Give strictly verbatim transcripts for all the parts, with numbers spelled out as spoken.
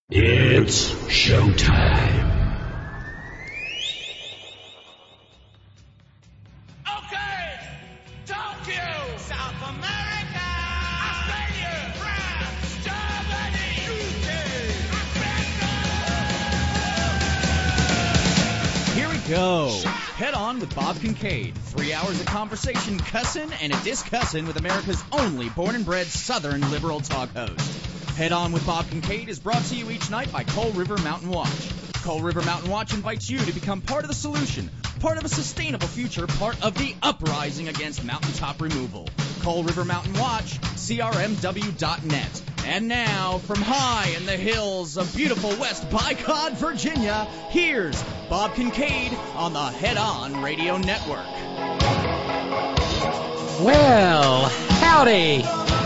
It's showtime. Okay, Tokyo, South America, Australia, France, Germany, U K, America. Here we go. Head on with Bob Kincaid. Three hours of conversation, cussin' and a discussin' with America's only born and bred Southern liberal talk host. Head On with Bob Kincaid is brought to you each night by Coal River Mountain Watch. Coal River Mountain Watch invites you to become part of the solution, part of a sustainable future, part of the uprising against mountaintop removal. Coal River Mountain Watch, C R M W dot net. And now, from high in the hills of beautiful West Bicod, Virginia, here's Bob Kincaid on the Head On Radio Network. Well, howdy.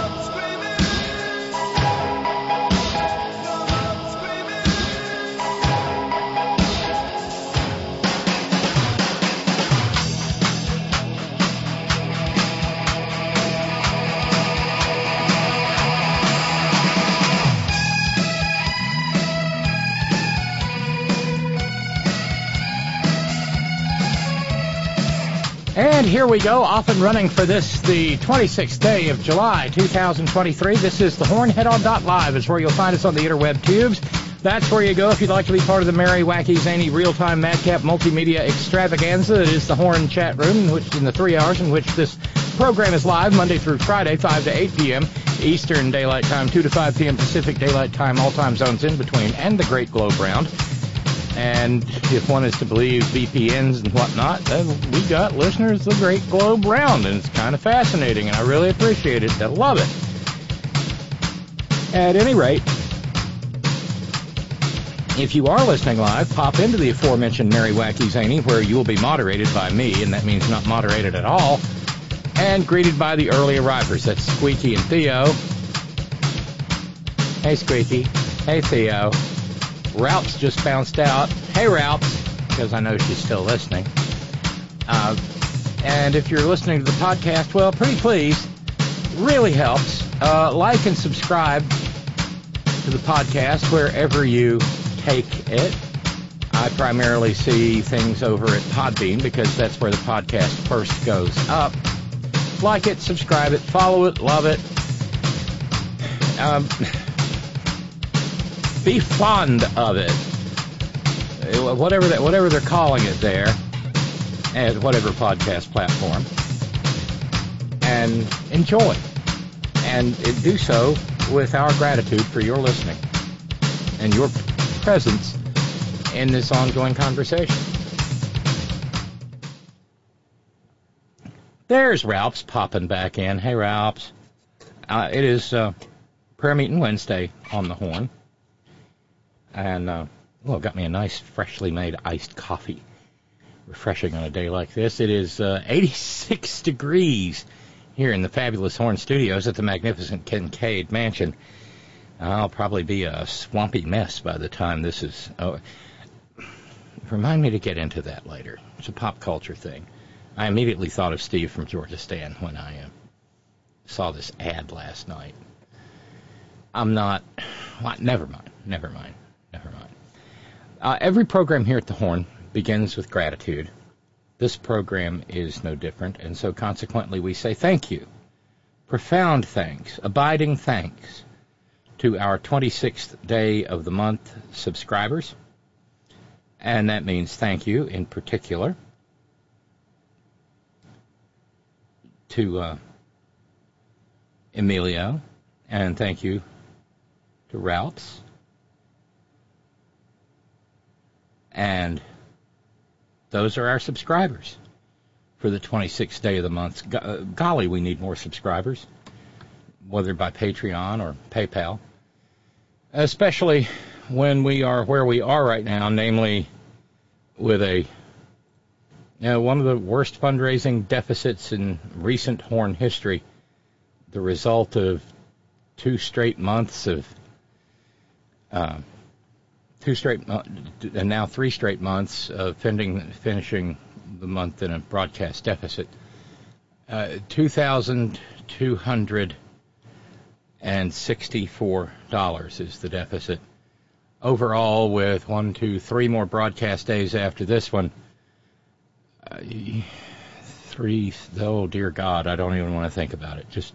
And here we go, off and running for this, the twenty-sixth day of July, two thousand twenty-three. This is the Horn. Head On dot live is where you'll find us on the interweb tubes. That's where you go if you'd like to be part of the merry, wacky, zany, real-time, madcap, multimedia extravaganza. It is the Horn chat room, in which in the three hours in which this program is live, Monday through Friday, five to eight p.m. Eastern Daylight Time, two to five p.m. Pacific Daylight Time, all time zones in between, and the Great Globe Round. And if one is to believe V P Ns and whatnot, then we got listeners the Great Globe Round, and it's kind of fascinating, and I really appreciate it. I love it. At any rate, if you are listening live, pop into the aforementioned Merry Wacky Zany, where you will be moderated by me, and that means not moderated at all, and greeted by the early arrivers. That's Squeaky and Theo. Hey, Squeaky. Hey, Theo. Ralph's just bounced out. Hey, Ralph's, because I know she's still listening. Uh, and if you're listening to the podcast, well, pretty please, really helps. Uh, like and subscribe to the podcast wherever you take it. I primarily see things over at Podbean because that's where the podcast first goes up. Like it, subscribe it, follow it, love it. Um... Be fond of it, whatever that, whatever they're calling it there, at whatever podcast platform, and enjoy, and do so with our gratitude for your listening and your presence in this ongoing conversation. There's Ralph's popping back in. Hey, Ralph's. Uh, it is uh, Prayer Meeting Wednesday on the Horn. And, uh, well, got me a nice, freshly made iced coffee. Refreshing on a day like this. It is uh, eighty-six degrees here in the fabulous Horn Studios at the magnificent Kincaid Mansion. I'll probably be a swampy mess by the time this is... Oh, remind me to get into that later. It's a pop culture thing. I immediately thought of Steve from Georgia Stan when I uh, saw this ad last night. I'm not... Well, never mind. Never mind. Never mind. Uh, every program here at the Horn begins with gratitude. This program is no different, and so consequently we say thank you. Profound thanks, abiding thanks to our twenty-sixth day of the month subscribers. And that means thank you in particular to uh, Emilio, and thank you to Ralph's. And those are our subscribers for the twenty-sixth day of the month. Go- golly, we need more subscribers, whether by Patreon or PayPal, especially when we are where we are right now, namely with a, you know, one of the worst fundraising deficits in recent Horn history, the result of two straight months of uh, Two straight, and now three straight months of fin- finishing the month in a broadcast deficit. Uh, two thousand two hundred sixty-four dollars is the deficit overall, with one, two, three more broadcast days after this one, uh, three, oh dear God, I don't even want to think about it. Just,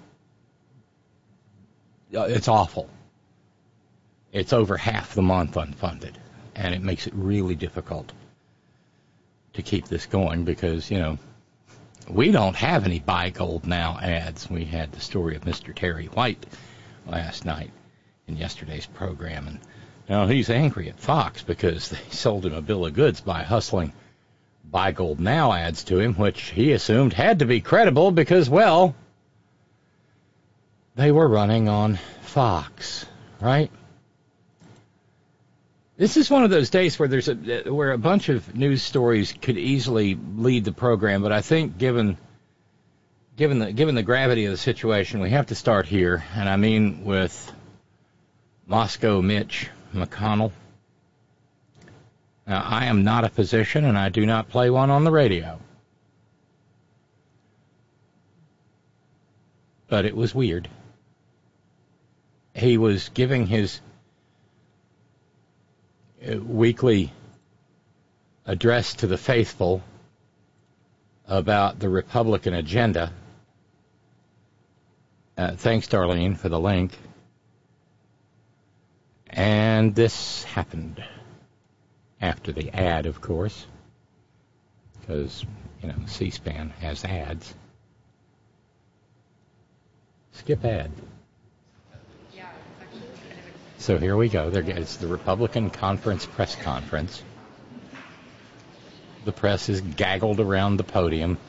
uh, it's awful. It's over half the month unfunded, and it makes it really difficult to keep this going because, you know, we don't have any Buy Gold Now ads. We had the story of Mister Terry White last night in yesterday's program, and now he's angry at Fox because they sold him a bill of goods by hustling Buy Gold Now ads to him, which he assumed had to be credible because, well, they were running on Fox, right? This is one of those days where there's a where a bunch of news stories could easily lead the program, but I think given given the given the gravity of the situation, we have to start here, and I mean with Moscow Mitch McConnell. Now, I am not a physician, and I do not play one on the radio. But it was weird. He was giving his weekly address to the faithful about the Republican agenda. Uh, thanks, Darlene, for the link. And this happened after the ad, of course, because, you know, C-SPAN has ads. Skip ad. So here we go. It's the Republican Conference press conference. The press is gaggled around the podium.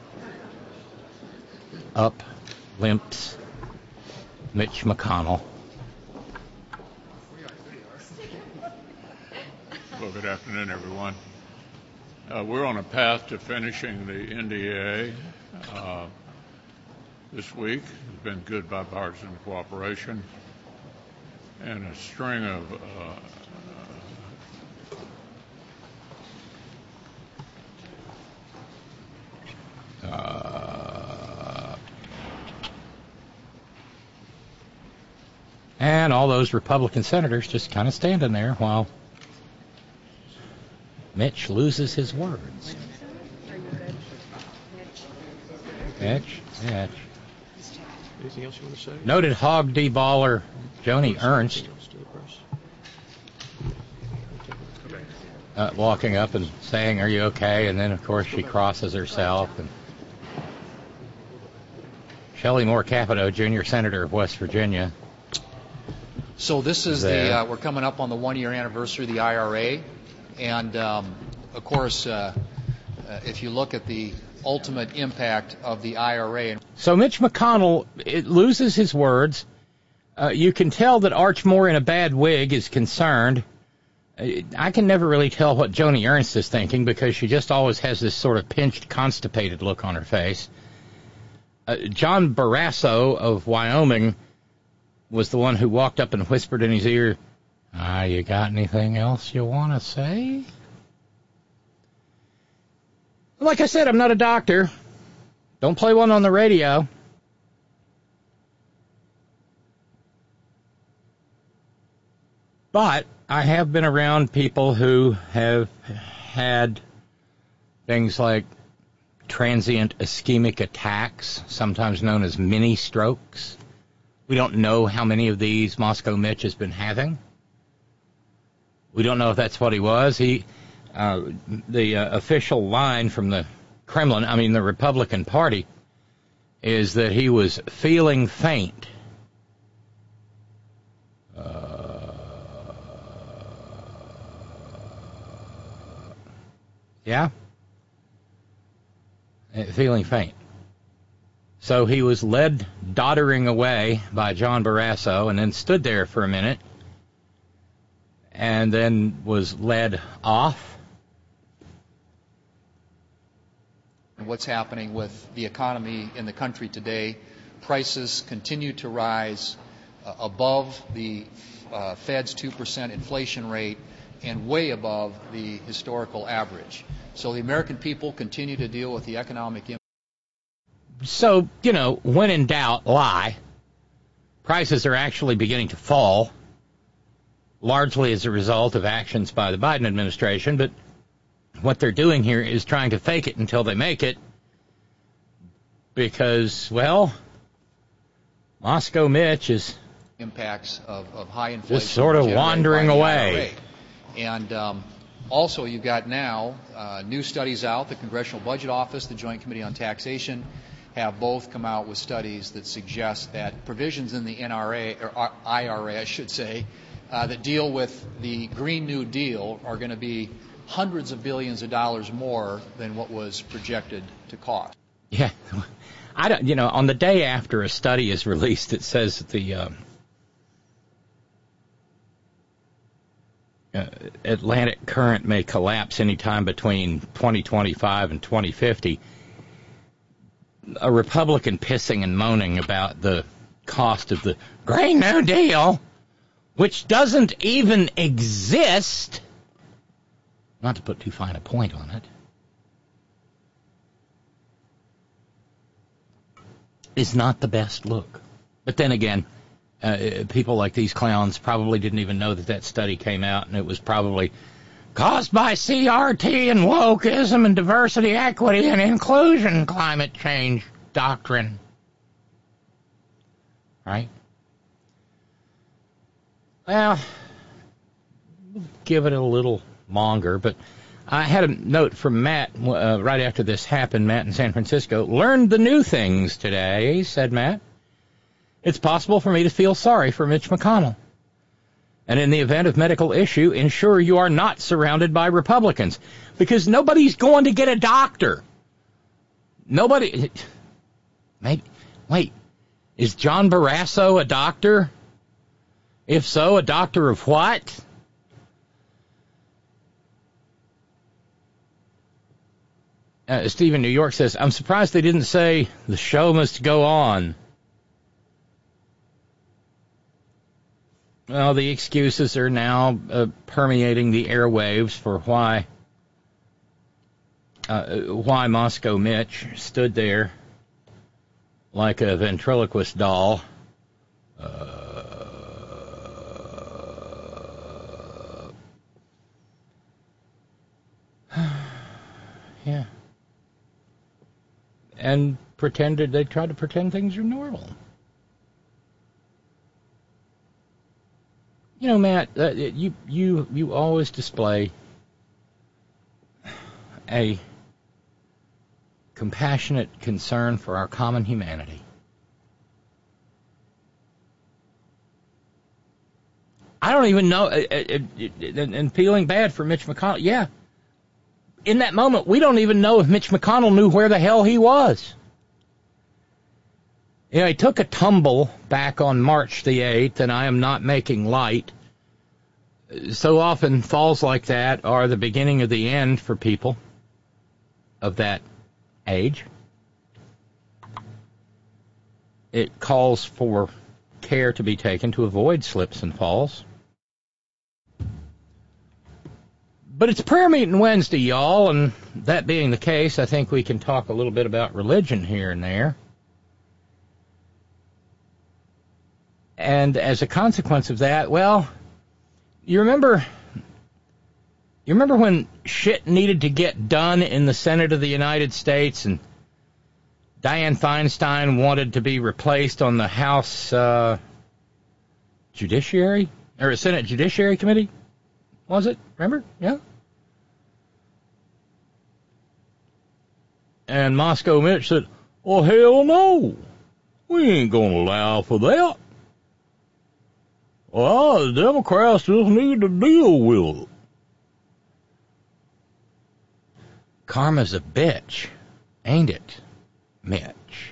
Up limps Mitch McConnell. Well, good afternoon, everyone. Uh, we're on a path to finishing the N D A uh, this week. It's been good bipartisan cooperation and a string of uh, Uh, and all those Republican senators just kind of standing there while Mitch loses his words. Are you good? Mitch, Mitch. Anything else you want to say? Noted hog deballer Joni Ernst uh, walking up and saying, "Are you okay?" And then, of course, she crosses herself. And Shelley Moore Capito, Junior Senator of West Virginia. So this is there. the, uh, we're coming up on the one-year anniversary of the I R A. And, um, of course, uh, uh, if you look at the ultimate impact of the I R A. So Mitch McConnell it loses his words. Uh, you can tell that Arch Moore in a bad wig is concerned. I can never really tell what Joni Ernst is thinking because she just always has this sort of pinched, constipated look on her face. Uh, John Barrasso of Wyoming was the one who walked up and whispered in his ear, "Ah, you got anything else you want to say?" Like I said, I'm not a doctor. Don't play one on the radio. But I have been around people who have had things like transient ischemic attacks, sometimes known as mini strokes. We don't know how many of these Moscow Mitch has been having. We don't know if that's what he was. He, uh, the uh, official line from the Kremlin, I mean the Republican Party, is that he was feeling faint. Uh, yeah? Feeling faint. So he was led doddering away by John Barrasso and then stood there for a minute and then was led off. What's happening with the economy in the country today? Prices continue to rise uh, above the uh, Fed's two percent inflation rate and way above the historical average. So the American people continue to deal with the economic impact. So, you know, when in doubt, lie. Prices are actually beginning to fall. largely as a result of actions by the Biden administration, but what they're doing here is trying to fake it until they make it because, well, Moscow Mitch is impacts of, of high inflation just sort of wandering away. And um, also you've got now uh, new studies out. The Congressional Budget Office, the Joint Committee on Taxation, have both come out with studies that suggest that provisions in the N R A, or I R A, I should say, uh, that deal with the Green New Deal are going to be hundreds of billions of dollars more than what was projected to cost. Yeah. I don't, you know, on the day after a study is released that says that the uh, uh, Atlantic current may collapse anytime between twenty twenty-five and twenty fifty, a Republican pissing and moaning about the cost of the Green New Deal, which doesn't even exist, not to put too fine a point on it, is not the best look. But then again, uh, people like these clowns probably didn't even know that that study came out, and it was probably caused by C R T and wokeism and diversity, equity, and inclusion climate change doctrine. Right? Well, give it a little longer, but I had a note from Matt uh, right after this happened. Matt in San Francisco learned the new things today, said Matt. It's possible for me to feel sorry for Mitch McConnell. And in the event of medical issue, ensure you are not surrounded by Republicans. Because nobody's going to get a doctor. Nobody. Maybe. Wait. Is John Barrasso a doctor? If so, a doctor of what? Uh, Steve in New York says, I'm surprised they didn't say the show must go on. Well, the excuses are now uh, permeating the airwaves for why uh, why Moscow Mitch stood there like a ventriloquist doll. Uh, yeah. And pretended, they tried to pretend things are normal. You know, Matt, uh, you you you always display a compassionate concern for our common humanity. I don't even know, uh, uh, uh, and feeling bad for Mitch McConnell. Yeah, in that moment, we don't even know if Mitch McConnell knew where the hell he was. You know, he took a tumble back on March the eighth, and I am not making light. So often falls like that are the beginning of the end for people of that age. It calls for care to be taken to avoid slips and falls. But it's prayer meeting Wednesday, y'all, and that being the case, I think we can talk a little bit about religion here and there. And as a consequence of that, well, you remember you remember when shit needed to get done in the Senate of the United States and Dianne Feinstein wanted to be replaced on the House uh, Judiciary, or Senate Judiciary Committee? Was it? Remember? Yeah. And Moscow Mitch said, well, hell no. We ain't going to allow for that. Well, the Democrats just need to deal with it. Karma's a bitch, ain't it, Mitch?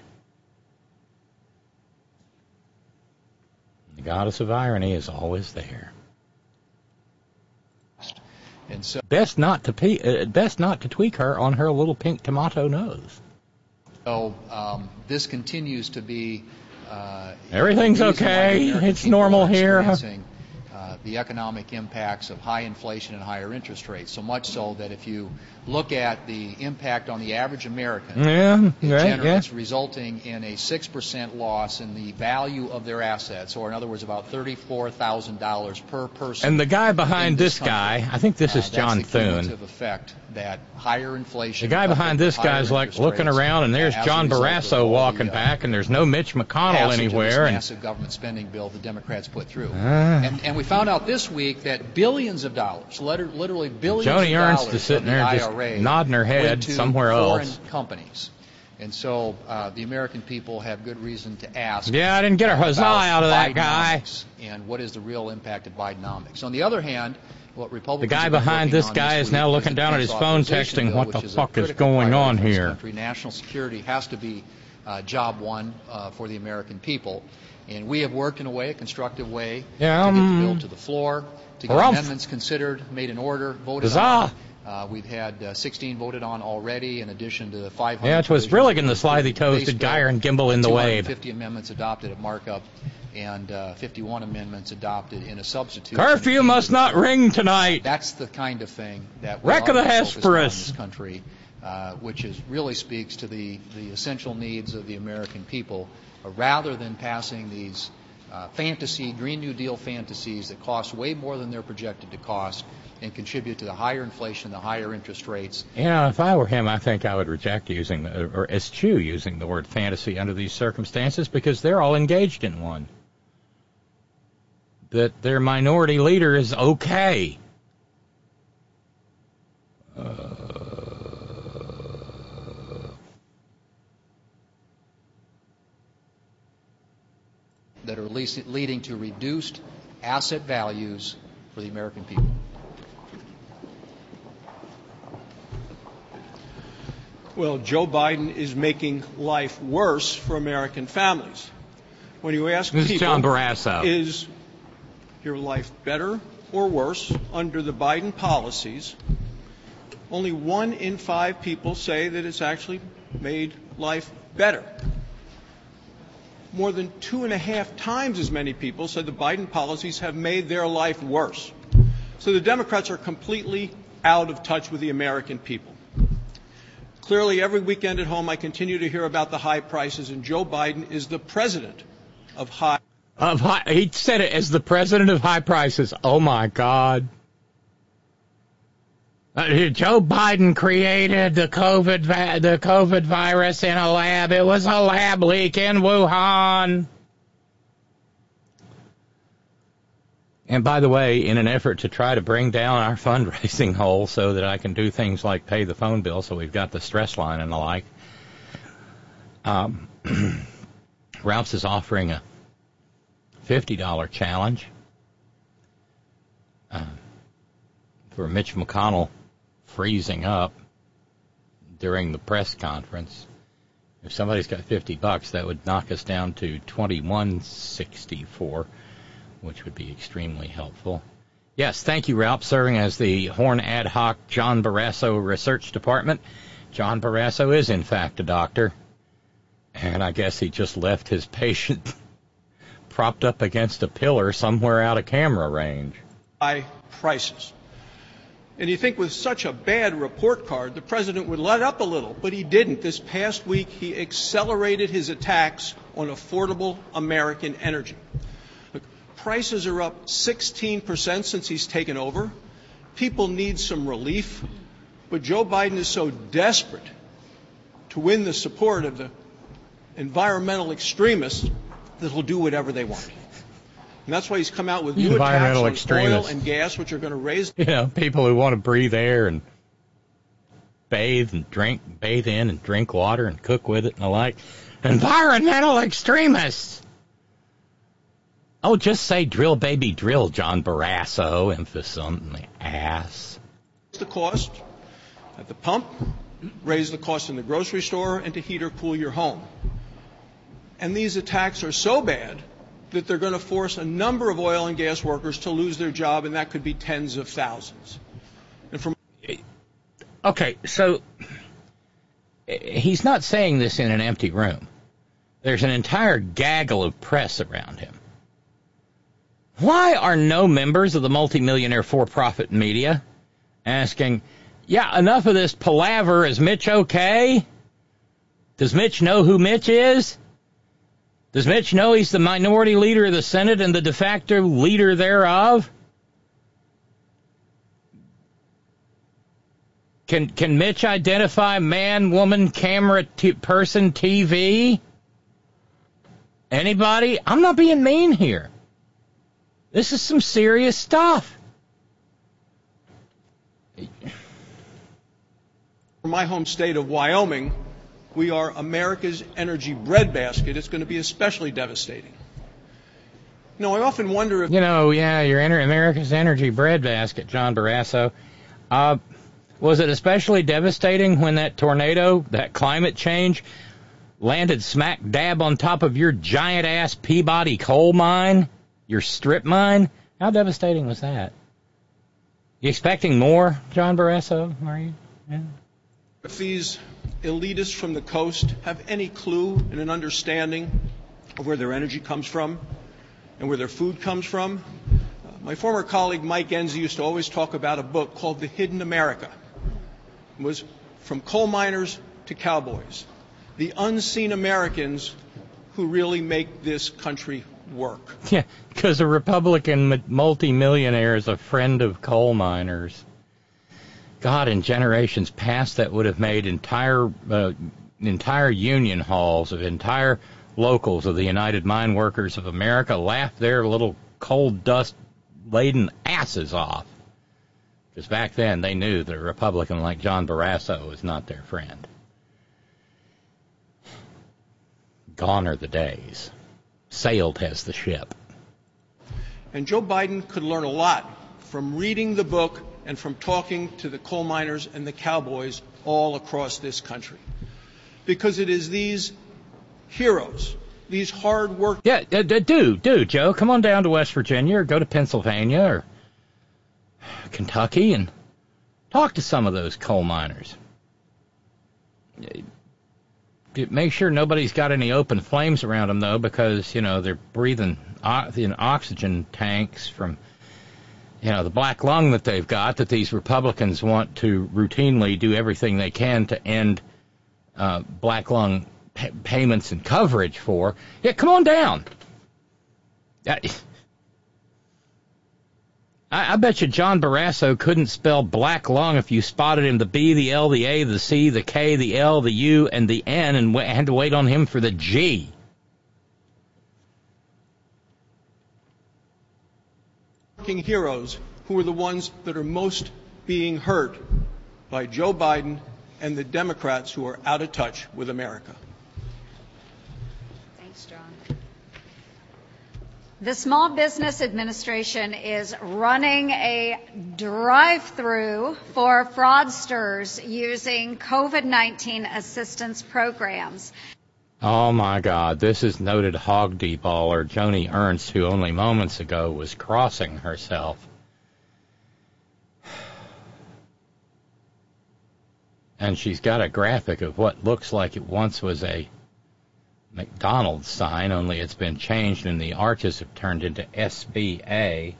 The goddess of irony is always there. And so, best not to pe- uh, best not to tweak her on her little pink tomato nose. So um, this continues to be. Uh, Everything's okay. It's normal here. Uh, the economic impacts of high inflation and higher interest rates, so much so that if you look at the impact on the average American, yeah, it right, generates yeah. resulting in a six percent loss in the value of their assets, or in other words, about thirty-four thousand dollars per person. And the guy behind this, this guy, I think this is uh, John that's the Thune. cumulative effect that higher inflation. The guy behind this guy's like looking around, and there's John Barrasso walking the, uh, back, and there's no Mitch McConnell anywhere. This massive government spending bill the Democrats put through. Uh, and, and we found out this week that billions of dollars, literally billions Joni of Ernst dollars is sitting the there I just R A nodding her head went to somewhere foreign else. companies. And so uh, the American people have good reason to ask. Yeah, I didn't get a huzzah out of that guy. And what is the real impact of Bidenomics? On the other hand, what Republicans the guy behind this guy this is now looking down at his phone, texting, bill, "What the is fuck is going on here?" Country. National security has to be uh, job one uh, for the American people, and we have worked in a way, a constructive way, yeah, to um, get the bill to the floor, to get Rumpf. amendments considered, made in order, voted Huzzah. on. Uh, we've had uh, sixteen voted on already, in addition to the five hundred. Yeah, it was really going to slightly toasted Geyer and Gimbel in the wave. fifty amendments adopted at markup, and uh, fifty-one amendments adopted in a substitute. Curfew must not ring tonight. That's the kind of thing that we Wreck of the Hesperus in this country, uh, which is really speaks to the, the essential needs of the American people, uh, rather than passing these uh, fantasy, Green New Deal fantasies that cost way more than they're projected to cost, and contribute to the higher inflation, the higher interest rates. You know, if I were him, I think I would reject using, the, or eschew using the word fantasy under these circumstances, because they're all engaged in one. That their minority leader is okay. Uh, that are leading to reduced asset values for the American people. Well, Joe Biden is making life worse for American families. When you ask this people, is John Barrasso. Is your life better or worse under the Biden policies? Only one in five people say that it's actually made life better. More than two and a half times as many people said the Biden policies have made their life worse. So the Democrats are completely out of touch with the American people. Clearly, every weekend at home, I continue to hear about the high prices, and Joe Biden is the president of high. Of high, he said it as the president of high prices. Oh my God! Uh, Joe Biden created the COVID va- the COVID virus in a lab. It was a lab leak in Wuhan. And by the way, in an effort to try to bring down our fundraising hole so that I can do things like pay the phone bill, so we've got the stress line and the like, um, Ralph's is offering a fifty dollars challenge uh, for Mitch McConnell freezing up during the press conference. If somebody's got fifty bucks, that would knock us down to twenty-one sixty-four. Which would be extremely helpful. Yes, thank you, Ralph, serving as the Horn Ad Hoc John Barrasso Research Department. John Barrasso is, in fact, a doctor, and I guess he just left his patient propped up against a pillar somewhere out of camera range. High prices. And you think with such a bad report card, the president would let up a little, but he didn't. This past week, he accelerated his attacks on affordable American energy. Prices are up sixteen percent since he's taken over. People need some relief. But Joe Biden is so desperate to win the support of the environmental extremists that he'll do whatever they want. And that's why he's come out with new attacks on extremists. oil and gas, which are going to raise... You know, people who want to breathe air and bathe and drink, bathe in and drink water and cook with it and the like. Environmental extremists! Oh, just say drill, baby, drill, John Barrasso. Emphasis on the ass. The cost at the pump, raise the cost in the grocery store, and to heat or cool your home. And these attacks are so bad that they're going to force a number of oil and gas workers to lose their job, and that could be tens of thousands. And from okay, so he's not saying this in an empty room. There's an entire gaggle of press around him. Why are no members of the multimillionaire for-profit media asking, yeah, enough of this palaver, is Mitch okay? Does Mitch know who Mitch is? Does Mitch know he's the minority leader of the Senate and the de facto leader thereof? Can can Mitch identify man, woman, camera, t- person, T V? Anybody? I'm not being mean here. This is some serious stuff. For my home state of Wyoming, we are America's energy breadbasket. It's going to be especially devastating. You know, I often wonder if... You know, yeah, you're enter- America's energy breadbasket, John Barrasso. Uh, was it especially devastating when that tornado, that climate change, landed smack dab on top of your giant-ass Peabody coal mine, your strip mine? How devastating was that? You expecting more, John Barrasso, are you? Yeah. If these elitists from the coast have any clue and an understanding of where their energy comes from and where their food comes from, uh, my former colleague Mike Enzi used to always talk about a book called The Hidden America. It was from coal miners to cowboys, the unseen Americans who really make this country work. Yeah, because a Republican multimillionaire is a friend of coal miners. God, in generations past, that would have made entire uh, entire union halls of entire locals of the United Mine Workers of America laugh their little coal dust-laden asses off. Because back then they knew that a Republican like John Barrasso was not their friend. Gone are the days. Sailed has the ship. And Joe Biden could learn a lot from reading the book and from talking to the coal miners and the cowboys all across this country. Because it is these heroes, these hard work... Yeah, uh, do, do, Joe. Come on down to West Virginia or go to Pennsylvania or Kentucky and talk to some of those coal miners. Make sure nobody's got any open flames around them, though, because, you know, they're breathing in oxygen tanks from... You know, the black lung that they've got that these Republicans want to routinely do everything they can to end uh, black lung pay- payments and coverage for. Yeah, come on down. I, I bet you John Barrasso couldn't spell black lung if you spotted him the B, the L, the A, the C, the K, the L, the U, and the N, and w- had to wait on him for the G. Heroes who are the ones that are most being hurt by Joe Biden and the Democrats who are out of touch with America. Thanks, John. The Small Business Administration is running a drive-through for fraudsters using COVID nineteen assistance programs. Oh, my God, this is noted hog deballer Joni Ernst, who only moments ago was crossing herself. And she's got a graphic of what looks like it once was a McDonald's sign, only it's been changed and the arches have turned into S B A.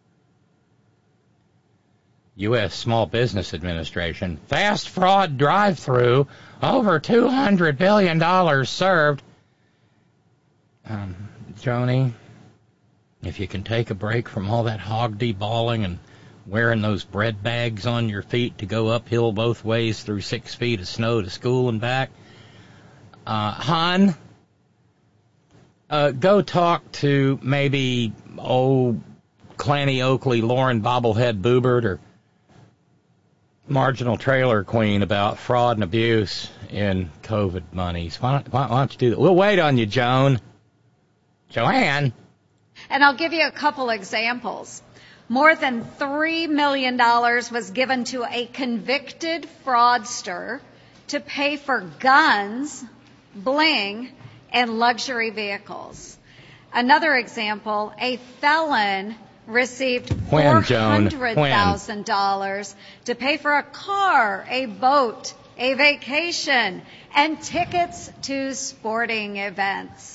U S Small Business Administration, fast fraud drive-through, over two hundred billion dollars served. Um, Joni, if you can take a break from all that hog deballing and wearing those bread bags on your feet to go uphill both ways through six feet of snow to school and back, uh, hon, uh, go talk to maybe, oh, Clanny Oakley, Lauren Bobblehead Boobert, or Marginal Trailer Queen about fraud and abuse in COVID monies. Why don't, why, why don't you do that? We'll wait on you, Joan. Joanne. And I'll give you a couple examples. More than three million dollars was given to a convicted fraudster to pay for guns, bling, and luxury vehicles. Another example, a felon received four hundred thousand dollars to pay for a car, a boat, a vacation, and tickets to sporting events.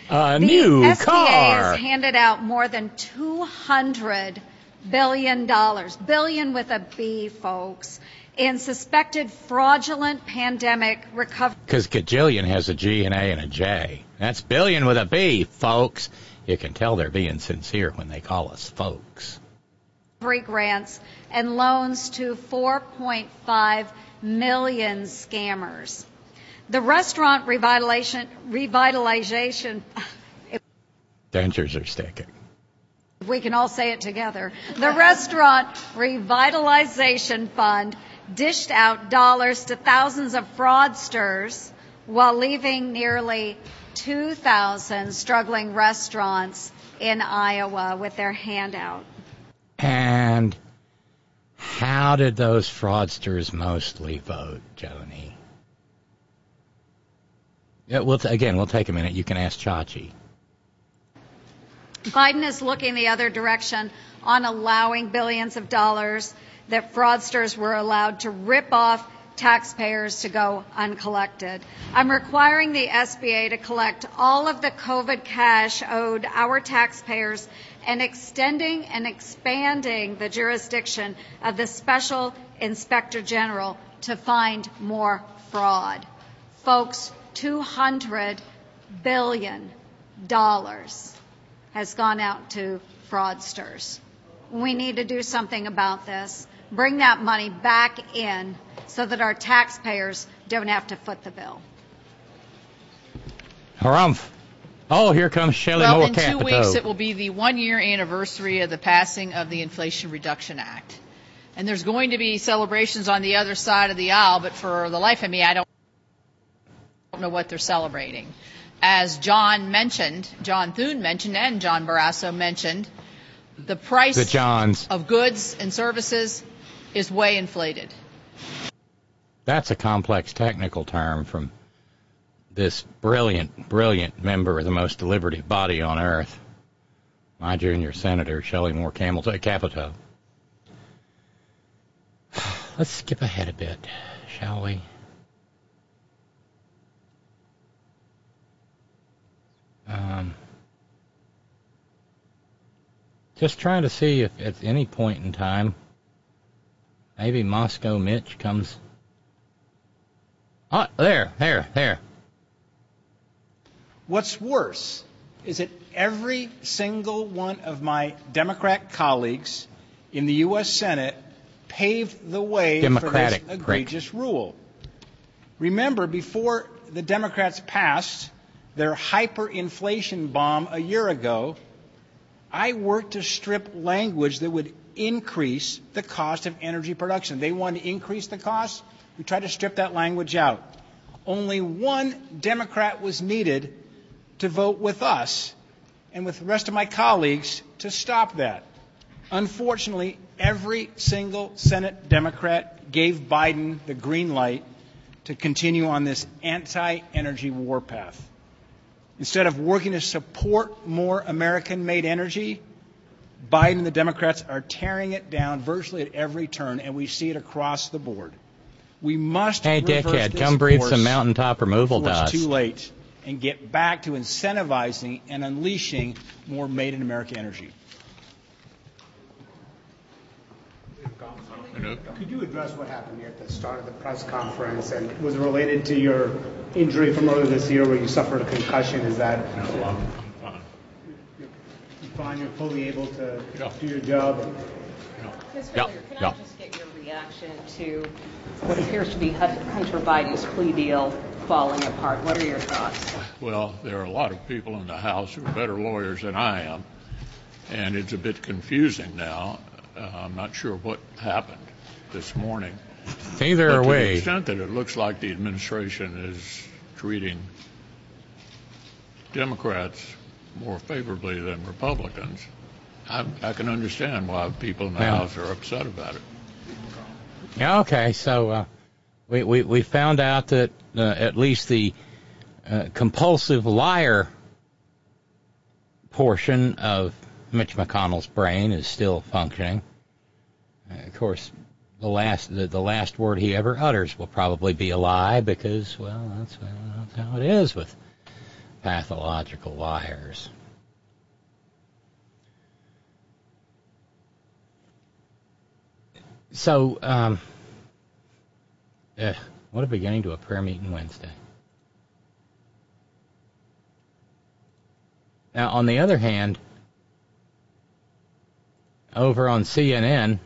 A the new S B A car. has handed out more than two hundred billion dollars, billion with a B, folks, in suspected fraudulent pandemic recovery. Because Gajillion has a G, an A, and a J. That's billion with a B, folks. You can tell they're being sincere when they call us folks. Grants and loans to four point five million scammers. The restaurant revitalization, revitalization, Dentures are sticking. we can all say it together. The Restaurant Revitalization Fund dished out dollars to thousands of fraudsters while leaving nearly two thousand struggling restaurants in Iowa with their handout. And how did those fraudsters mostly vote, Joni? Yeah, we'll t- again, we'll take a minute. You can ask Chachi. Biden is looking the other direction on allowing billions of dollars that fraudsters were allowed to rip off taxpayers to go uncollected. I'm requiring the S B A to collect all of the COVID cash owed our taxpayers and extending and expanding the jurisdiction of the Special Inspector General to find more fraud. Folks, two hundred billion dollars has gone out to fraudsters. We need to do something about this. Bring that money back in so that our taxpayers don't have to foot the bill. Harumph. Oh, here comes Shelley Well, Moore in two Capito. weeks it will be the one-year anniversary of the passing of the Inflation Reduction Act. And there's going to be celebrations on the other side of the aisle, but for the life of me, I don't know what they're celebrating. As John mentioned, John Thune mentioned, and John Barrasso mentioned, the price the Johns. of goods and services is way inflated. That's a complex technical term from this brilliant, brilliant member of the most deliberative body on earth, my junior senator, Shelley Moore Capito. Let's skip ahead a bit, shall we? Um, just trying to see if at any point in time, maybe Moscow Mitch comes. Oh, there, there, there. What's worse is that every single one of my Democrat colleagues in the U S Senate paved the way Democratic, for this egregious prick. rule. Remember, before the Democrats passed their hyperinflation bomb a year ago, I worked to strip language that would increase the cost of energy production. They wanted to increase the cost. We tried to strip that language out. Only one Democrat was needed to vote with us and with the rest of my colleagues to stop that. Unfortunately, every single Senate Democrat gave Biden the green light to continue on this anti-energy warpath. Instead of working to support more American-made energy, Biden and the Democrats are tearing it down virtually at every turn, and we see it across the board. We must Hey, reverse dickhead, this come breathe course some mountaintop removal before dust. it's too late, and get back to incentivizing and unleashing more made-in-America energy. Could you address what happened here at the start of the press conference, and was it related to your injury from earlier this year where you suffered a concussion? Is that No, I'm fine. you're fine? You're fully able to Yeah. do your job? Miz Yeah, Hillier, can yeah. I just get your reaction to what appears to be Hunter Biden's plea deal falling apart? What are your thoughts? Well, there are a lot of people in the House who are better lawyers than I am, and it's a bit confusing now. Uh, I'm not sure what happened this morning. Either but to way. the extent that it looks like the administration is treating Democrats more favorably than Republicans, I, I can understand why people in the Yeah. House are upset about it. Yeah, okay, so uh, we, we, we found out that uh, at least the uh, compulsive liar portion of Mitch McConnell's brain is still functioning. Uh, of course, the last the, the last word he ever utters will probably be a lie because, well, that's, well, that's how it is with pathological liars. So, um, eh, what a beginning to a prayer meeting Wednesday. Now, on the other hand, over on C N N,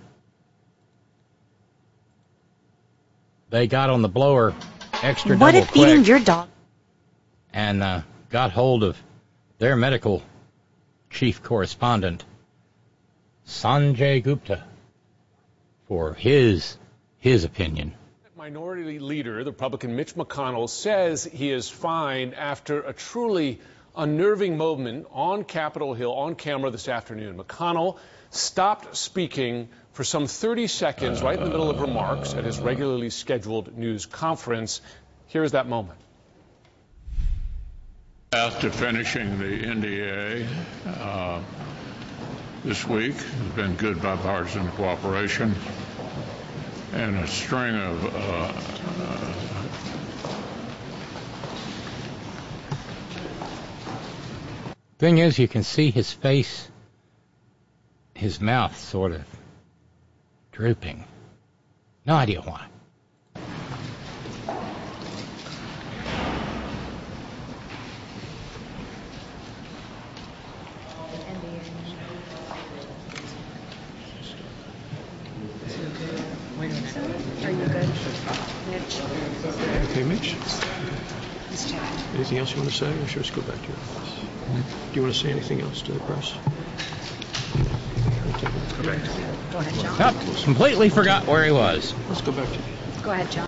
they got on the blower extra What double if feeding quick your dog? and uh, got hold of their medical chief correspondent, Sanjay Gupta, for his his opinion. Minority Leader, the Republican Mitch McConnell, says he is fine after a truly unnerving moment on Capitol Hill on camera this afternoon. McConnell stopped speaking for some thirty seconds right in the middle of remarks at his regularly scheduled news conference. Here is that moment. After finishing the N D A uh, this week has been good bipartisan cooperation and a string of uh, uh, Thing is, you can see his face, his mouth sort of drooping. No idea why. Are you good, Mitch? Okay, Mitch. Anything else you want to say, or should we just go back to your office? Do you want to say anything else to the press? Go back. Go ahead, John. Oh, completely forgot where he was. Let's go back to you. Go ahead, John.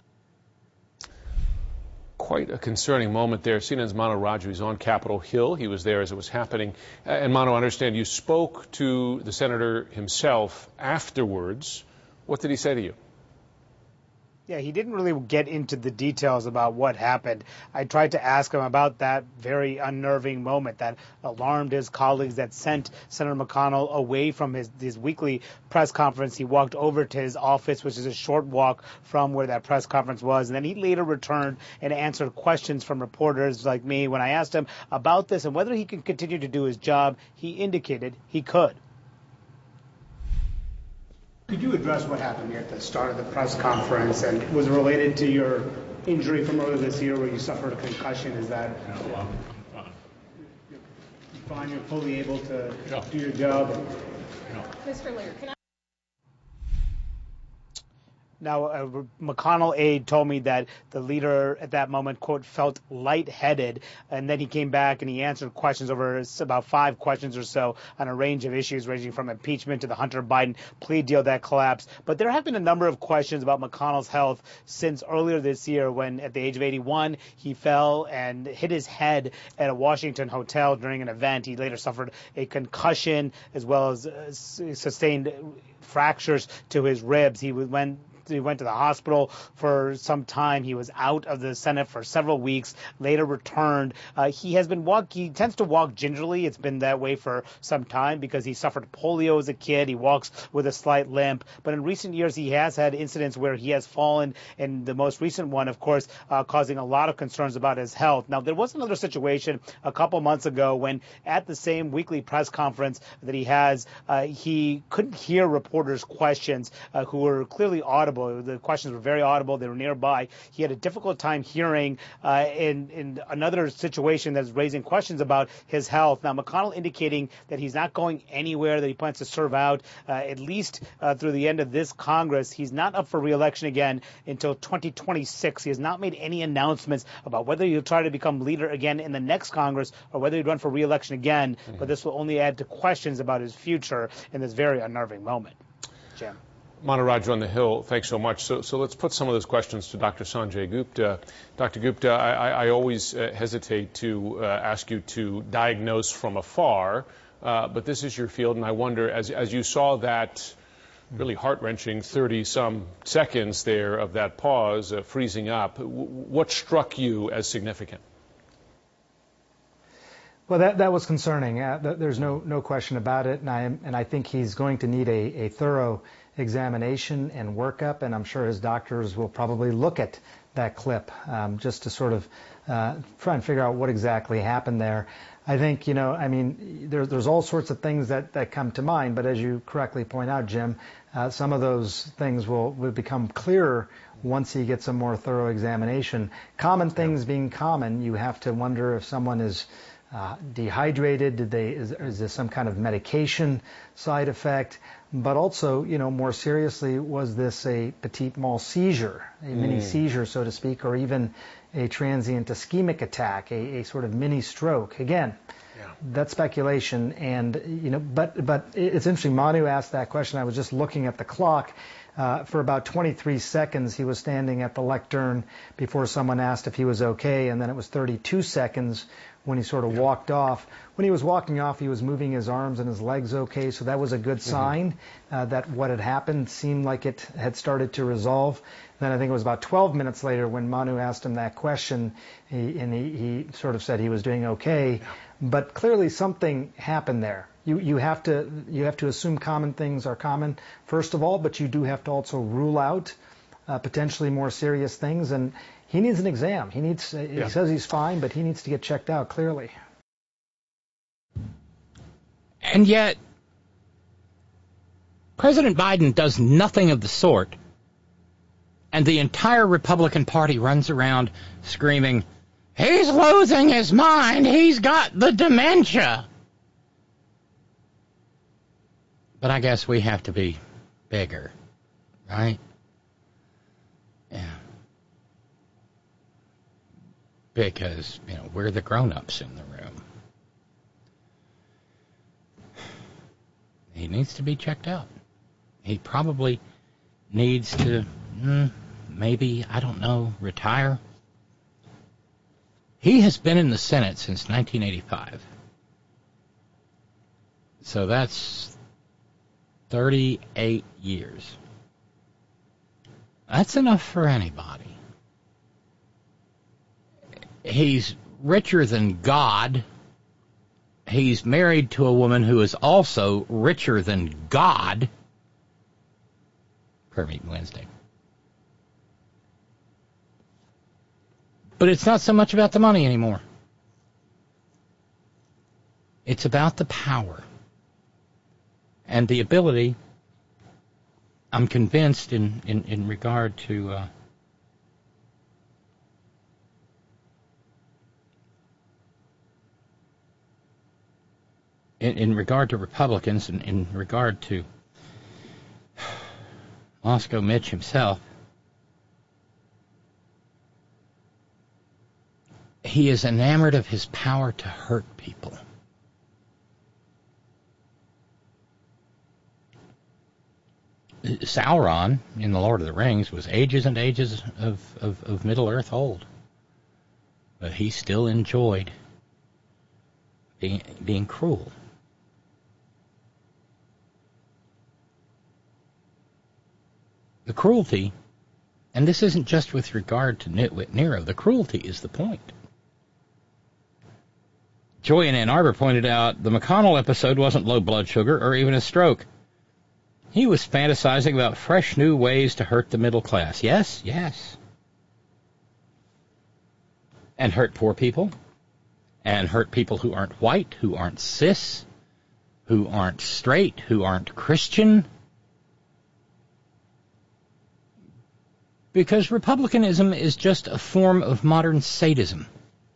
Quite a concerning moment there. C N N's Mano Raju is on Capitol Hill. He was there as it was happening. Uh, and Mano, I understand you spoke to the senator himself afterwards. What did he say to you? Yeah, he didn't really get into the details about what happened. I tried to ask him about that very unnerving moment that alarmed his colleagues, that sent Senator McConnell away from his, his weekly press conference. He walked over to his office, which is a short walk from where that press conference was. And then he later returned and answered questions from reporters like me. When I asked him about this and whether he could continue to do his job, he indicated he could. Could you address what happened here at the start of the press conference, and was it related to your injury from earlier this year where you suffered a concussion? Is that no, I'm fine. You're fine, you're fully able to Yeah. do your job? No. Mister Lear, can I? Now, a McConnell aide told me that the leader at that moment, quote, felt lightheaded, and then he came back and he answered questions over about five questions or so on a range of issues ranging from impeachment to the Hunter Biden plea deal that collapsed. But there have been a number of questions about McConnell's health since earlier this year when, at the age of eighty-one, he fell and hit his head at a Washington hotel during an event. He later suffered a concussion as well as uh, sustained fractures to his ribs. He went He went to the hospital for some time. He was out of the Senate for several weeks, later returned. Uh, he has been walk. He tends to walk gingerly. It's been that way for some time because he suffered polio as a kid. He walks with a slight limp. But in recent years, he has had incidents where he has fallen, and the most recent one, of course, uh, causing a lot of concerns about his health. Now, there was another situation a couple months ago when at the same weekly press conference that he has, uh, he couldn't hear reporters' questions uh, who were clearly audible. The questions were very audible. They were nearby. He had a difficult time hearing uh, in, in another situation that's raising questions about his health. Now, McConnell indicating that he's not going anywhere, that he plans to serve out uh, at least uh, through the end of this Congress. He's not up for re-election again until twenty twenty-six. He has not made any announcements about whether he'll try to become leader again in the next Congress or whether he'd run for re-election again. Mm-hmm. But this will only add to questions about his future in this very unnerving moment. Jim. Mano Raju on the Hill, thanks so much. So, so let's put some of those questions to Doctor Sanjay Gupta. Doctor Gupta, I, I always uh, hesitate to uh, ask you to diagnose from afar, uh, but this is your field, and I wonder, as, as you saw that really heart-wrenching thirty-some seconds there of that pause, uh, freezing up, w- what struck you as significant? Well, that that was concerning. Uh, th- there's no no question about it, and I and I think he's going to need a, a thorough examination and workup, and I'm sure his doctors will probably look at that clip, um, just to sort of uh, try and figure out what exactly happened there. I think, you know, I mean, there, there's all sorts of things that, that come to mind, but as you correctly point out, Jim, uh, some of those things will, will become clearer once he gets a more thorough examination. Common things being common, you have to wonder if someone is uh, dehydrated, did they, is, is there some kind of medication side effect? But also, you know, more seriously, was this a petit mal seizure, a mm. mini seizure, so to speak, or even a transient ischemic attack, a, a sort of mini stroke? Again, yeah. that's speculation. And, you know, but, but it's interesting. Manu asked that question. I was just looking at the clock. Uh, for about twenty-three seconds, he was standing at the lectern before someone asked if he was okay, and then it was thirty-two seconds when he sort of walked off. When he was walking off, he was moving his arms and his legs okay, so that was a good sign mm-hmm. uh, that what had happened seemed like it had started to resolve. Then I think it was about twelve minutes later when Manu asked him that question, he, and he, he sort of said he was doing okay. Yeah. But clearly something happened there. You you have to you have to assume common things are common, first of all, but you do have to also rule out uh, potentially more serious things. And he needs an exam. He needs. Uh, yeah. He says he's fine, but he needs to get checked out clearly. And yet, President Biden does nothing of the sort, and the entire Republican Party runs around screaming, "He's losing his mind. He's got the dementia." But I guess we have to be bigger, right? Yeah. Because, you know, we're the grown-ups in the room. He needs to be checked out. He probably needs to, mm, maybe, I don't know, retire. He has been in the Senate since nineteen eighty-five. So that's thirty-eight years. That's enough for anybody. He's richer than God. He's married to a woman who is also richer than God. Prayer Meeting Wednesday. But it's not so much about the money anymore. It's about the power. And the ability, I'm convinced, in, in, in regard to uh, in, in regard to Republicans, and in, in regard to Moscow Mitch himself, he is enamored of his power to hurt people. Sauron in The Lord of the Rings was ages and ages of, of, of Middle-earth old. But he still enjoyed being, being cruel. The cruelty, and this isn't just with regard to Nitwit Nero, the cruelty is the point. Joy in Ann Arbor pointed out the McConnell episode wasn't low blood sugar or even a stroke. He was fantasizing about fresh new ways to hurt the middle class. Yes, yes. And hurt poor people. And hurt people who aren't white, who aren't cis, who aren't straight, who aren't Christian. Because republicanism is just a form of modern sadism.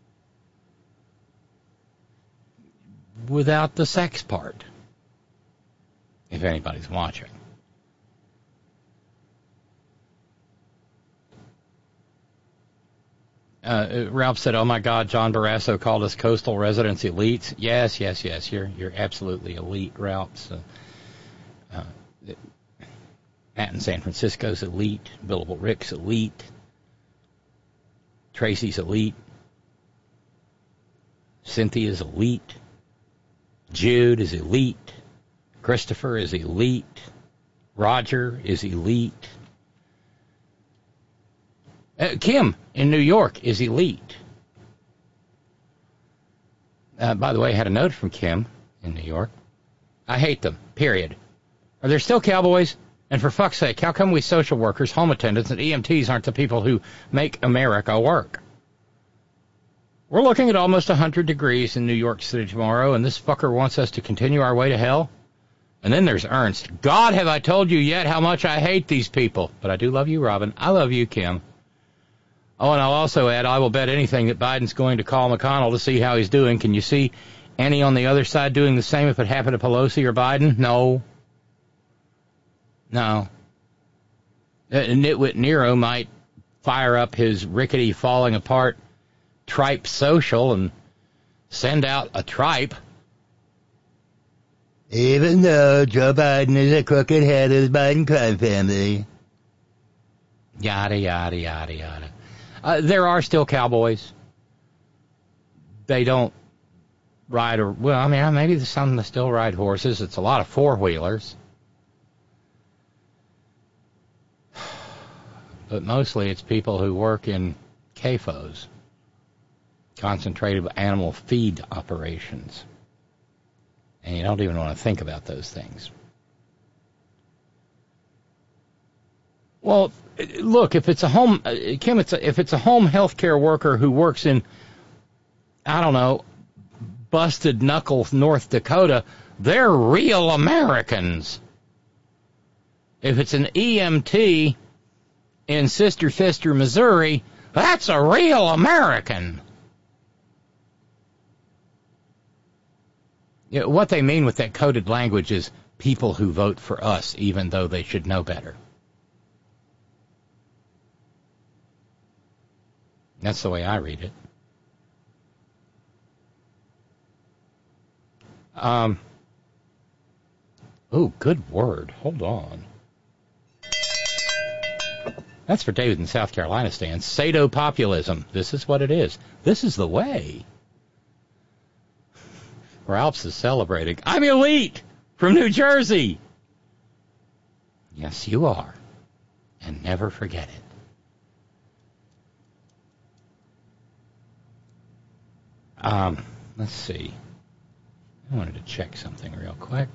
Without the sex part. If anybody's watching. Uh, Ralph said, "Oh my God, John Barrasso called us coastal residents elites." Yes, yes, yes. You're you're absolutely elite, Ralph. So, uh, Matt in San Francisco's elite. Billable Rick's elite. Tracy's elite. Cynthia's elite. Jude is elite. Christopher is elite. Roger is elite. Uh, Kim in New York is elite. Uh, by the way, I had a note from Kim in New York. I hate them, period. Are there still Cowboys? And for fuck's sake, how come we social workers, home attendants, and E M Ts aren't the people who make America work? We're looking at almost one hundred degrees in New York City tomorrow, and this fucker wants us to continue our way to hell? And then there's Ernst. God, have I told you yet how much I hate these people? But I do love you, Robin. I love you, Kim. Oh, and I'll also add, I will bet anything that Biden's going to call McConnell to see how he's doing. Can you see any on the other side doing the same if it happened to Pelosi or Biden? No. No. Nitwit Nero might fire up his rickety, falling apart tripe social and send out a tripe. Even though Joe Biden is a crooked head of the Biden crime family. Yada, yada, yada, yada. Uh, there are still cowboys. They don't ride, or well, I mean, maybe there's some that still ride horses. It's a lot of four-wheelers. But mostly it's people who work in C A F Os, concentrated animal feed operations. And you don't even want to think about those things. Well, look, if it's a home, Kim, it's a, if it's a home health care worker who works in, I don't know, busted knuckle North Dakota, they're real Americans. If it's an E M T in Sister Fister, Missouri, that's a real American. You know, what they mean with that coded language is people who vote for us, even though they should know better. That's the way I read it. Um. Oh, good word. Hold on. That's for David in South Carolina, Stan. Sadopopulism. This is what it is. This is the way. Ralph's is celebrating. I'm elite from New Jersey. Yes, you are. And never forget it. Um, let's see. I wanted to check something real quick.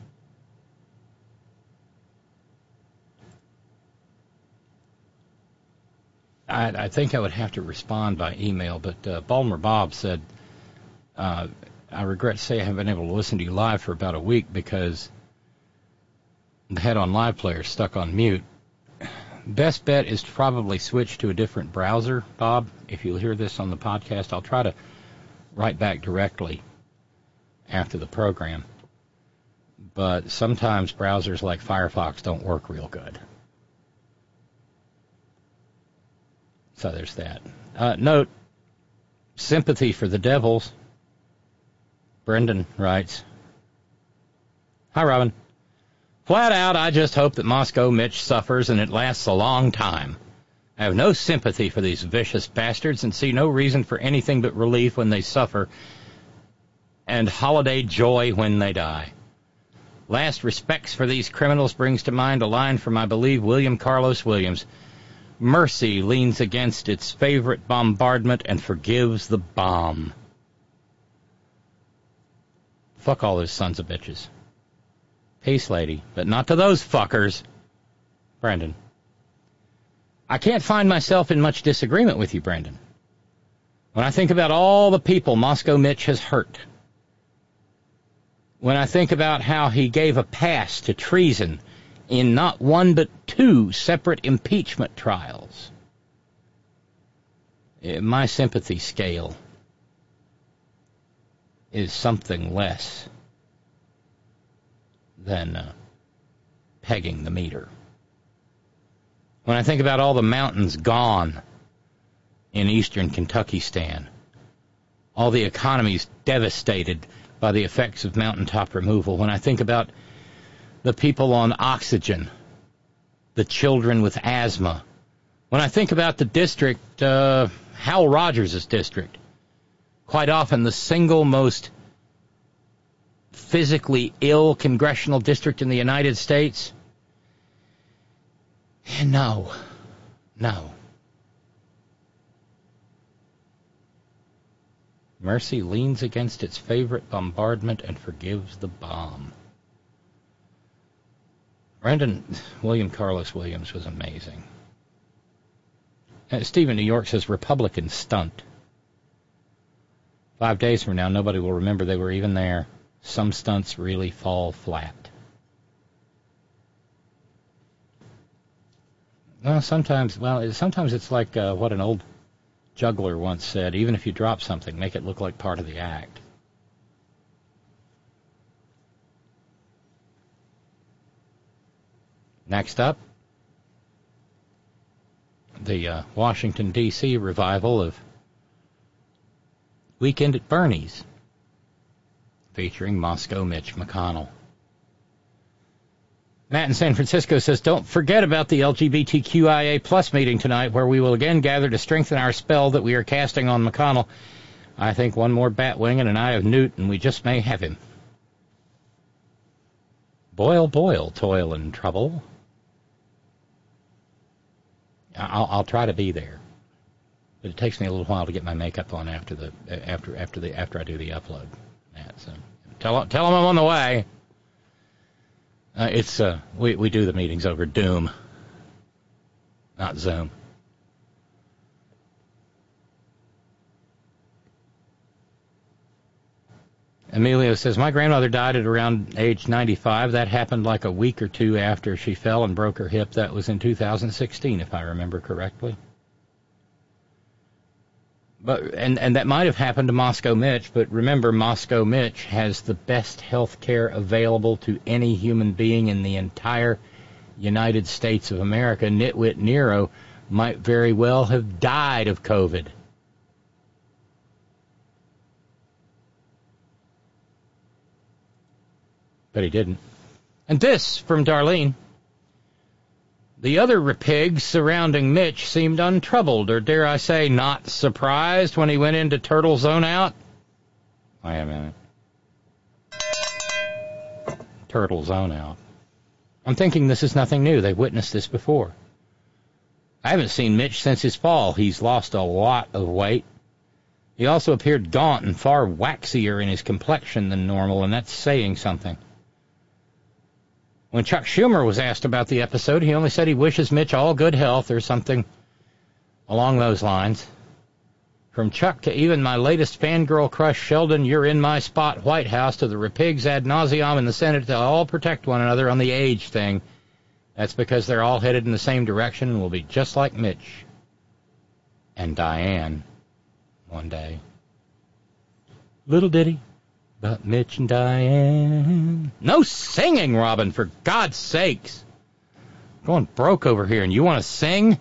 I, I think I would have to respond by email, but uh, Balmer Bob said, uh, I regret to say I haven't been able to listen to you live for about a week because the head-on live player is stuck on mute. Best bet is to probably switch to a different browser, Bob. If you'll hear this on the podcast, I'll try to write back directly after the program. But sometimes browsers like Firefox don't work real good. So there's that. Uh, note, sympathy for the Devils. Brendan writes, Hi, Robin. Flat out, I just hope that Moscow Mitch suffers and it lasts a long time. I have no sympathy for these vicious bastards and see no reason for anything but relief when they suffer and holiday joy when they die. Last respects for these criminals brings to mind a line from, I believe, William Carlos Williams. Mercy leans against its favorite bombardment and forgives the bomb. Fuck all those sons of bitches. Peace, lady, but not to those fuckers. Brandon. I can't find myself in much disagreement with you, Brandon. When I think about all the people Moscow Mitch has hurt, when I think about how he gave a pass to treason in not one but two separate impeachment trials, my sympathy scale is something less than uh, pegging the meter. When I think about all the mountains gone in eastern Kentucky, Stan, all the economies devastated by the effects of mountaintop removal, when I think about the people on oxygen, the children with asthma, when I think about the district, uh, Hal Rogers' district, quite often the single most physically ill congressional district in the United States, no, no. Mercy leans against its favorite bombardment and forgives the bomb. Brandon, William Carlos Williams was amazing. Uh, Steve in New York says, Republican stunt. Five days from now, nobody will remember they were even there. Some stunts really fall flat. Well, sometimes, well, sometimes it's like uh, what an old juggler once said, even if you drop something, make it look like part of the act. Next up, the uh, Washington, D C revival of Weekend at Bernie's, featuring Moscow Mitch McConnell. Matt in San Francisco says, don't forget about the L G B T Q I A plus meeting tonight, where we will again gather to strengthen our spell that we are casting on McConnell. I think one more Batwing and an Eye of Newt, and we just may have him. Boil, boil, toil and trouble. I'll, I'll try to be there, but it takes me a little while to get my makeup on after the after after the after I do the upload. Matt, so tell tell them I'm on the way. Uh, it's uh, we we do the meetings over Doom, not Zoom. Emilio says, my grandmother died at around age ninety-five. That happened like a week or two after she fell and broke her hip. That was in two thousand sixteen, if I remember correctly. But and, and that might have happened to Moscow Mitch, but remember, Moscow Mitch has the best health care available to any human being in the entire United States of America. Nitwit Nero might very well have died of COVID. But he didn't. And this from Darlene. The other repigs surrounding Mitch seemed untroubled, or dare I say, not surprised when he went into Turtle Zone Out. Wait a minute. Turtle Zone Out. I'm thinking this is nothing new. They've witnessed this before. I haven't seen Mitch since his fall. He's lost a lot of weight. He also appeared gaunt and far waxier in his complexion than normal, and that's saying something. When Chuck Schumer was asked about the episode, he only said he wishes Mitch all good health or something along those lines. From Chuck to even my latest fangirl crush, Sheldon, you're in my spot, White House, to the repigs ad nauseum in the Senate to all protect one another on the age thing. That's because they're all headed in the same direction and will be just like Mitch and Diane one day. Little ditty about Mitch and Diane. No singing, Robin, for God's sakes. I'm going broke over here, and you want to sing?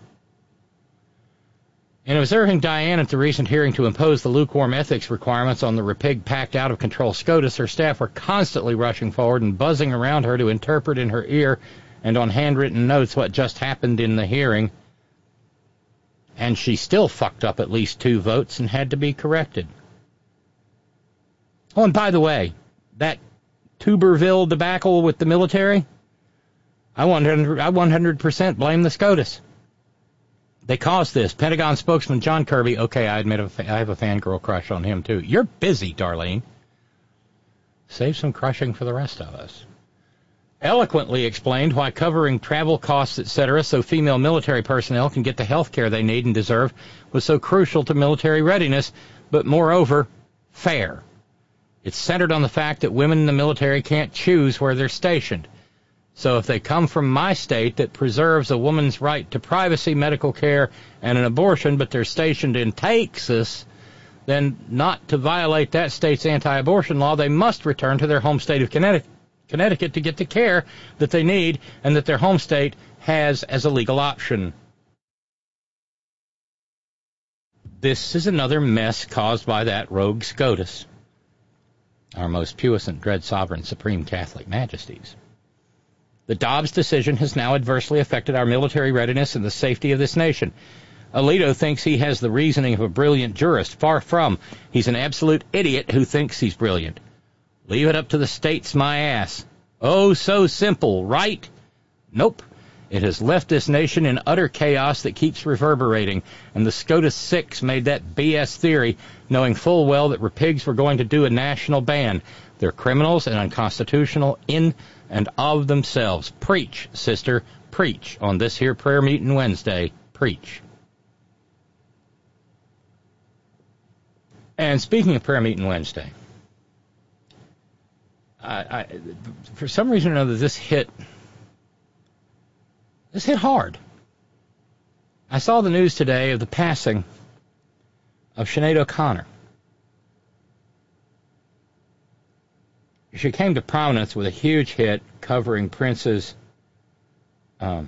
In observing Diane at the recent hearing to impose the lukewarm ethics requirements on the repig-packed out-of-control SCOTUS, her staff were constantly rushing forward and buzzing around her to interpret in her ear and on handwritten notes what just happened in the hearing. And she still fucked up at least two votes and had to be corrected. Oh, and by the way, that Tuberville debacle with the military, I one hundred percent blame the SCOTUS. They caused this. Pentagon spokesman John Kirby, okay, I admit I have a fangirl crush on him, too. You're busy, Darlene. Save some crushing for the rest of us. Eloquently explained why covering travel costs, et cetera, so female military personnel can get the health care they need and deserve was so crucial to military readiness, but moreover, fair. It's centered on the fact that women in the military can't choose where they're stationed. So if they come from my state that preserves a woman's right to privacy, medical care, and an abortion, but they're stationed in Texas, then not to violate that state's anti-abortion law, they must return to their home state of Connecticut, Connecticut to get the care that they need and that their home state has as a legal option. This is another mess caused by that rogue SCOTUS, our most puissant, dread, sovereign, supreme Catholic majesties. The Dobbs decision has now adversely affected our military readiness and the safety of this nation. Alito thinks he has the reasoning of a brilliant jurist. Far from. He's an absolute idiot who thinks he's brilliant. Leave it up to the states, my ass. Oh, so simple, right? Nope. It has left this nation in utter chaos that keeps reverberating, and the SCOTUS six made that B S theory, knowing full well that repigs were going to do a national ban. They're criminals and unconstitutional in and of themselves. Preach, sister, preach on this here prayer meeting Wednesday. Preach. And speaking of prayer meeting Wednesday, I, I, for some reason or another, this hit, this hit hard. I saw the news today of the passing of Sinead O'Connor. She came to prominence with a huge hit covering Prince's um,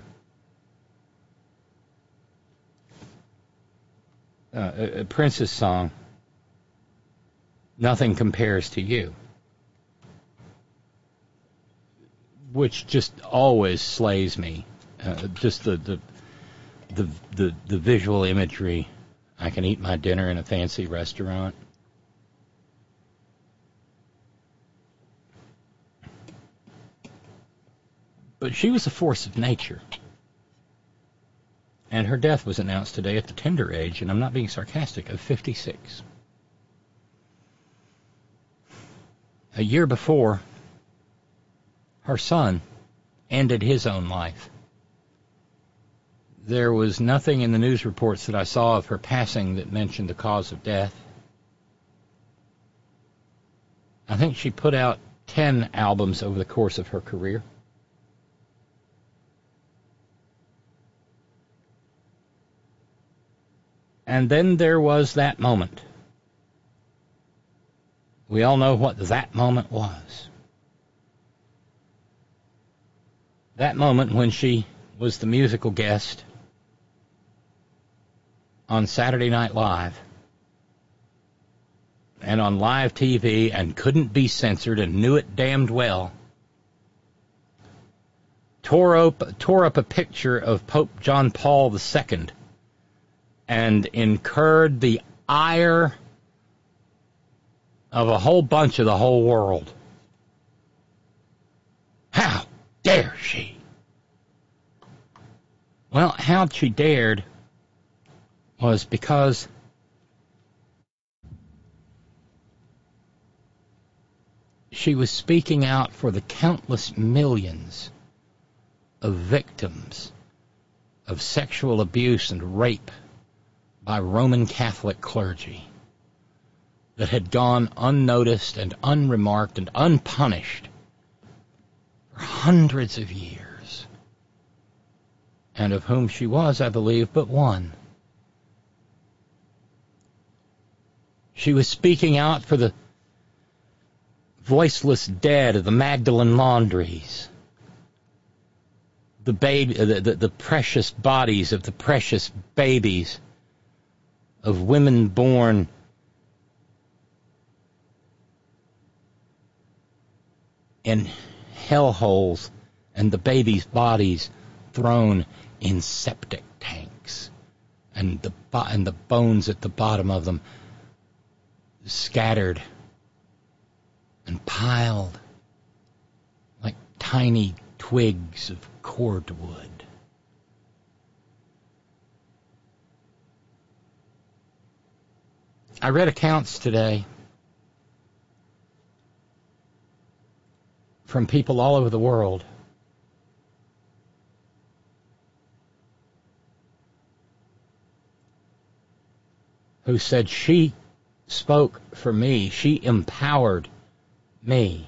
uh, uh, Prince's song, "Nothing Compares to You," which just always slays me. Uh, just the, the the the the visual imagery. I can eat my dinner in a fancy restaurant. But she was a force of nature. And her death was announced today at the tender age, and I'm not being sarcastic, of fifty-six. A year before, her son ended his own life. There was nothing in the news reports that I saw of her passing that mentioned the cause of death. I think she put out ten albums over the course of her career. And then there was that moment. We all know what that moment was. That moment when she was the musical guest on Saturday Night Live and on live T V and couldn't be censored and knew it damned well. Tore up, tore up a picture of Pope John Paul the Second and incurred the ire of a whole bunch of the whole world. How dare she? Well, how she dared was because she was speaking out for the countless millions of victims of sexual abuse and rape by Roman Catholic clergy that had gone unnoticed and unremarked and unpunished for hundreds of years, and of whom she was, I believe, but one. She was speaking out for the voiceless dead of the Magdalene laundries, the baby, the, the, the precious bodies of the precious babies of women born in hellholes and the babies' bodies thrown in septic tanks and the and the bones at the bottom of them scattered and piled like tiny twigs of cordwood. I read accounts today from people all over the world who said she spoke for me, she empowered me.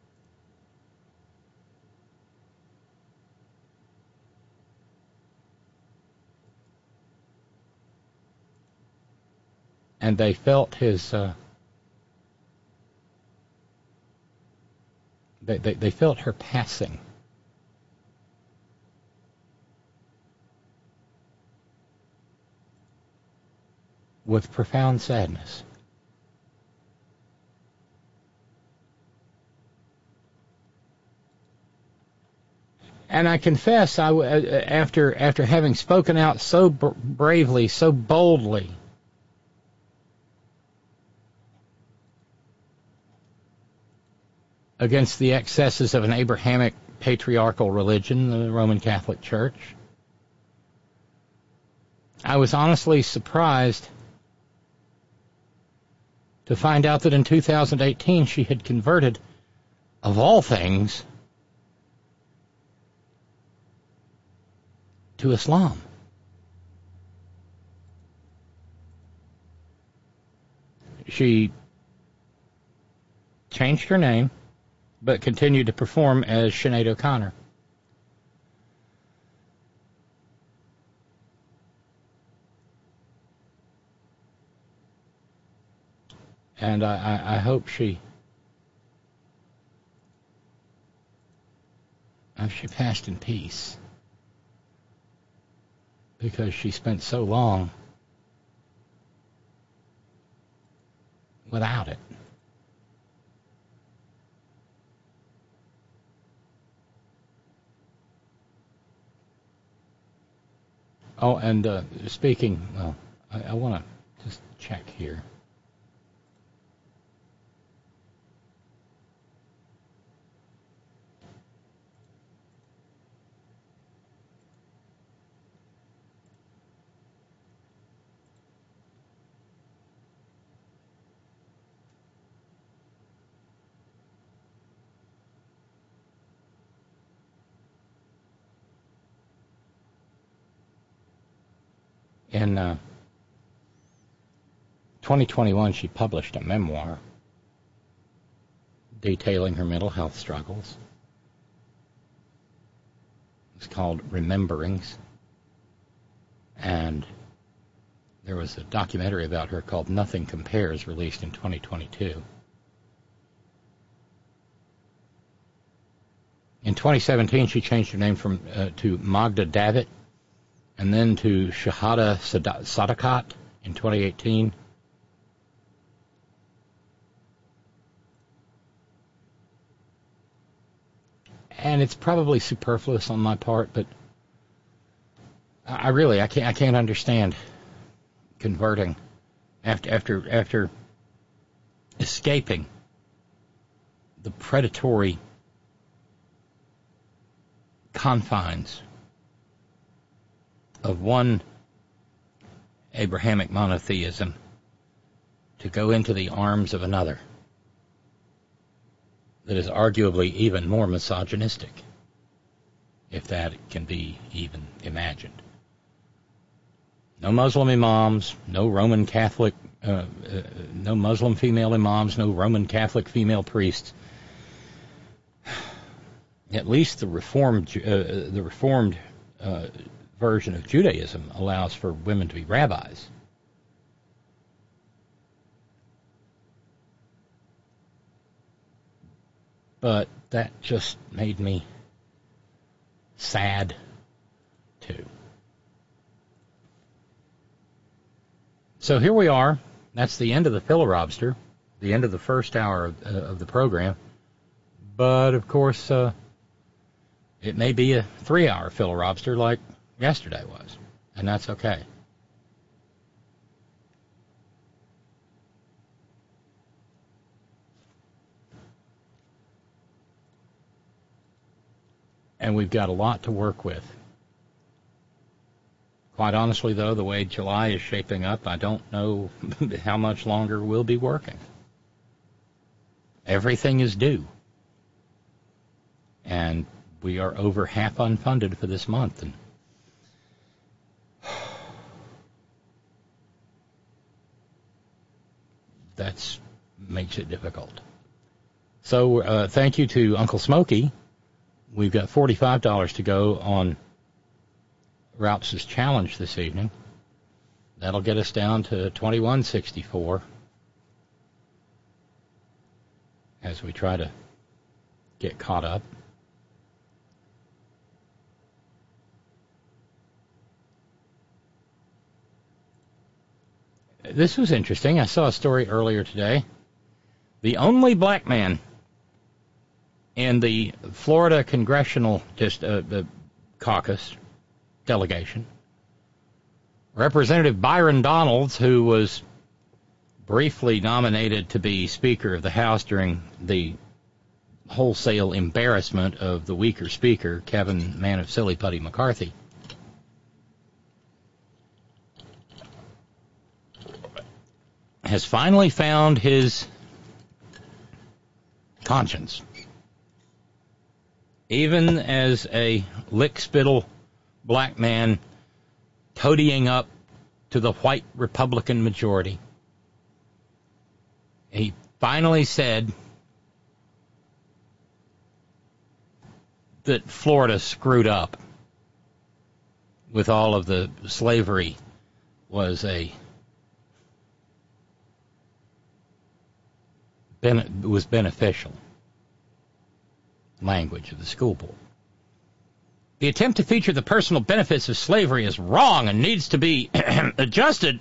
And they felt his, uh, they, they, they felt her passing. With profound sadness. And I confess, I, after after having spoken out so bravely, so boldly, against the excesses of an Abrahamic patriarchal religion, the Roman Catholic Church, I was honestly surprised to find out that in two thousand eighteen she had converted, of all things, to Islam. She changed her name, but continued to perform as Sinead O'Connor. And I, I, I hope she, I hope she passed in peace, because she spent so long without it. Oh, and uh, speaking, well, I, I want to just check here. In uh, twenty twenty-one, she published a memoir detailing her mental health struggles. It's called Rememberings. And there was a documentary about her called Nothing Compares, released in twenty twenty-two. In twenty seventeen, she changed her name from uh, to Magda Davitt, and then to Shahada Sadakat in twenty eighteen. And it's probably superfluous on my part, but I really I can't I can't understand converting after after after escaping the predatory confines of one Abrahamic monotheism to go into the arms of another that is arguably even more misogynistic, if that can be even imagined. No Muslim imams, no Roman Catholic, uh, uh, no Muslim female imams, no Roman Catholic female priests. At least the Reformed, uh, the Reformed uh, version of Judaism allows for women to be rabbis. But that just made me sad, too. So here we are. That's the end of the Philorobster, the end of the first hour of, uh, of the program. But, of course, uh, it may be a three-hour Philorobster like yesterday was, and that's okay. And we've got a lot to work with. Quite honestly, though, the way July is shaping up, I don't know how much longer we'll be working. Everything is due. And we are over half unfunded for this month. And that makes it difficult. So uh, thank you to Uncle Smokey. We've got forty-five dollars to go on Ralph's challenge this evening. That'll get us down to twenty-one sixty-four as we try to get caught up. This was interesting. I saw a story earlier today. The only black man in the Florida Congressional just, uh, the caucus delegation, Representative Byron Donalds, who was briefly nominated to be Speaker of the House during the wholesale embarrassment of the weaker Speaker, Kevin Man of Silly Putty McCarthy. has finally found his conscience. Even as a lick-spittle black man toadying up to the white Republican majority, he finally said that Florida screwed up with all of the slavery was a was beneficial language of the school board. The attempt to feature the personal benefits of slavery is wrong and needs to be adjusted.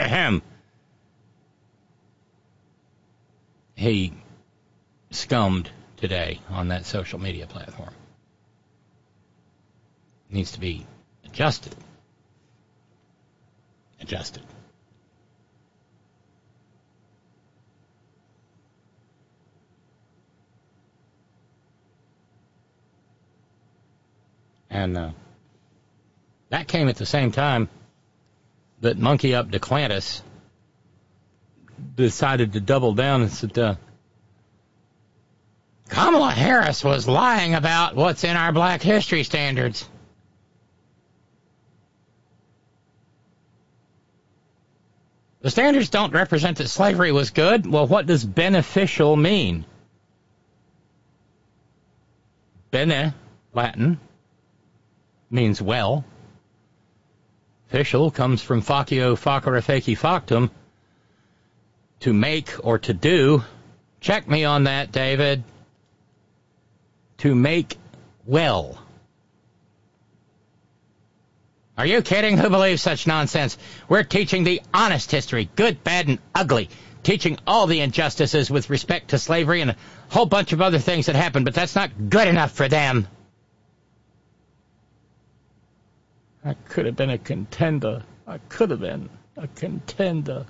He scummed today on that social media platform. Needs to be adjusted. Adjusted. And uh, that came at the same time that Monkey Up DeClantis decided to double down and said, uh, Kamala Harris was lying about what's in our Black History standards. The standards don't represent that slavery was good. Well, what does beneficial mean? Bene, Latin, means well. Official comes from facio, facere, feci, factum, to make or to do. Check me on that, David. To make well. Are you kidding? Who believes such nonsense? We're teaching the honest history, good, bad, and ugly. Teaching all the injustices with respect to slavery and a whole bunch of other things that happened, but that's not good enough for them. I could have been a contender. I could have been a contender.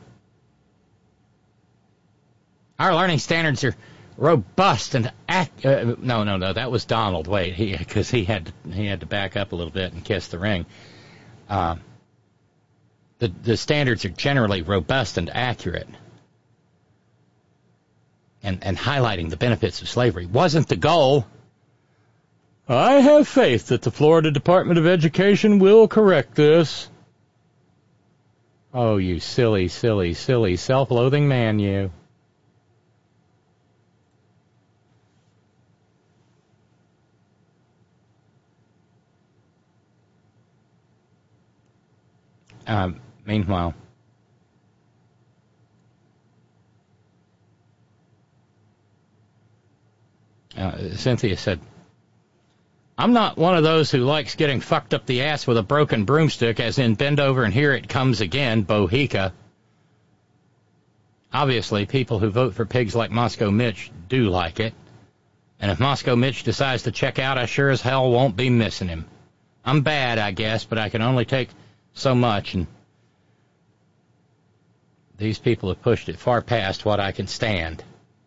Our learning standards are robust and act. Uh, no, no, no. That was Donald. Wait, he because he had he had to back up a little bit and kiss the ring. Uh, the the standards are generally robust and accurate, and and highlighting the benefits of slavery wasn't the goal. I have faith that the Florida Department of Education will correct this. Oh, you silly, silly, silly, self-loathing man, you. Um, meanwhile, uh, Cynthia said, I'm not one of those who likes getting fucked up the ass with a broken broomstick, as in bend over and here it comes again, Bohica. Obviously, people who vote for pigs like Moscow Mitch do like it. And if Moscow Mitch decides to check out, I sure as hell won't be missing him. I'm bad, I guess, but I can only take so much, and these people have pushed it far past what I can stand.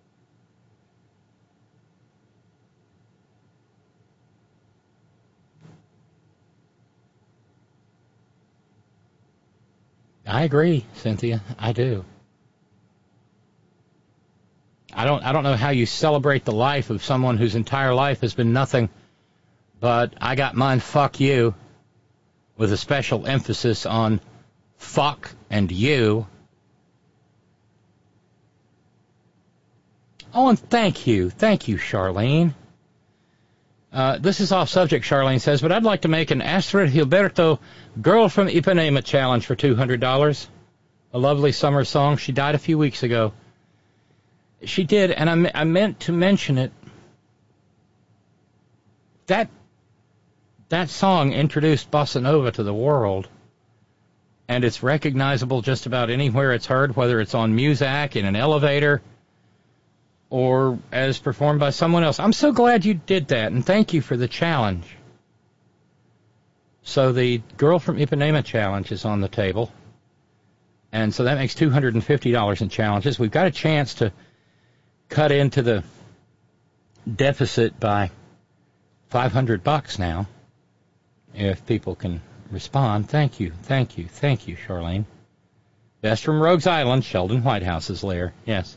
I agree, Cynthia. I do. I don't I don't know how you celebrate the life of someone whose entire life has been nothing but I got mine, fuck you, with a special emphasis on fuck and you. Oh, and thank you. Thank you, Charlene. Uh, this is off subject, Charlene says, but I'd like to make an Astrid Gilberto Girl from Ipanema challenge for two hundred dollars. A lovely summer song. She died a few weeks ago. She did, and I, me- I meant to mention it. That that song introduced bossa nova to the world, and it's recognizable just about anywhere it's heard, whether it's on Muzak, in an elevator, or as performed by someone else. I'm so glad you did that, and thank you for the challenge. So the Girl from Ipanema challenge is on the table, and so that makes two hundred fifty dollars in challenges. We've got a chance to cut into the deficit by five hundred bucks now, if people can respond. Thank you, thank you, thank you, Charlene. Best from Rogues Island, Sheldon Whitehouse's lair. Yes.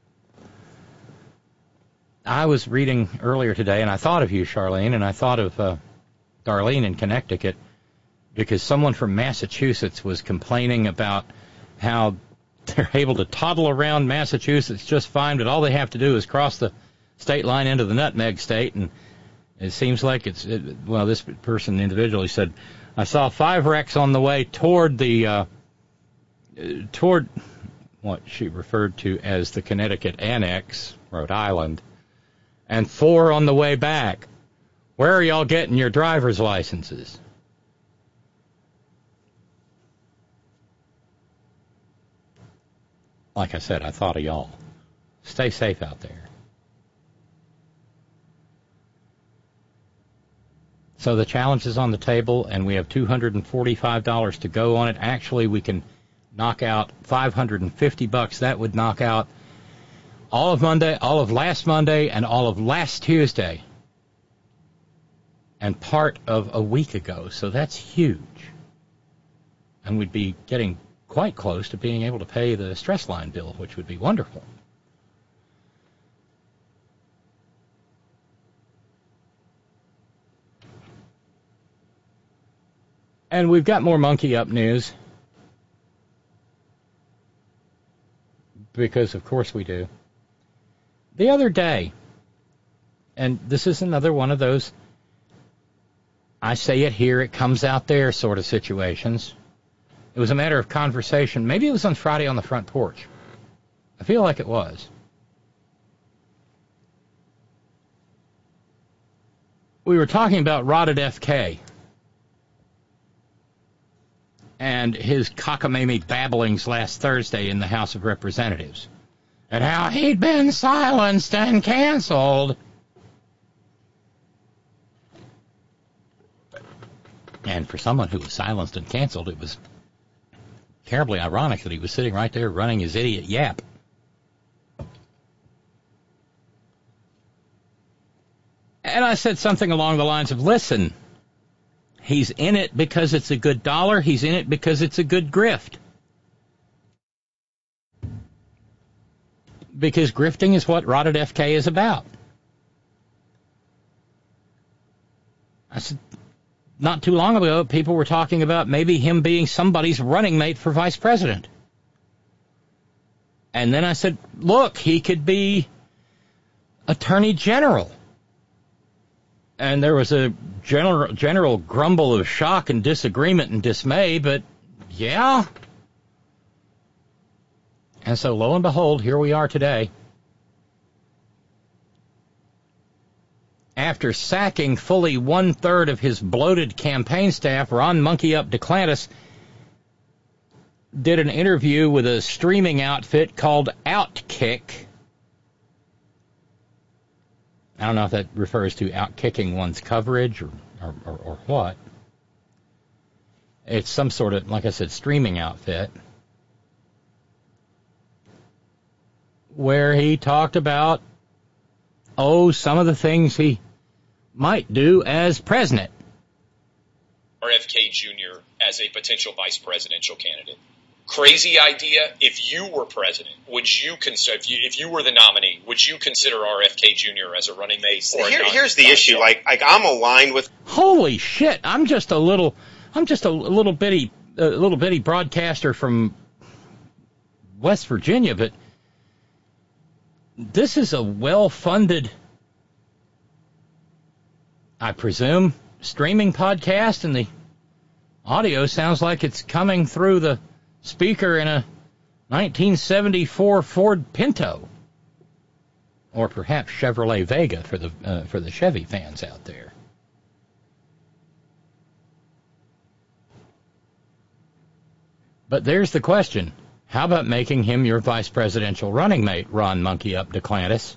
I was reading earlier today, and I thought of you, Charlene, and I thought of uh, Darlene in Connecticut, because someone from Massachusetts was complaining about how they're able to toddle around Massachusetts just fine, but all they have to do is cross the state line into the nutmeg state, and it seems like it's, it, well, this person individually said, I saw five wrecks on the way toward the, uh, toward what she referred to as the Connecticut Annex, Rhode Island, and four on the way back. Where are y'all getting your driver's licenses? Like I said, I thought of y'all. Stay safe out there. So the challenge is on the table, and we have two hundred forty-five dollars to go on it. Actually, we can knock out five hundred fifty bucks. That would knock out all of Monday, all of last Monday, and all of last Tuesday, and part of a week ago. So that's huge. And we'd be getting quite close to being able to pay the stress line bill, which would be wonderful. And we've got more monkey up news, because of course we do. The other day, and this is another one of those I say it here, it comes out there sort of situations. It was a matter of conversation. Maybe it was on Friday on the front porch. I feel like it was. We were talking about Rotted F K and his cockamamie babblings last Thursday in the House of Representatives, and how he'd been silenced and canceled. And for someone who was silenced and canceled, it was terribly ironic that he was sitting right there running his idiot yap. And I said something along the lines of, listen, he's in it because it's a good dollar. He's in it because it's a good grift. Because grifting is what Rotted F K is about. I said, not too long ago, people were talking about maybe him being somebody's running mate for vice president. And then I said, look, he could be attorney general. And there was a general, general grumble of shock and disagreement and dismay, but yeah. And so lo and behold, here we are today. After sacking fully one-third of his bloated campaign staff, Ron Monkey Up DeClantis did an interview with a streaming outfit called Outkick. I don't know if that refers to outkicking one's coverage or, or, or, or what. It's some sort of, like I said, streaming outfit, where he talked about, oh, some of the things he might do as president. R F K Junior as a potential vice presidential candidate. Crazy idea. If you were president, would you consider, if you, if you were the nominee, would you consider R F K Junior as a running mate? Or Here, here's the issue. Like, like I'm aligned with. Holy shit! I'm just a little, I'm just a little bitty, a little bitty broadcaster from West Virginia, but this is a well-funded, I presume, streaming podcast, and the audio sounds like it's coming through the speaker in a nineteen seventy-four Ford Pinto, or perhaps Chevrolet Vega for the uh, for the Chevy fans out there. But there's the question. How about making him your vice presidential running mate, Ron Monkey Up DeClantis?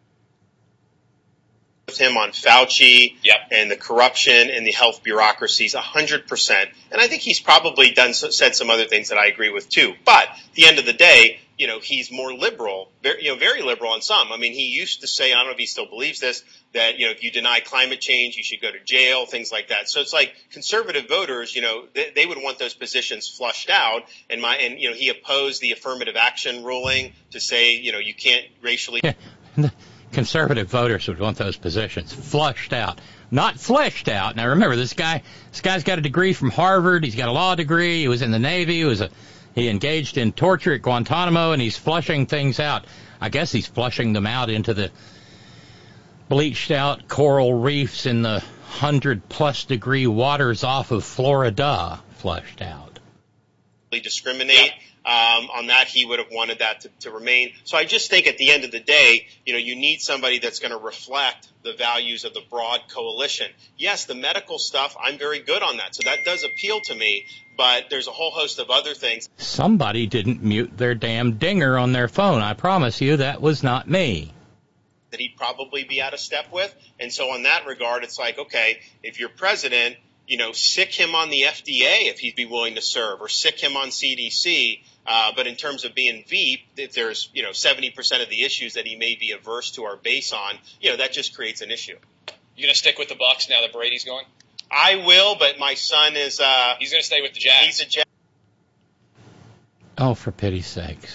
With him on Fauci yep. and the corruption and the health bureaucracies, one hundred percent. And I think he's probably done said some other things that I agree with, too. But at the end of the day, you know, he's more liberal, very, you know, very liberal on some. I mean, he used to say, I don't know if he still believes this, that, you know, if you deny climate change, you should go to jail, things like that. So it's like conservative voters, you know, they, they would want those positions flushed out. And my, and, you know, he opposed the affirmative action ruling to say, you know, you can't racially. The conservative voters would want those positions flushed out, not fleshed out. Now remember, this guy, this guy's got a degree from Harvard. He's got a law degree. He was in the Navy. He was a, he engaged in torture at Guantanamo, and he's flushing things out. I guess he's flushing them out into the bleached out coral reefs in the hundred plus degree waters off of Florida, flushed out. Discriminate. Um, on that, he would have wanted that to, to remain. So I just think at the end of the day, you know, you need somebody that's going to reflect the values of the broad coalition. Yes, the medical stuff, I'm very good on that. So that does appeal to me, but there's a whole host of other things. Somebody didn't mute their damn dinger on their phone. I promise you that was not me. That he'd probably be out of step with. And so on that regard, it's like, okay, if you're president, you know, sick him on the F D A if he'd be willing to serve, or sick him on C D C. Uh, but in terms of being Veep, if there's, you know, seventy percent of the issues that he may be averse to our base on, you know, that just creates an issue. You going to stick with the Bucs now that Brady's going? I will, but my son is... Uh, he's going to stay with the Jags. He's a Jag. Oh, for pity's sakes.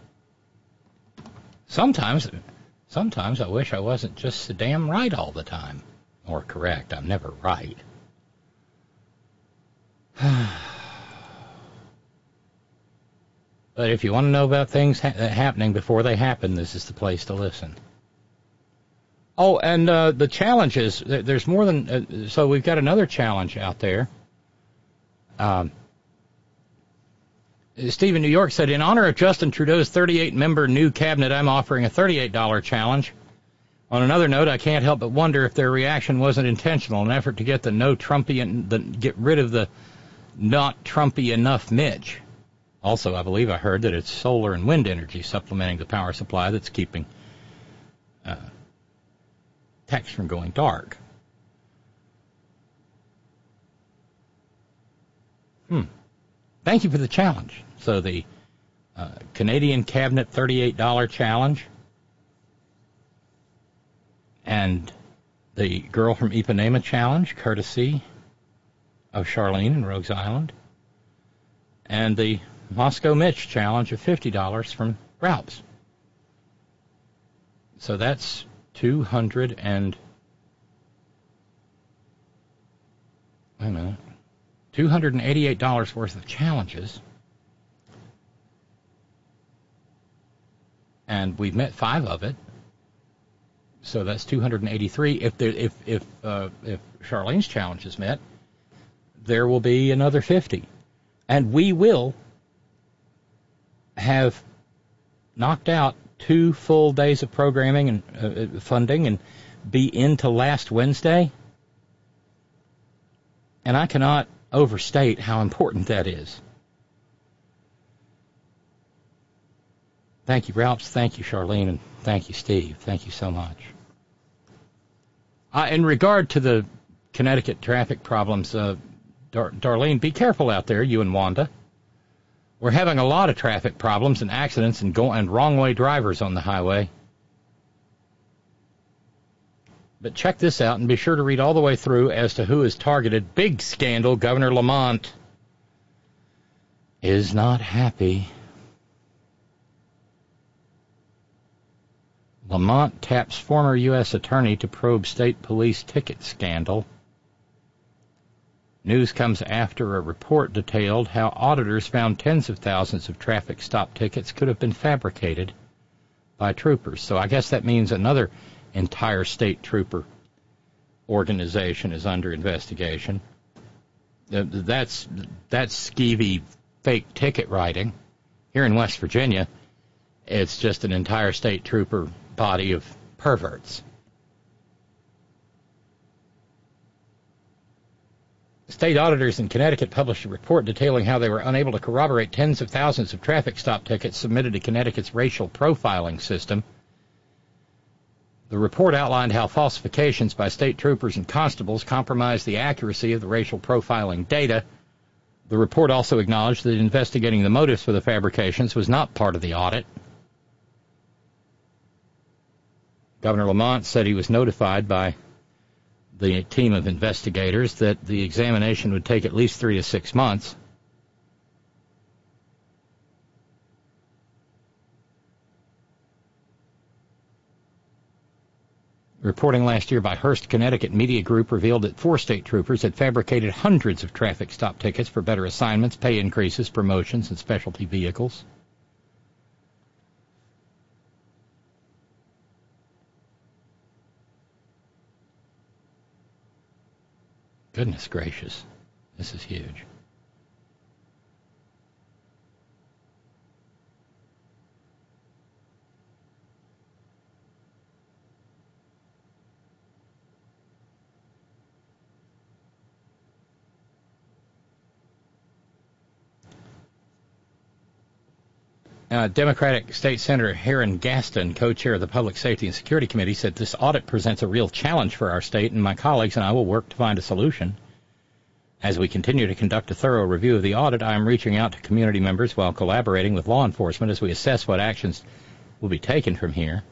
Sometimes, sometimes I wish I wasn't just so damn right all the time. Or correct. I'm never right. But if you want to know about things ha- happening before they happen, this is the place to listen. Oh, and uh, the challenges, there's more than, uh, so we've got another challenge out there. Um, Steve in New York said, in honor of Justin Trudeau's thirty-eight member new cabinet, I'm offering a thirty-eight dollars challenge. On another note, I can't help but wonder if their reaction wasn't intentional, an effort to get the no Trumpian, the, get rid of the not Trumpy enough Mitch. Also, I believe I heard that it's solar and wind energy supplementing the power supply that's keeping uh, techs from going dark. Hmm. Thank you for the challenge. So the uh, Canadian Cabinet thirty-eight dollars challenge and the Girl from Ipanema challenge, courtesy of Charlene in Rogues Island, and the Moscow Mitch challenge of fifty dollars from Ralph's. So that's two hundred and wait a minute, two hundred eighty-eight dollars worth of challenges, and we've met five of it. So that's two hundred eighty-three. If there, if if uh, if Charlene's challenge is met, there will be another fifty, and we will have knocked out two full days of programming and uh, funding and be into last Wednesday. And I cannot overstate how important that is. Thank you, Ralphs. Thank you, Charlene. And thank you, Steve. Thank you so much. Uh, in regard to the Connecticut traffic problems, uh, Dar- Darlene, be careful out there, you and Wanda. We're having a lot of traffic problems and accidents and, go- and wrong-way drivers on the highway. But check this out and be sure to read all the way through as to who is targeted. Big scandal. Governor Lamont is not happy. Lamont taps former U S attorney to probe state police ticket scandal. News comes after a report detailed how auditors found tens of thousands of traffic stop tickets could have been fabricated by troopers. So I guess that means another entire state trooper organization is under investigation. That's that's skeevy fake ticket writing. Here in West Virginia, it's just an entire state trooper body of perverts. State auditors in Connecticut published a report detailing how they were unable to corroborate tens of thousands of traffic stop tickets submitted to Connecticut's racial profiling system. The report outlined how falsifications by state troopers and constables compromised the accuracy of the racial profiling data. The report also acknowledged that investigating the motives for the fabrications was not part of the audit. Governor Lamont said he was notified by the team of investigators that the examination would take at least three to six months. Reporting last year by Hearst, Connecticut Media Group revealed that four state troopers had fabricated hundreds of traffic stop tickets for better assignments, pay increases, promotions, and specialty vehicles. Goodness gracious, this is huge. Uh, Democratic State Senator Heron Gaston, co-chair of the Public Safety and Security Committee, said this audit presents a real challenge for our state, and my colleagues and I will work to find a solution. As we continue to conduct a thorough review of the audit, I am reaching out to community members while collaborating with law enforcement as we assess what actions will be taken from here.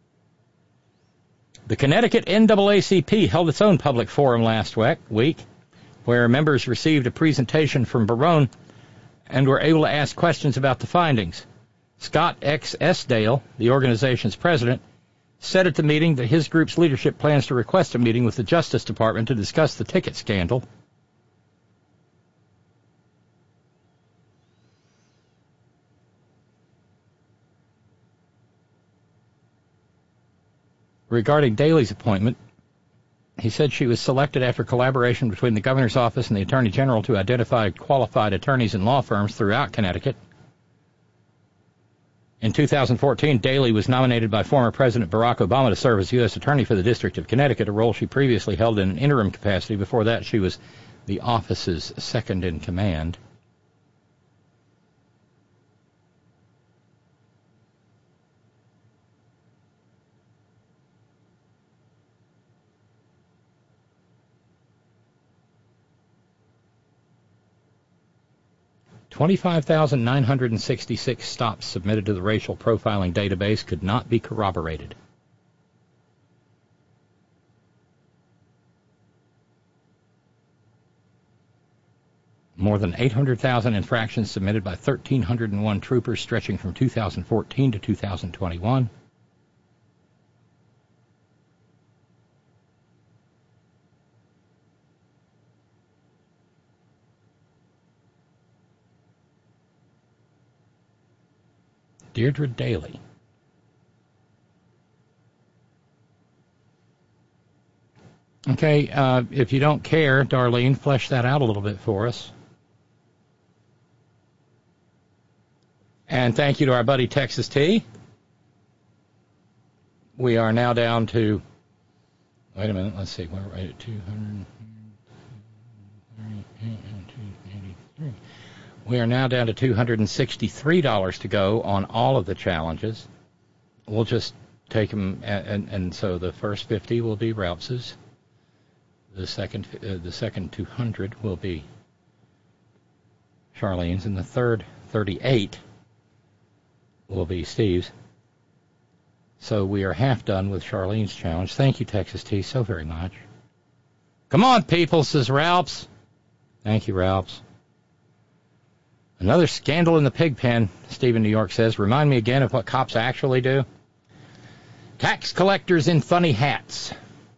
The Connecticut N double A C P held its own public forum last week, where members received a presentation from Barone and were able to ask questions about the findings. Scott X. Esdale, the organization's president, said at the meeting that his group's leadership plans to request a meeting with the Justice Department to discuss the ticket scandal. Regarding Daley's appointment, he said she was selected after collaboration between the governor's office and the attorney general to identify qualified attorneys and law firms throughout Connecticut. In two thousand fourteen, Daley was nominated by former President Barack Obama to serve as U S Attorney for the District of Connecticut, a role she previously held in an interim capacity. Before that, she was the office's second in command. twenty-five thousand nine hundred sixty-six stops submitted to the racial profiling database could not be corroborated. More than eight hundred thousand infractions submitted by one thousand three hundred one troopers stretching from two thousand fourteen to two thousand twenty-one. Deirdre Daley. Okay, uh, if you don't care, Darlene, flesh that out a little bit for us. And thank you to our buddy Texas T. We are now down to, wait a minute, let's see, we're right at two hundred eighty-three. We are now down to two hundred sixty-three dollars to go on all of the challenges. We'll just take them, and, and, and so the first fifty will be Ralph's. The second, uh, the second two hundred will be Charlene's, and the third thirty-eight will be Steve's. So we are half done with Charlene's challenge. Thank you, Texas T, so very much. Come on, people, says Ralph's. Thank you, Ralph's. Another scandal in the pig pen, Steve in New York says. Remind me again of what cops actually do. Tax collectors in funny hats.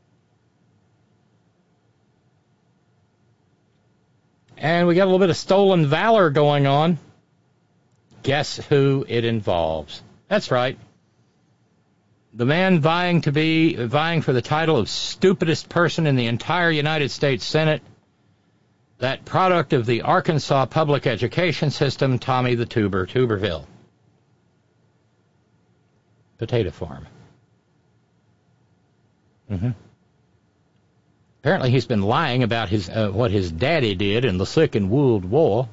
And we got a little bit of stolen valor going on. Guess who it involves? That's right. The man vying to be vying for the title of stupidest person in the entire United States Senate, that product of the Arkansas public education system, Tommy the Tuber, Tuberville. Potato farm. Mm-hmm. Apparently he's been lying about his uh, what his daddy did in the Second World War.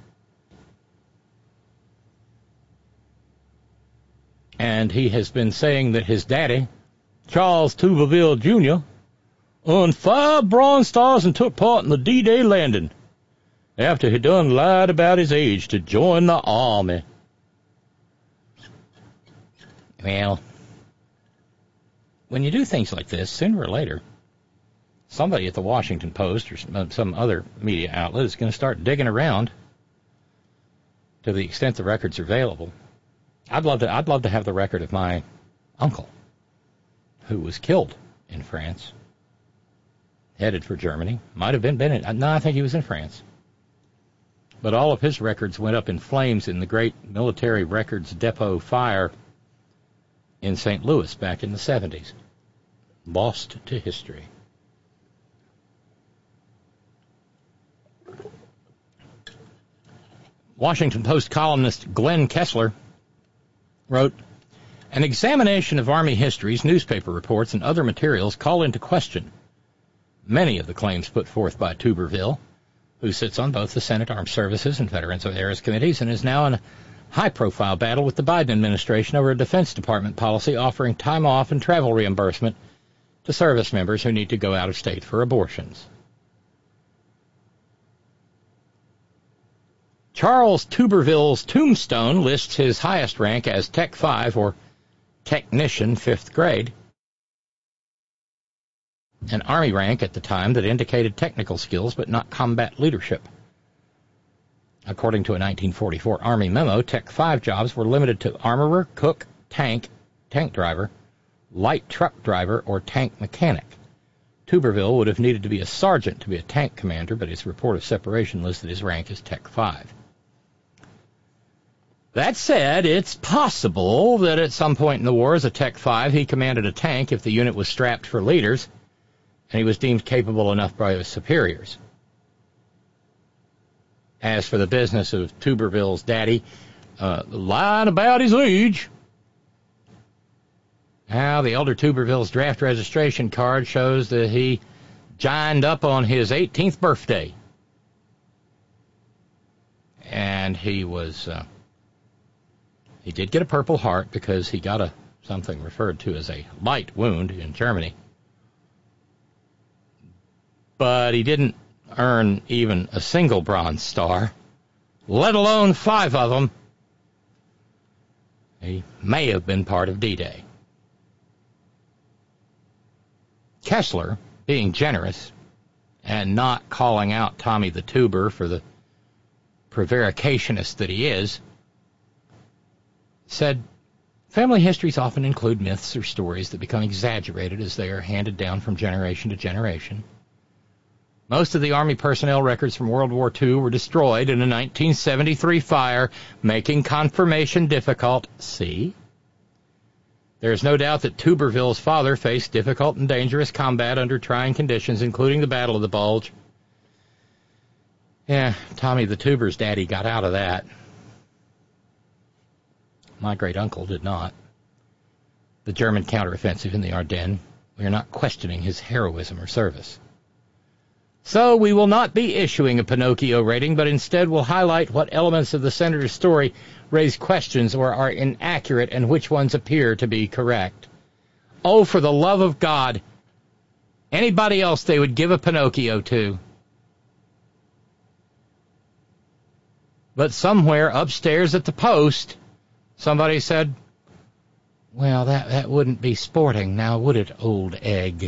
And he has been saying that his daddy, Charles Tuberville Junior, earned five Bronze Stars and took part in the D-Day landing. after he done lied about his age to join the army. Well, when you do things like this, sooner or later, somebody at the Washington Post or some other media outlet is going to start digging around to the extent the records are available. I'd love to, I'd love to have the record of my uncle, who was killed in France, headed for Germany. Might have been, been in, no, I think he was in France. But all of his records went up in flames in the great military records depot fire in Saint Louis back in the seventies. Lost to history. Washington Post columnist Glenn Kessler wrote, an examination of Army histories, newspaper reports, and other materials call into question many of the claims put forth by Tuberville, who sits on both the Senate Armed Services and Veterans Affairs committees and is now in a high-profile battle with the Biden administration over a Defense Department policy offering time off and travel reimbursement to service members who need to go out of state for abortions. Charles Tuberville's tombstone lists his highest rank as Tech five, or Technician, fifth grade, an Army rank at the time that indicated technical skills but not combat leadership. According to a nineteen forty-four Army memo, Tech five jobs were limited to armorer, cook, tank, tank driver, light truck driver, or tank mechanic. Tuberville would have needed to be a sergeant to be a tank commander, but his report of separation listed his rank as Tech five. That said, it's possible that at some point in the war as a Tech five he commanded a tank if the unit was strapped for leaders and he was deemed capable enough by his superiors. As for the business of Tuberville's daddy uh, lying about his age, now the elder Tuberville's draft registration card shows that he joined up on his eighteenth birthday. And he was... Uh, He did get a Purple Heart because he got a something referred to as a light wound in Germany. But he didn't earn even a single Bronze Star, let alone five of them. He may have been part of D-Day. Kessler, being generous and not calling out Tommy the Tuber for the prevaricationist that he is, said, family histories often include myths or stories that become exaggerated as they are handed down from generation to generation. Most of the Army personnel records from World War Two were destroyed in a nineteen seventy-three fire, making confirmation difficult. See? There is no doubt that Tuberville's father faced difficult and dangerous combat under trying conditions, including the Battle of the Bulge. Yeah, Tommy the Tuber's daddy got out of that. My great-uncle did not. The German counteroffensive in the Ardennes, we are not questioning his heroism or service. So we will not be issuing a Pinocchio rating, but instead will highlight what elements of the senator's story raise questions or are inaccurate and which ones appear to be correct. Oh, for the love of God, anybody else they would give a Pinocchio to. But somewhere upstairs at the Post, somebody said, well, that, that wouldn't be sporting now, would it, old egg?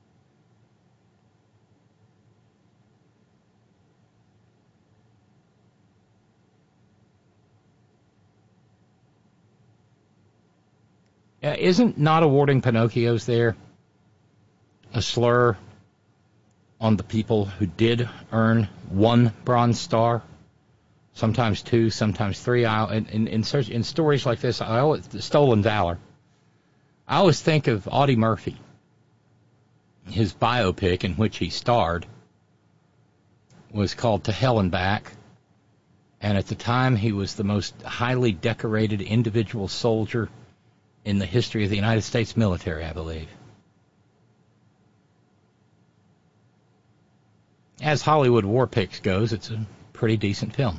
Uh, isn't not awarding Pinocchios there a slur on the people who did earn one Bronze Star? Sometimes two, sometimes three. I, in, in, in, search, in stories like this, I always, Stolen Valor, I always think of Audie Murphy, his biopic in which he starred was called To Hell and Back, and at the time he was the most highly decorated individual soldier in the history of the United States military, I believe. As Hollywood War Pics goes, it's a pretty decent film.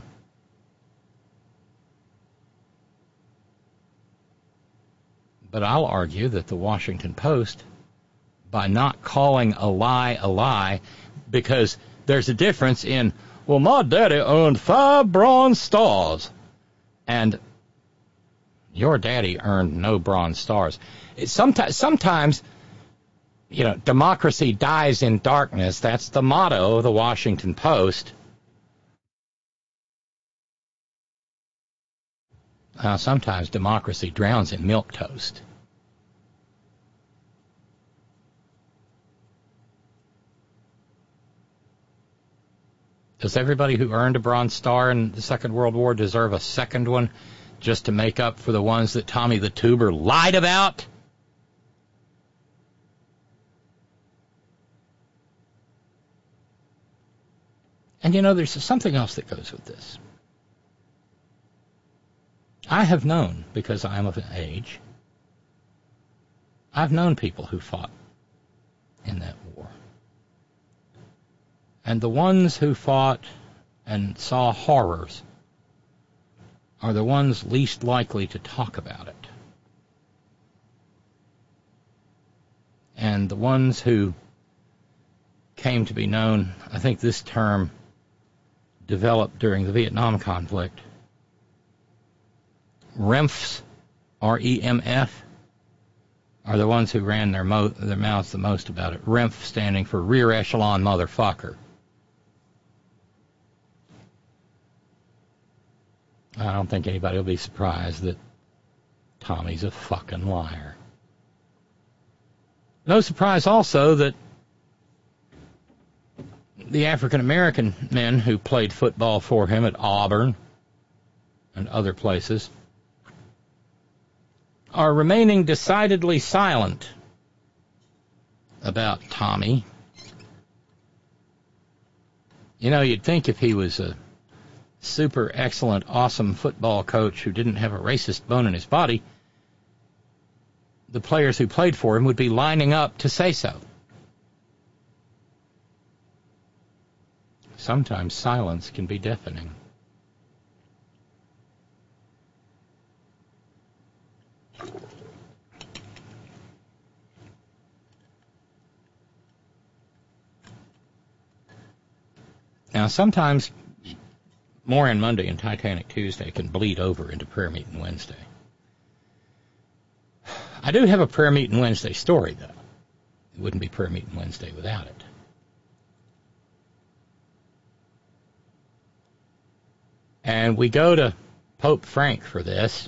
But I'll argue that the Washington Post, by not calling a lie a lie, because there's a difference in well, my daddy earned five Bronze Stars. And your daddy earned no Bronze Stars. It's sometimes, sometimes, you know, democracy dies in darkness. That's the motto of the Washington Post. Uh, sometimes democracy drowns in milquetoast. Does everybody who earned a Bronze Star in the Second World War deserve a second one just to make up for the ones that Tommy the Tuber lied about? And you know, there's something else that goes with this. I have known, because I am of an age, I've known people who fought in that war. And the ones who fought and saw horrors are the ones least likely to talk about it. And the ones who came to be known, I think this term developed during the Vietnam conflict, R E M Fs, R E M F, are the ones who ran their, mo- their mouths the most about it. R E M F standing for Rear Echelon Motherfucker. I don't think anybody will be surprised that Tommy's a fucking liar. No surprise also that the African-American men who played football for him at Auburn and other places are remaining decidedly silent about Tommy. You know, you'd think if he was a super excellent, awesome football coach who didn't have a racist bone in his body, the players who played for him would be lining up to say so. Sometimes silence can be deafening. Now, sometimes Moran Monday and Titanic Tuesday can bleed over into Prayer Meeting Wednesday. I do have a Prayer Meeting Wednesday story, though. It wouldn't be Prayer Meeting Wednesday without it. And we go to Pope Frank for this.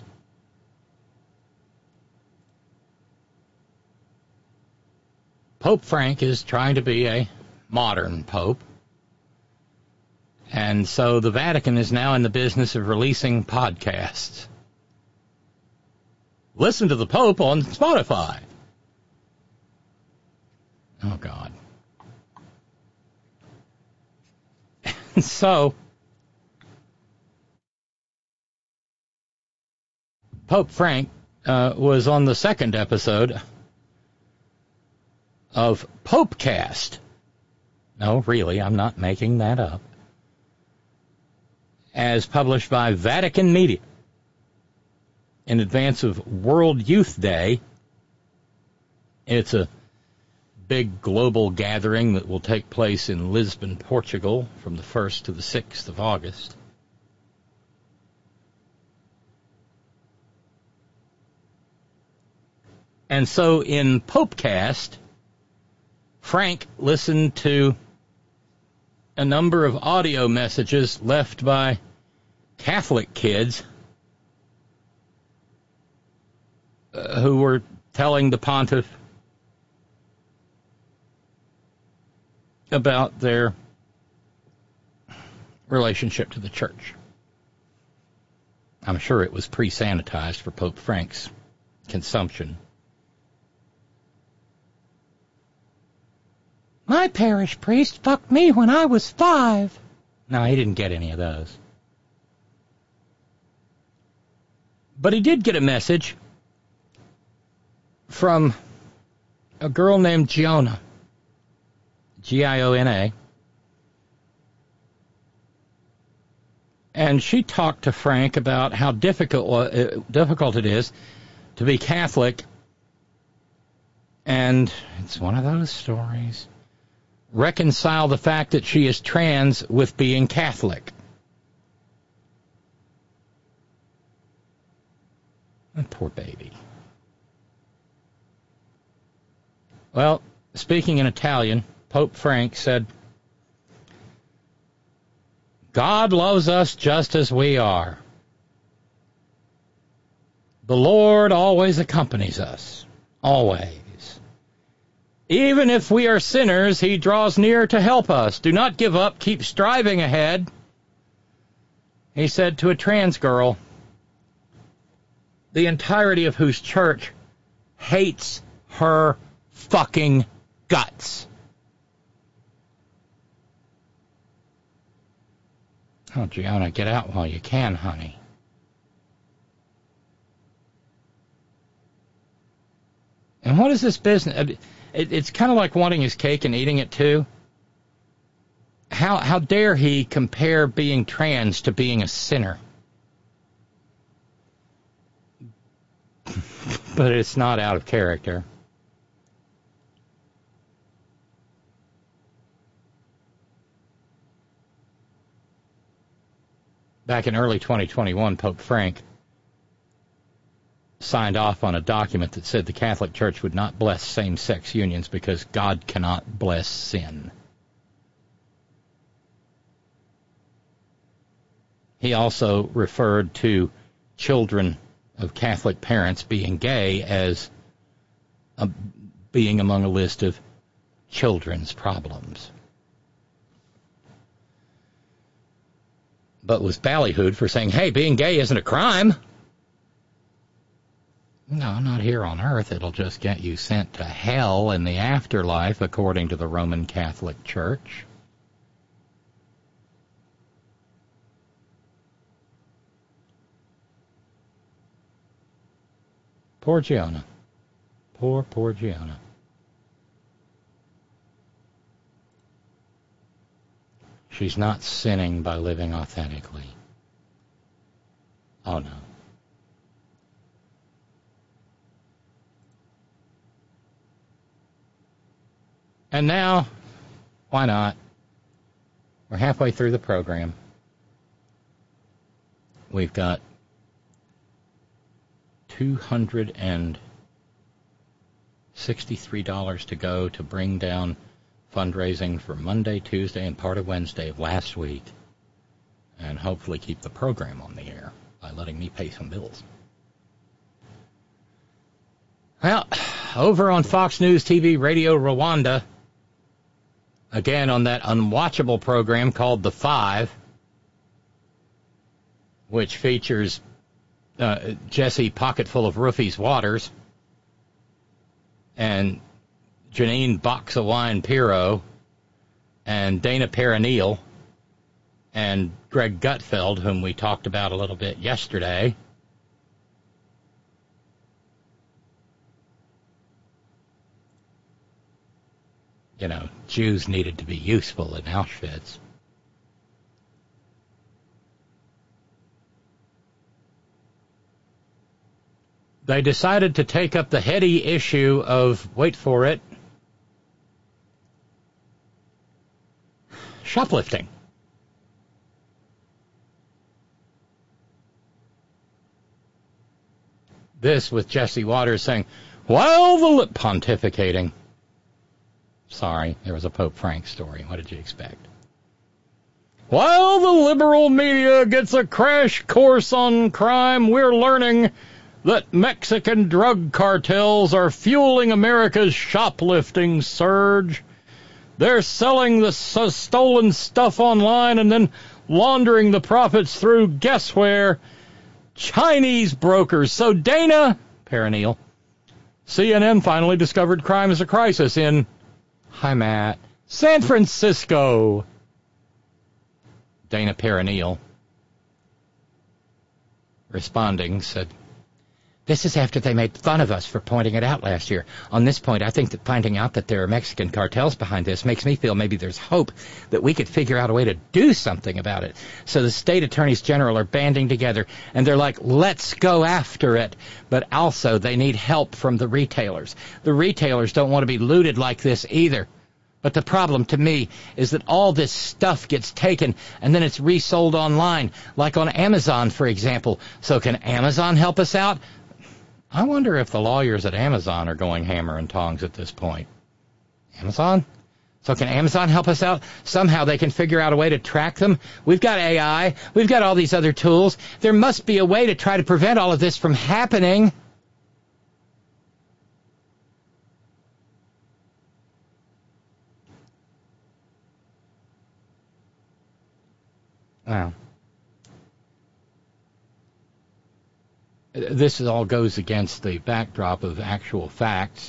Pope Frank is trying to be a modern pope. And so the Vatican is now in the business of releasing podcasts. Listen to the Pope on Spotify. Oh, God. And so Pope Frank uh, was on the second episode of Popecast. No, really, I'm not making that up. As published by Vatican Media in advance of World Youth Day. It's a big global gathering that will take place in Lisbon, Portugal, from the first to the sixth of August. And so in Popecast, Frank listened to a number of audio messages left by Catholic kids uh, who were telling the pontiff about their relationship to the church. I'm sure it was pre-sanitized for Pope Frank's consumption. My parish priest fucked me when I was five. No, he didn't get any of those. But he did get a message from a girl named Giona, G I O N A. And she talked to Frank about how difficult uh, difficult it is to be Catholic. And it's one of those stories. reconcile the fact that she is trans with being Catholic. That poor baby. Well, speaking in Italian, Pope Frank said, God loves us just as we are. The Lord always accompanies us. Always. Even if we are sinners, he draws near to help us. Do not give up. Keep striving ahead. He said to a trans girl, the entirety of whose church hates her fucking guts. Oh, Gianna, get out while you can, honey. And what is this business? It, it's kind of like wanting his cake and eating it too. How how dare he compare being trans to being a sinner? But it's not out of character. Back in early twenty twenty-one, Pope Frank signed off on a document that said the Catholic Church would not bless same-sex unions because God cannot bless sin. He also referred to children of Catholic parents being gay as a, being among a list of children's problems. But was ballyhooed for saying, hey, being gay isn't a crime. No, not here on earth. It'll just get you sent to hell in the afterlife, according to the Roman Catholic Church. Poor Gianna. Poor, poor Gianna. She's not sinning by living authentically. Oh, no. And now, why not? We're halfway through the program. We've got two hundred sixty-three dollars to go to bring down fundraising for Monday, Tuesday, and part of Wednesday of last week, and hopefully keep the program on the air by letting me pay some bills. Well, over on Fox News T V Radio Rwanda, again on that unwatchable program called The Five, which features uh, Jesse Pocketful of Roofies Waters and Janine Box of Wine Pirro and Dana Perennial and Greg Gutfeld, whom we talked about a little bit yesterday. You know, Jews needed to be useful in Auschwitz. They decided to take up the heady issue of, wait for it, shoplifting. This with Jesse Waters saying, while the lip pontificating. Sorry, there was a Pope Frank story. What did you expect? While the liberal media gets a crash course on crime, we're learning that Mexican drug cartels are fueling America's shoplifting surge. They're selling the stolen stuff online and then laundering the profits through, guess where? Chinese brokers. So Dana Perennial, C N N finally discovered crime as a crisis in, hi Matt, San Francisco. Dana Perennial, responding, said, this is after they made fun of us for pointing it out last year. On this point, I think that finding out that there are Mexican cartels behind this makes me feel maybe there's hope that we could figure out a way to do something about it. So the state attorneys general are banding together, and they're like, let's go after it. But also, they need help from the retailers. The retailers don't want to be looted like this either. But the problem to me is that all this stuff gets taken and then it's resold online, like on Amazon, for example. So can Amazon help us out? I wonder if the lawyers at Amazon are going hammer and tongs at this point. Amazon? So can Amazon help us out? Somehow they can figure out a way to track them. We've got A I. We've got all these other tools. There must be a way to try to prevent all of this from happening. Wow. This all goes against the backdrop of actual facts.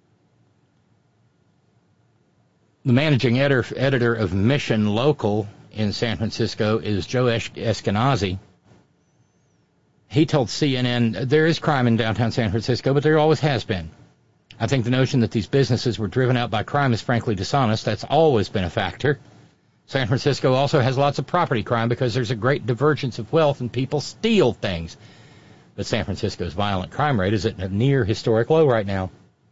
The managing editor, editor of Mission Local in San Francisco is Joe Eskenazi. He told C N N there is crime in downtown San Francisco, but there always has been. I think the notion that these businesses were driven out by crime is frankly dishonest. That's always been a factor. San Francisco also has lots of property crime because there's a great divergence of wealth and people steal things. But San Francisco's violent crime rate is at a near historic low right now.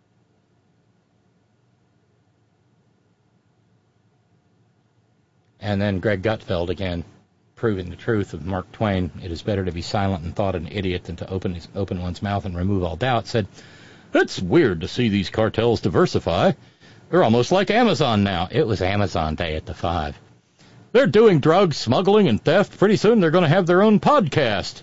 And then Greg Gutfeld again, proving the truth of Mark Twain. It is better to be silent and thought an idiot than to open his, open one's mouth and remove all doubt. Said, it's weird to see these cartels diversify. They're almost like Amazon now. It was Amazon Day at the Five. They're doing drugs, smuggling, and theft. Pretty soon they're going to have their own podcast.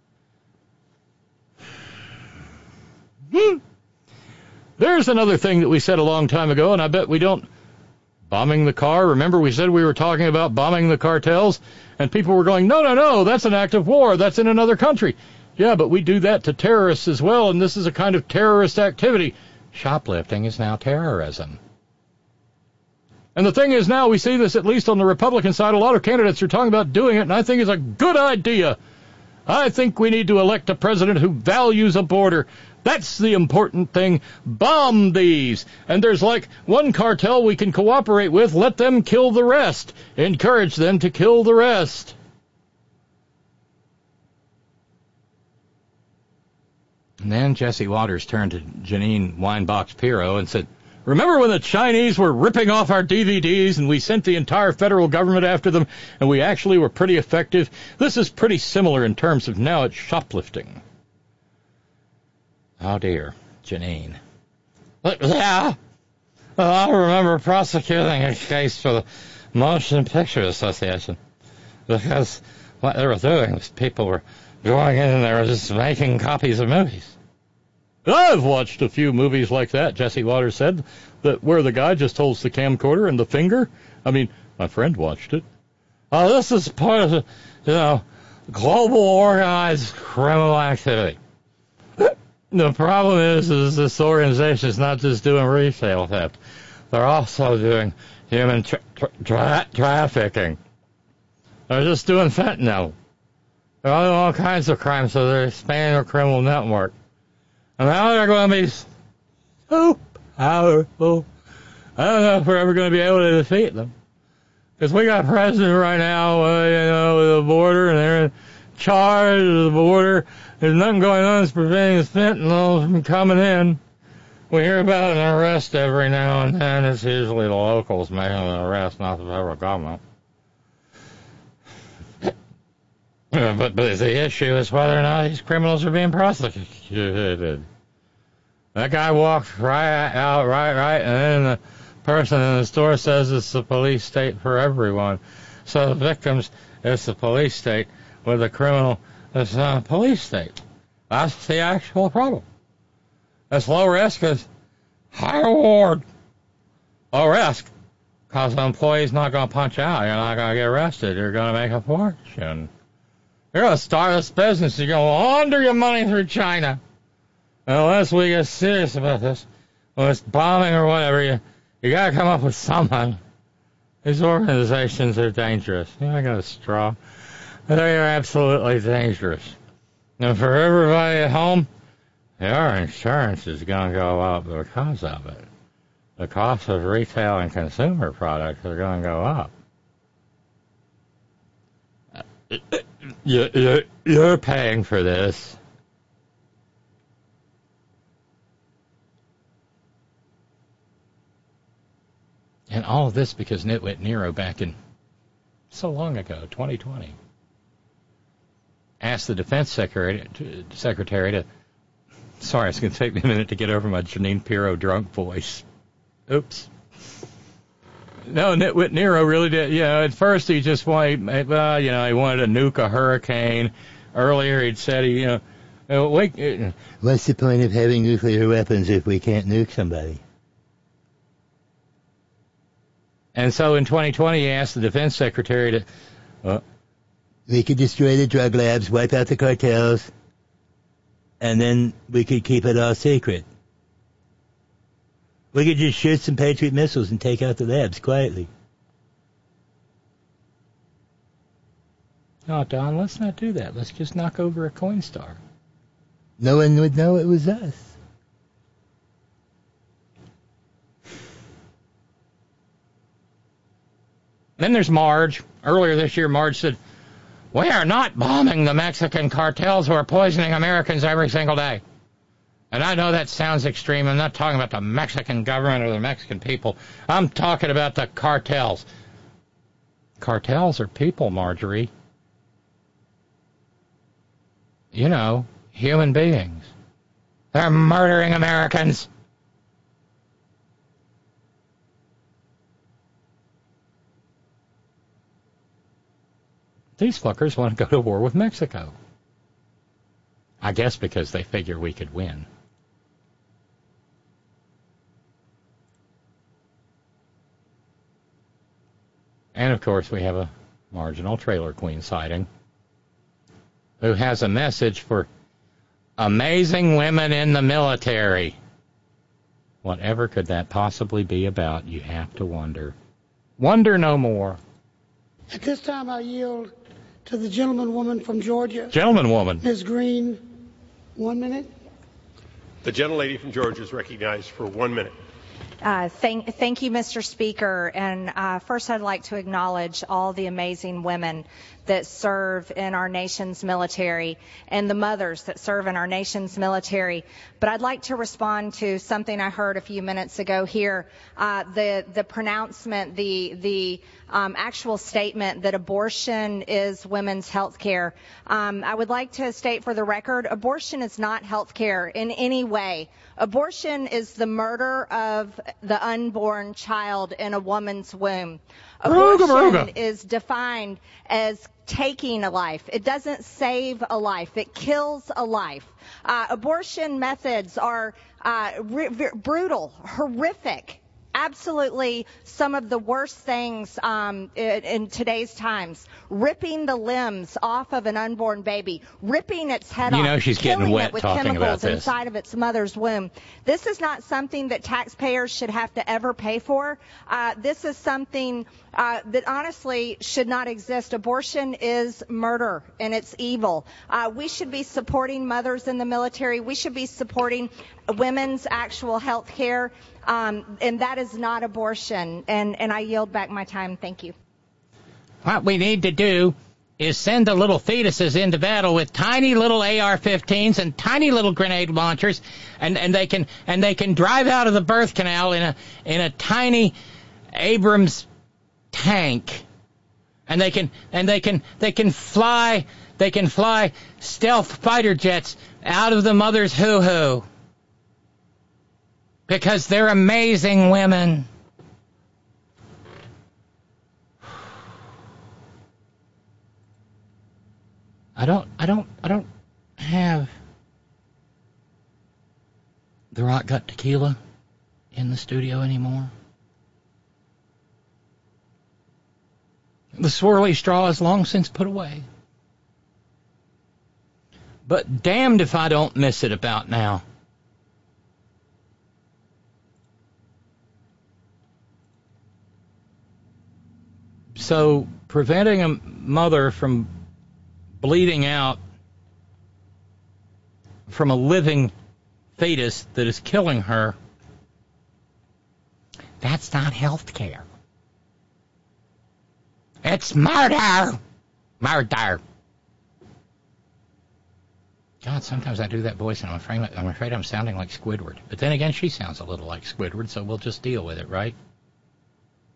Hmm. There's another thing that we said a long time ago, and I bet we don't. Bombing the car. Remember we said we were talking about bombing the cartels? And people were going, no, no, no, that's an act of war. That's in another country. Yeah, but we do that to terrorists as well, and this is a kind of terrorist activity. Shoplifting is now terrorism. And the thing is now we see this, at least on the Republican side, a lot of candidates are talking about doing it, and I think it's a good idea. I think we need to elect a president who values a border. That's the important thing. Bomb these. And there's like one cartel we can cooperate with. Let them kill the rest. Encourage them to kill the rest. And then Jesse Waters turned to Janine Weinbach-Pirro and said, remember when the Chinese were ripping off our D V Ds and we sent the entire federal government after them and we actually were pretty effective? This is pretty similar in terms of now it's shoplifting. Oh, dear, Janine. Yeah, I remember prosecuting a case for the Motion Picture Association because what they were doing was people were going in and they were just making copies of movies. I've watched a few movies like that, Jesse Waters said, that where the guy just holds the camcorder and the finger. I mean, my friend watched it. Oh, this is part of the, you know, global organized criminal activity. The problem is, is this organization is not just doing retail theft. They're also doing human tra- tra- tra- trafficking. They're just doing fentanyl. They're doing all kinds of crimes, so they're expanding their criminal network. And now they're going to be so powerful. I don't know if we're ever going to be able to defeat them. Because we got a president right now, uh, you know, with the border, and they're in charge of the border. There's nothing going on that's preventing this fentanyl from coming in. We hear about an arrest every now and then. It's usually the locals making an arrest, not the federal government. But, but the issue is whether or not these criminals are being prosecuted. That guy walked right out, right, right, and then the person in the store says it's the police state for everyone. So the victims, it's the police state, with the criminal, it's not a police state. That's the actual problem. It's low risk, it's high reward. Low risk, because the employee's not going to punch out. You're not going to get arrested. You're going to make a fortune. You're going to start this business. You're going to launder your money through China. Unless we get serious about this, when it's bombing or whatever, you, you got to come up with something. These organizations are dangerous. You know, I got a straw. They are absolutely dangerous. And for everybody at home, your insurance is going to go up because of it. The cost of retail and consumer products are going to go up. You're, you're paying for this. And all of this because Nitwit Nero back in so long ago, twenty twenty, asked the defense secretary to, secretary to sorry, it's going to take me a minute to get over my Janine Pirro drunk voice. Oops. No, Nitwit Nero really did. You know, at first he just wanted, well, you know, he wanted to nuke a hurricane. Earlier he'd said, he, you know, wait, uh, what's the point of having nuclear weapons if we can't nuke somebody? And so in twenty twenty he asked the defense secretary to, uh, we could destroy the drug labs, wipe out the cartels, and then we could keep it all secret. We could just shoot some Patriot missiles and take out the labs quietly. No, Don, let's not do that. Let's just knock over a Coinstar. No one would know it was us. Then there's Marge. Earlier this year, Marge said, we are not bombing the Mexican cartels who are poisoning Americans every single day. And I know that sounds extreme. I'm not talking about the Mexican government or the Mexican people. I'm talking about the cartels. Cartels are people, Marjorie. You know, human beings. They're murdering Americans. These fuckers want to go to war with Mexico. I guess because they figure we could win. And, of course, we have a marginal trailer queen sighting who has a message for amazing women in the military. Whatever could that possibly be about, you have to wonder. Wonder no more. At this time, I yield to the gentleman woman from Georgia. Gentleman woman. Miz Green, one minute. The gentlelady from Georgia is recognized for one minute. Uh, thank, thank you, Mister Speaker. And uh, first, I'd like to acknowledge all the amazing women that serve in our nation's military and the mothers that serve in our nation's military. But I'd like to respond to something I heard a few minutes ago here. Uh, the the pronouncement, the the um, actual statement that abortion is women's health care. Um, I would like to state for the record, abortion is not health care in any way. Abortion is the murder of the unborn child in a woman's womb. Abortion Aruga, Aruga. is defined as taking a life. It doesn't save a life. It kills a life. Uh, abortion methods are uh, r- r- brutal, horrific. Absolutely some of the worst things um, in, in today's times. Ripping the limbs off of an unborn baby, ripping its head you off, know she's killing getting wet it with talking chemicals about this. inside of its mother's womb. This is not something that taxpayers should have to ever pay for. Uh, this is something uh, that honestly should not exist. Abortion is murder, and it's evil. Uh, we should be supporting mothers in the military. We should be supporting women's actual health care. Um, and that is not abortion. And, and I yield back my time. Thank you. What we need to do is send the little fetuses into battle with tiny little A R fifteens and tiny little grenade launchers, and, and they can and they can drive out of the birth canal in a in a tiny Abrams tank, and they can and they can they can fly they can fly stealth fighter jets out of the mother's hoo-hoo. Because they're amazing women. I don't, I don't, I don't have the Rock Gut Tequila in the studio anymore. The swirly straw is long since put away. But damned if I don't miss it about now. So preventing a mother from bleeding out from a living fetus that is killing her, that's not health care. It's murder! Murder! God, sometimes I do that voice and I'm afraid, I'm afraid I'm sounding like Squidward. But then again, she sounds a little like Squidward, so we'll just deal with it, right?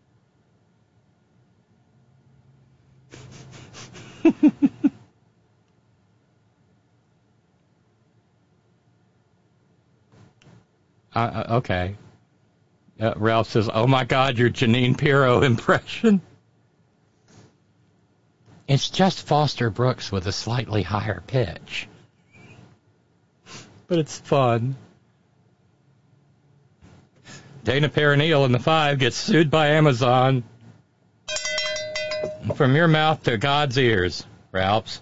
uh, okay. Uh, Ralph says, oh, my God, your Janine Pirro impression. It's just Foster Brooks with a slightly higher pitch. But it's fun. Dana Perineal in the five gets sued by Amazon. From your mouth to God's ears, Ralphs.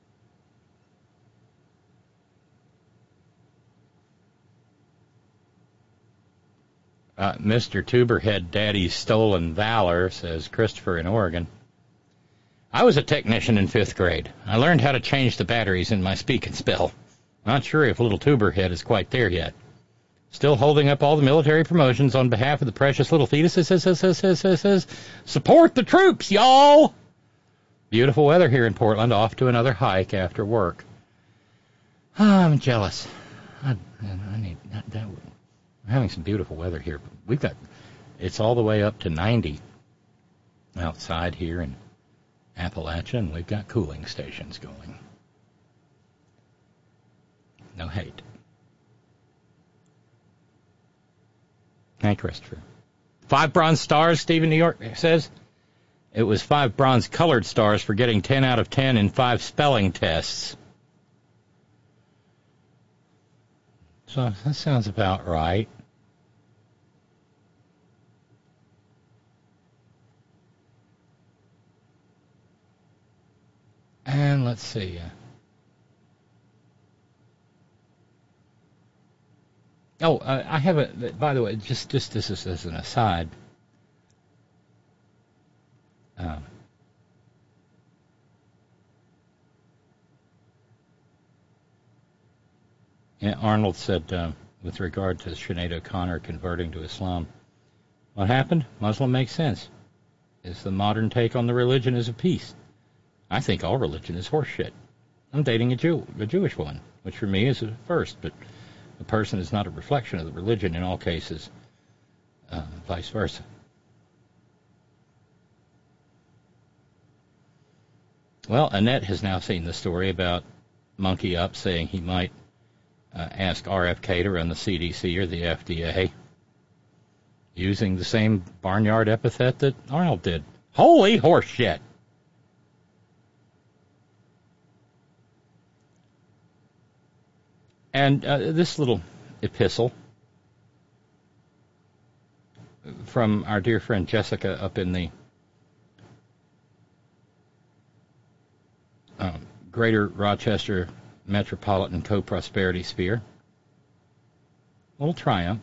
Uh, Mister Tuberhead Daddy's stolen valor, says Christopher in Oregon. I was a technician in fifth grade. I learned how to change the batteries in my speak and spell. Not sure if little Tuberhead is quite there yet. Still holding up all the military promotions on behalf of the precious little fetuses. Support the troops, y'all! Beautiful weather here in Portland. Off to another hike after work. Oh, I'm jealous. I, I need that. that We're having some beautiful weather here. We've got, it's all the way up to ninety outside here in Appalachia, and we've got cooling stations going. No hate. Hey, Christopher. Five bronze stars, Stephen New York says. It was five bronze colored stars for getting ten out of ten in five spelling tests. So that sounds about right. And let's see. Oh, uh, I have a, by the way, just, just this is as an aside. Um, yeah, Arnold said, uh, with regard to Sinead O'Connor converting to Islam, what happened? Muslim makes sense. It's the modern take on the religion is of peace. I think all religion is horseshit. I'm dating a Jew, a Jewish woman, which for me is a first, but a person is not a reflection of the religion in all cases, uh, vice versa. Well, Annette has now seen the story about Monkey Up saying he might uh, ask R F K to run the C D C or the F D A, using the same barnyard epithet that Arnold did. Holy horseshit! And uh, this little epistle from our dear friend Jessica up in the uh, Greater Rochester Metropolitan Co-Prosperity Sphere. A little triumph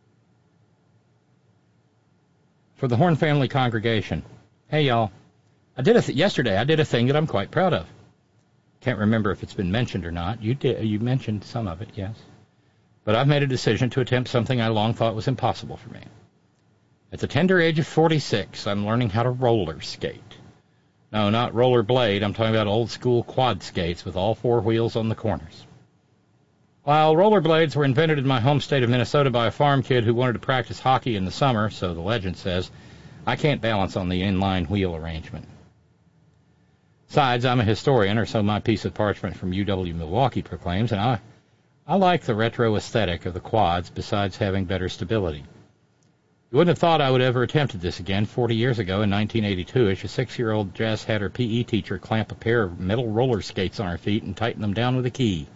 for the Horn Family Congregation. Hey, y'all. I did a th- yesterday. I did a thing that I'm quite proud of. Can't remember if it's been mentioned or not. You did. You mentioned some of it, yes. But I've made a decision to attempt something I long thought was impossible for me. At the tender age of forty-six, I'm learning how to roller skate. No, not roller blade. I'm talking about old-school quad skates with all four wheels on the corners. While rollerblades were invented in my home state of Minnesota by a farm kid who wanted to practice hockey in the summer, so the legend says, I can't balance on the inline wheel arrangement. Besides, I'm a historian, or so my piece of parchment from U W Milwaukee proclaims, and I, I like the retro aesthetic of the quads besides having better stability. You wouldn't have thought I would ever attempted this again. Forty years ago, in nineteen eighty-two-ish, a six-year-old Jess had her P E teacher clamp a pair of metal roller skates on her feet and tighten them down with a key.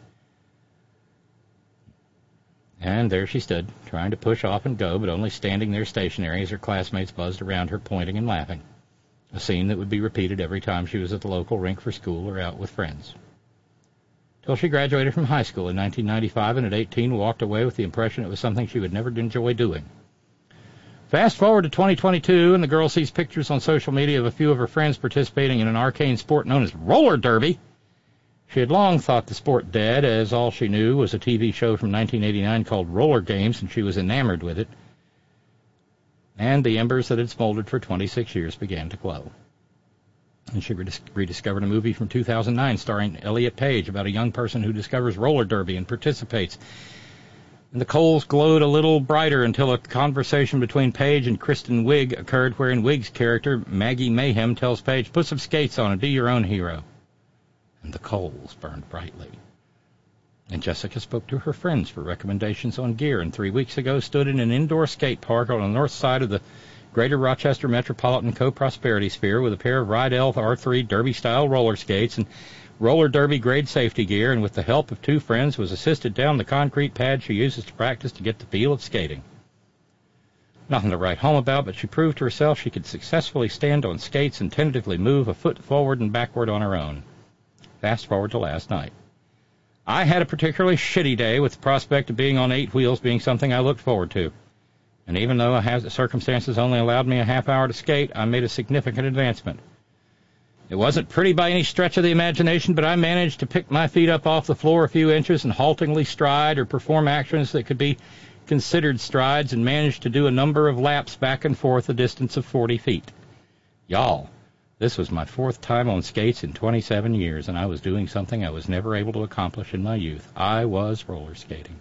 And there she stood, trying to push off and go, but only standing there stationary as her classmates buzzed around her, pointing and laughing. A scene that would be repeated every time she was at the local rink for school or out with friends. Till she graduated from high school in nineteen ninety-five and at eighteen walked away with the impression it was something she would never enjoy doing. Fast forward to twenty twenty-two, and the girl sees pictures on social media of a few of her friends participating in an arcane sport known as roller derby. She had long thought the sport dead, as all she knew was a T V show from nineteen eighty-nine called Roller Games, and she was enamored with it. And the embers that had smoldered for twenty-six years began to glow. And she redis- rediscovered a movie from two thousand nine starring Elliot Page about a young person who discovers roller derby and participates. And the coals glowed a little brighter until a conversation between Page and Kristen Wiig occurred, wherein Wiig's character, Maggie Mayhem, tells Page, put some skates on and be your own hero. and the coals burned brightly. And Jessica spoke to her friends for recommendations on gear, and three weeks ago stood in an indoor skate park on the north side of the Greater Rochester Metropolitan Co-Prosperity Sphere with a pair of Rydell R three Derby-style roller skates and roller derby grade safety gear, and with the help of two friends was assisted down the concrete pad she uses to practice to get the feel of skating. Nothing to write home about, but she proved to herself she could successfully stand on skates and tentatively move a foot forward and backward on her own. Fast forward to last night. I had a particularly shitty day, with the prospect of being on eight wheels being something I looked forward to. And even though I have the circumstances only allowed me a half hour to skate, I made a significant advancement. It wasn't pretty by any stretch of the imagination, but I managed to pick my feet up off the floor a few inches and haltingly stride or perform actions that could be considered strides, and managed to do a number of laps back and forth a distance of forty feet. Y'all, this was my fourth time on skates in twenty-seven years, and I was doing something I was never able to accomplish in my youth. I was roller skating.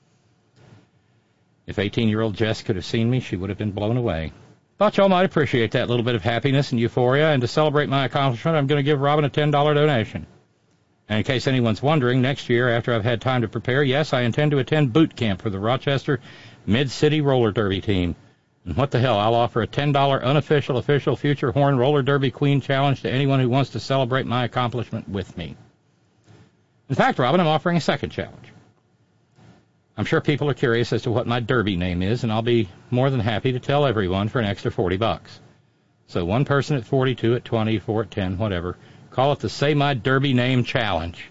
If eighteen-year-old Jess could have seen me, she would have been blown away. Thought y'all might appreciate that little bit of happiness and euphoria, and to celebrate my accomplishment, I'm going to give Robin a ten dollar donation. And in case anyone's wondering, next year, after I've had time to prepare, yes, I intend to attend boot camp for the Rochester Mid-City Roller Derby team. And what the hell, I'll offer a ten dollar unofficial, official Future Horn Roller Derby Queen challenge to anyone who wants to celebrate my accomplishment with me. In fact, Robin, I'm offering a second challenge. I'm sure people are curious as to what my derby name is, and I'll be more than happy to tell everyone for an extra forty bucks. So one person at forty, two at twenty, four at ten, whatever. Call it the Say My Derby Name Challenge.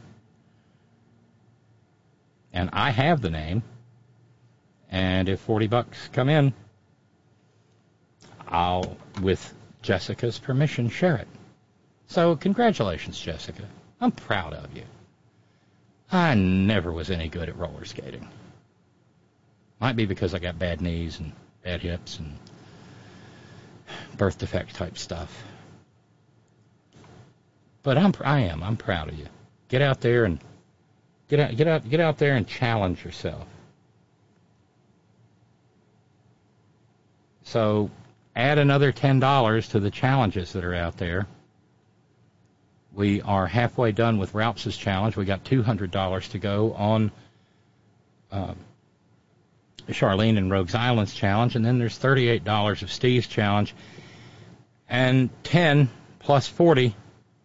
And I have the name. And if forty bucks come in, I'll, with Jessica's permission, share it. So congratulations, Jessica. I'm proud of you. I never was any good at roller skating. Might be because I got bad knees and bad hips and birth defect type stuff. But I'm, I am. I'm proud of you. Get out there and get out, get out, get out there and challenge yourself. So add another ten dollars to the challenges that are out there. We are halfway done with Ralph's challenge. We got two hundred dollars to go on uh, Charlene and Rogues Island's challenge, and then there's thirty-eight dollars of Steve's challenge, and ten plus forty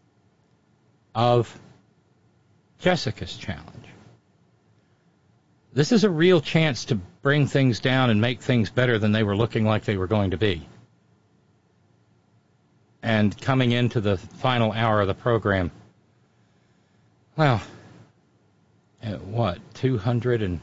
of Jessica's challenge. This is a real chance to bring things down and make things better than they were looking like they were going to be. And coming into the final hour of the program, well, uh, what, two hundred and,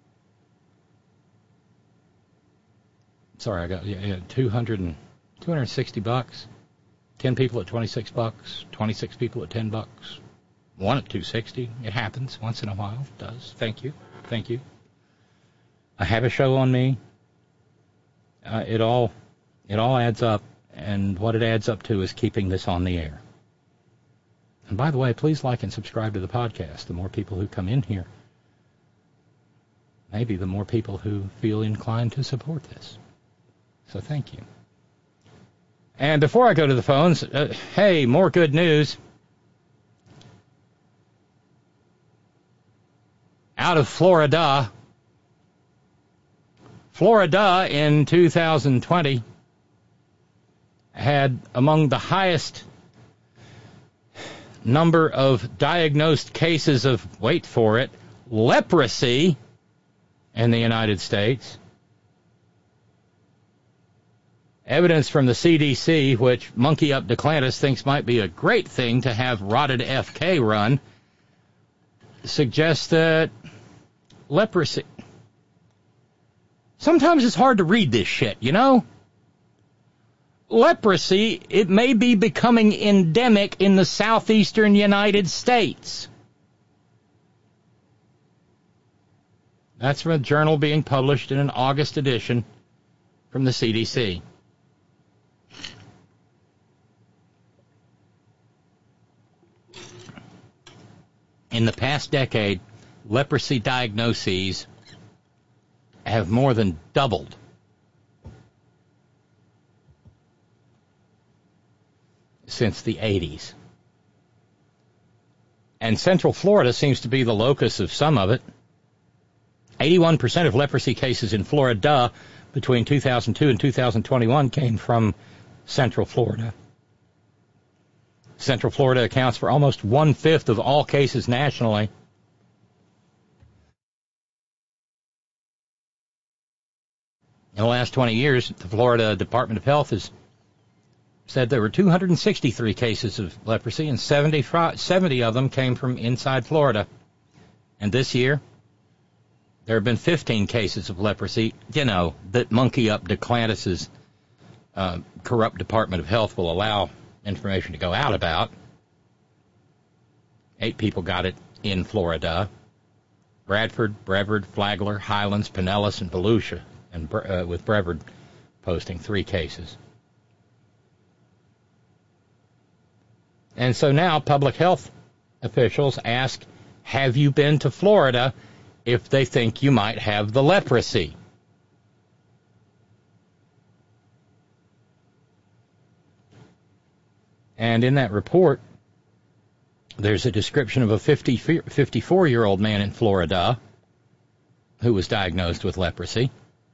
sorry, I got, yeah, yeah two hundred and, two hundred sixty bucks, ten people at twenty-six bucks, twenty-six people at ten bucks, one at two sixty. It happens once in a while. It does. Thank you. Thank you. I have a show on me. Uh, it all, it all adds up. And what it adds up to is keeping this on the air. And by the way, please like and subscribe to the podcast. The more people who come in here, maybe the more people who feel inclined to support this. So thank you. And before I go to the phones, uh, hey, more good news. Out of Florida. Florida in two thousand twenty had among the highest number of diagnosed cases of, wait for it, leprosy in the United States. Evidence from the C D C, which Monkey Up DeClantis thinks might be a great thing to have rotted F K run, suggests that leprosy... Sometimes it's hard to read this shit, you know? Leprosy, it may be becoming endemic in the southeastern United States. That's from a journal being published in an August edition from the C D C. In the past decade, leprosy diagnoses have more than doubled. Since the eighties. And Central Florida seems to be the locus of some of it. eighty-one percent of leprosy cases in Florida between two thousand two and two thousand twenty-one came from Central Florida. Central Florida accounts for almost one-fifth of all cases nationally. In the last twenty years, the Florida Department of Health has said there were two hundred sixty-three cases of leprosy, and seventy, seventy of them came from inside Florida. And this year, there have been fifteen cases of leprosy, you know, that monkey up DeClantis's uh, corrupt Department of Health will allow information to go out about. Eight people got it in Florida. Bradford, Brevard, Flagler, Highlands, Pinellas, and Volusia, and uh, with Brevard posting three cases. And so now public health officials ask, have you been to Florida, if they think you might have the leprosy? And in that report, there's a description of a fifty, fifty-four-year-old man in Florida who was diagnosed with leprosy.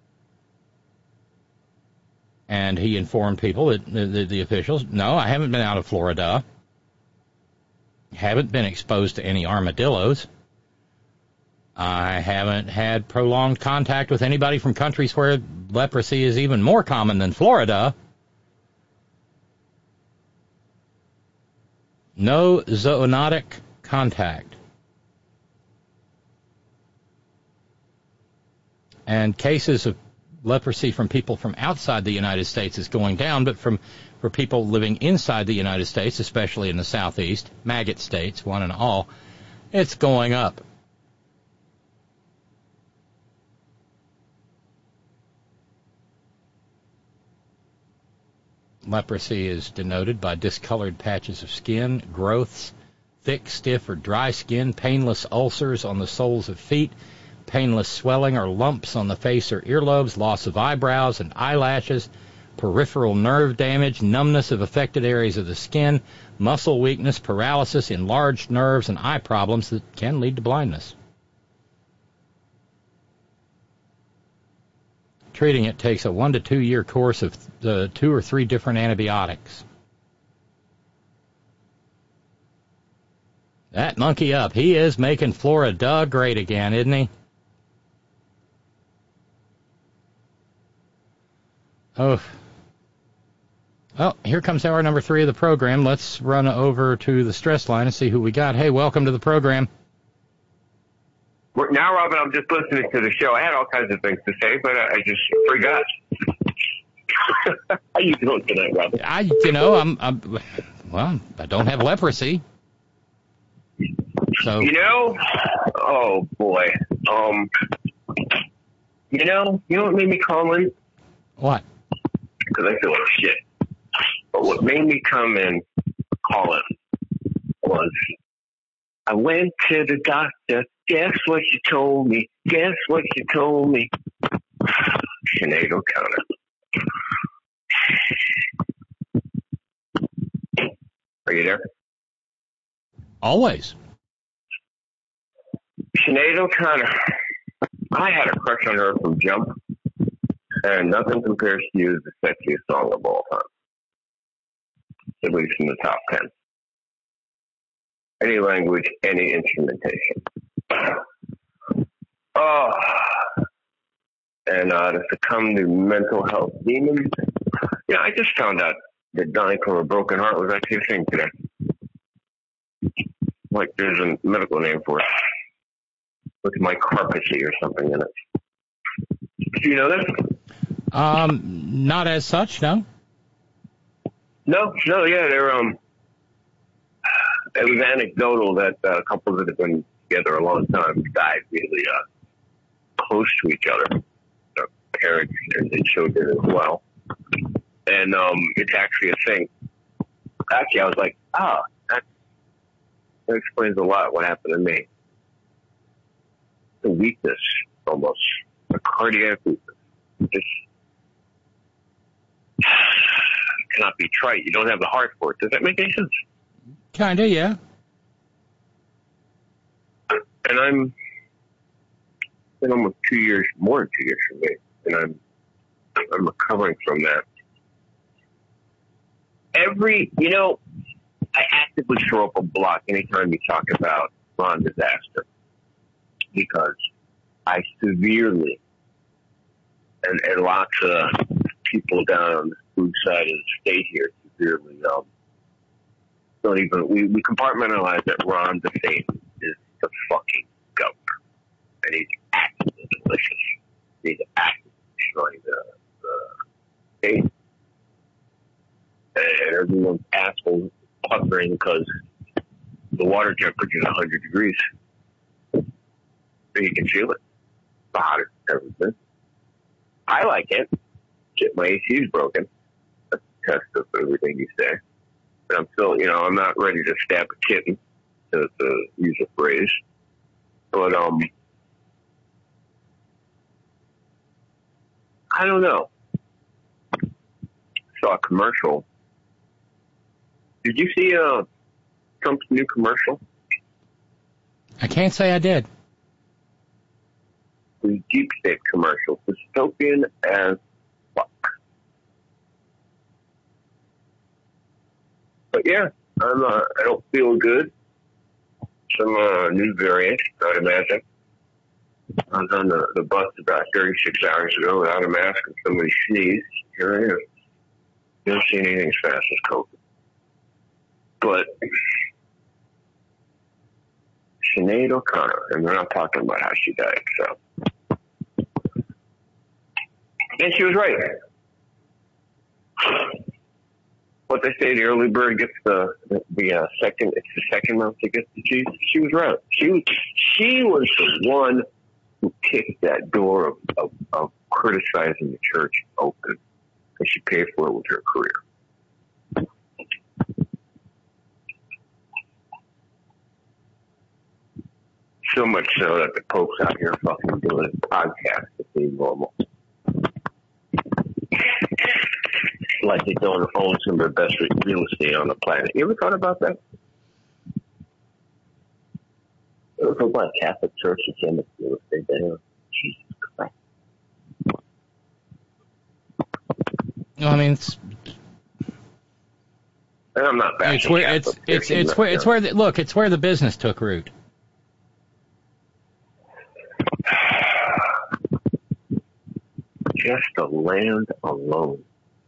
And he informed people, that the, the, the officials, no, I haven't been out of Florida. Haven't been exposed to any armadillos. I haven't had prolonged contact with anybody from countries where leprosy is even more common than Florida. No zoonotic contact. And cases of leprosy from people from outside the United States is going down, but from for people living inside the United States, especially in the southeast, maggot states, one and all, it's going up. Leprosy is denoted by discolored patches of skin, growths, thick, stiff, or dry skin, painless ulcers on the soles of feet, painless swelling or lumps on the face or earlobes, loss of eyebrows and eyelashes, peripheral nerve damage, numbness of affected areas of the skin, muscle weakness, paralysis, enlarged nerves, and eye problems that can lead to blindness. Treating it takes a one to two year course of the two or three different antibiotics. That monkey up. He is making Florida great again, isn't he? Oh. Well, here comes hour number three of the program. Let's run over to the stress line and see who we got. Hey, welcome to the program. Now, Robin, I'm just listening to the show. I had all kinds of things to say, but I just forgot. How you doing tonight, Robin? I, you know, I'm, I'm, well, I don't have leprosy. So. You know, oh boy, um, you know, you know what made me call in? What? Because I feel like shit. But what made me come and call in was I went to the doctor. Guess what you told me? Guess what you told me? Sinead O'Connor. Are you there? Always. Sinead O'Connor. I had a crush on her from Jump, and nothing compares to you as the sexiest song of all time. At least in the top ten. Any language, any instrumentation. Oh, and uh, to succumb to mental health demons. Yeah, I just found out that dying from a broken heart was actually a thing today. Like there's a medical name for it. With micropathy or something in it. Do you know that? Um, not as such, no. No, no, yeah, they're um. It was anecdotal that uh, couples that have been together a long time died really uh, close to each other. Their parents and their children as well. And um, it's actually a thing. Actually, I was like, ah, that, that explains a lot what happened to me. The weakness, almost. A cardiac weakness. Just cannot be trite. You don't have the heart for it. Does that make any sense? Kinda, yeah. I'm it's been almost two years, more than two years for me, and I'm I'm recovering from that. Every, you know, I actively throw up a block anytime you talk about Ron disaster because I severely, and, and lots of people down on the food side of the state here severely um, don't even, we, we compartmentalize that Ron DeSantis is the fucking governor. And he's actively delicious. He's actively destroying the, the state. And everyone's assholes puckering because the water temperature is one hundred degrees. So you can feel it. The hottest it's ever been. I like it. Shit, my A C's broken. That's a test of everything you say. But I'm still, you know, I'm not ready to stab a kitten, to, to use a phrase. But, um, I don't know. Saw a commercial. Did you see uh, Trump's new commercial? I can't say I did. The deep state commercial. Dystopian as fuck. But yeah, I'm, uh, I don't feel good. Some uh, new variant, I'd imagine. I was on the, the bus about thirty-six hours ago without a mask and somebody sneezed. Here I am. You don't see anything as fast as COVID. But Sinead O'Connor, and we're not talking about how she died, so. And she was right. What they say, the early bird gets the the, the uh, second. It's the second month that gets the cheese. She was right. She was she was the one who kicked that door of, of, of criticizing the church open, and she paid for it with her career. So much so that the Pope's out here fucking doing podcasts to seem normal. Like they don't own some of the best real estate on the planet. You ever thought about that? You ever thought about Catholic Church and how much real estate they have? Jesus Christ. Well, I mean, it's. And I'm not bashing It's where it's Catholic it's Church, it's where it's where the, look. It's where the business took root. Just the land alone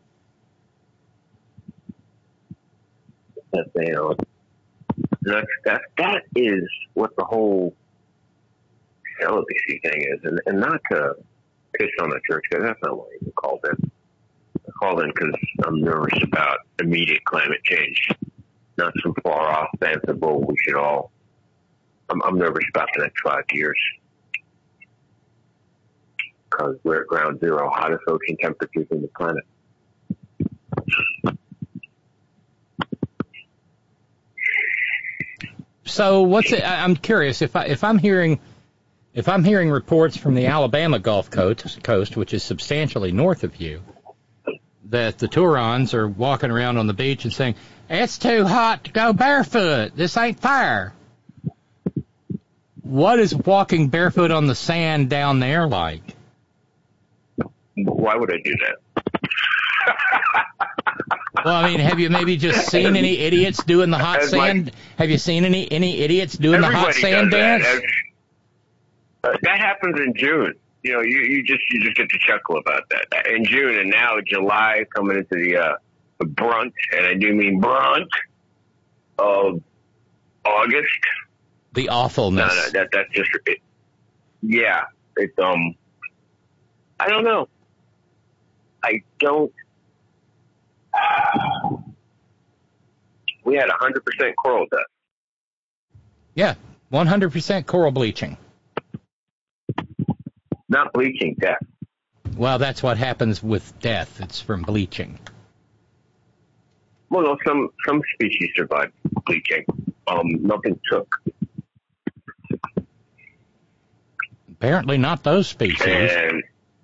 that they own. That's, that, that is what the whole celibacy thing is. And, and not to piss on the church, because that's not what I even called in. I called in because I'm nervous about immediate climate change. Not some far off fanciful, we should all. I'm, I'm nervous about the next five years. Because we're at ground zero, hottest ocean temperatures in the planet. So what's it? I- I'm curious if I if I'm hearing if I'm hearing reports from the Alabama Gulf Coast, coast, which is substantially north of you, that the Turons are walking around on the beach and saying, "It's too hot to go barefoot. This ain't fair." What is walking barefoot on the sand down there like? Why would I do that? Well, I mean, have you maybe just seen any idiots doing the hot As sand? like, have you seen any any idiots doing the hot sand does dance? That. Uh, that happens in June. You know, you, you just you just get to chuckle about that in June, and now July coming into the uh, the brunt, and I do mean brunt of August. The awfulness. No, no, that that's just it. Yeah, it's um. I don't know. I don't. We had one hundred percent coral death. Yeah, one hundred percent coral bleaching. Not bleaching, death. Well, that's what happens with death. It's from bleaching. Well, no, some some species survived bleaching. Um, nothing took. Apparently not those species. And,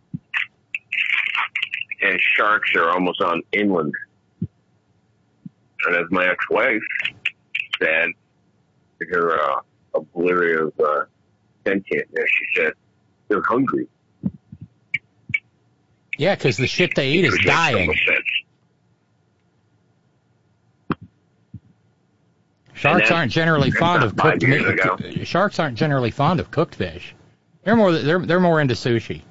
and sharks are almost on inland. And as my ex-wife said, her uh, obliterative uh, sentient there. She said they're hungry. Yeah, because the shit they eat is Which makes so dying. much sense. Sharks that- aren't generally that's fond not of cooked five years meat. ago. Sharks aren't generally fond of cooked fish. They're more they're they're more into sushi.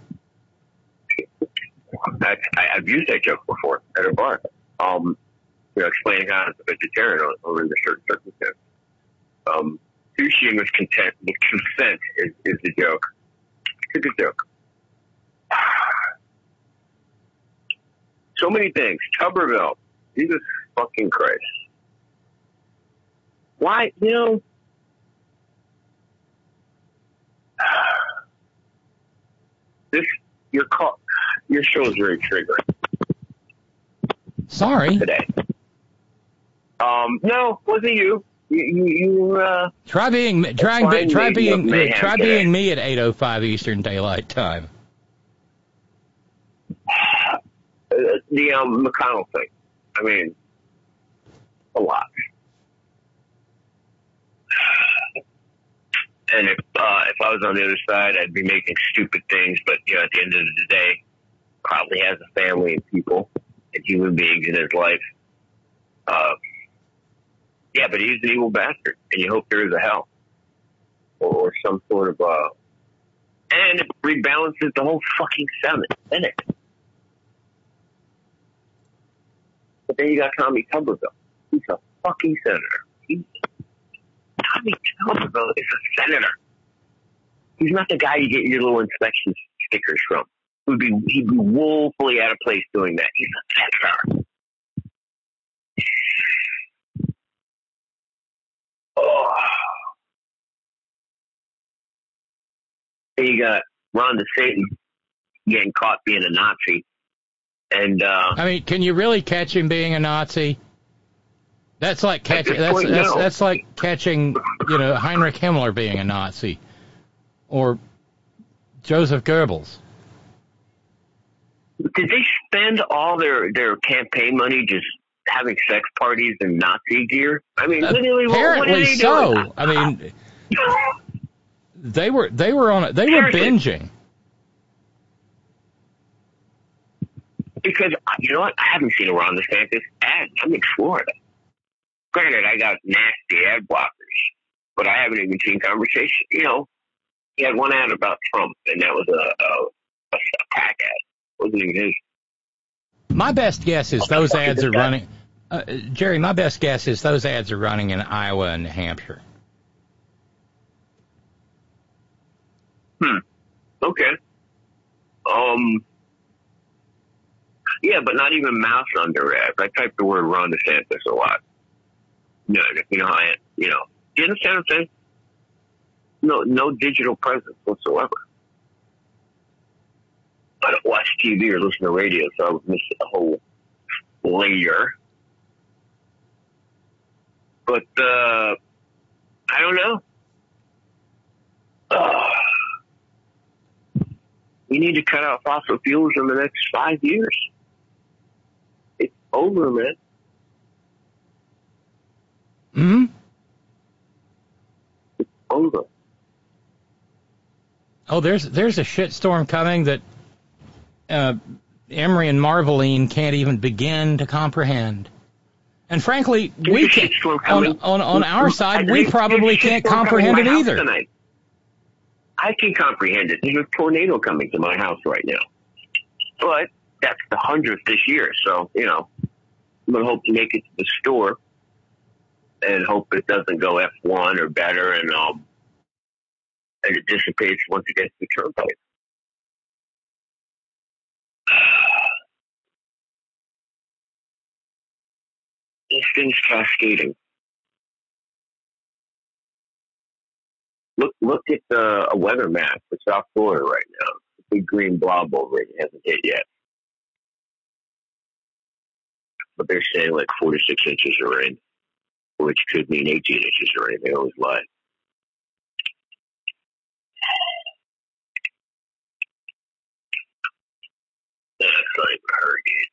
I, I, I've used that joke before at a bar. Um, you know, explaining how it's a vegetarian or, or under certain circumstances. Um, sushi with content, with consent is, is the joke. It's a good joke. So many things. Tuberville. Jesus fucking Christ. Why, you know, this, your call, your show is very triggering. Sorry. Today. Um, no, wasn't you. You, you, you uh. Try being try Fine try making being of mayhem try today. being me at eight oh five Eastern Daylight Time. Uh, the um, McConnell thing. I mean, a lot. And if uh, if I was on the other side, I'd be making stupid things. But you know, at the end of the day, probably has a family and people and human beings in his life. Uh, yeah, but he's an evil bastard, and you hope there is a hell or, or some sort of uh. And it rebalances the whole fucking Senate. Senate. But then you got Tommy Tuberville. He's a fucking senator. He's, Tommy Tuberville is a senator. He's not the guy you get your little inspection stickers from. He'd be, he'd be woefully out of place doing that. He's a senator. Oh. Then you got Ron DeSantis getting caught being a Nazi. And, uh, I mean, can you really catch him being a Nazi? That's like catching. this That's point, that's no. that's like catching, you know, Heinrich Himmler being a Nazi, or Joseph Goebbels. did they spend all their, their campaign money just having sex parties in Nazi gear? I mean, literally, what, what are Apparently they so. doing? I mean, they were they were on it. They were Seriously. binging. Because, you know what? I haven't seen a Ron DeSantis ad. I'm in Florida. Granted, I got nasty ad blockers, but I haven't even seen conversation. You know, he had one ad about Trump, and that was a, a, a pack ad. It wasn't even his. My best guess is those ads are running. Uh, Jerry, my best guess is those ads are running in Iowa and New Hampshire. Hmm. Okay. Um. Yeah, but not even mouse under ads. I typed the word Ron DeSantis a lot. No, you know, I, you know, do you understand what I'm saying? No, no digital presence whatsoever. I don't watch T V or listen to radio, so I would miss a whole layer. But, uh, I don't know. Uh, we need to cut out fossil fuels in the next five years. It's over, man. Hmm? It's over. Oh, there's there's a shitstorm coming that uh, Emery and Marveline can't even begin to comprehend. And frankly, we can't, on, on on our side, we probably can't comprehend it either. Tonight. I can comprehend it. There's a tornado coming to my house right now. But that's the hundredth this year, so, you know, I'm going to hope to make it to the store and hope it doesn't go F one or better, and um, and it dissipates once it gets to the turnpike. This thing's cascading. Look, look at uh, a weather map for South Florida right now. The big green blob over it hasn't hit yet. But they're saying like four to six inches of rain, which could mean eighteen inches of rain. They always lie. That's not even a hurricane.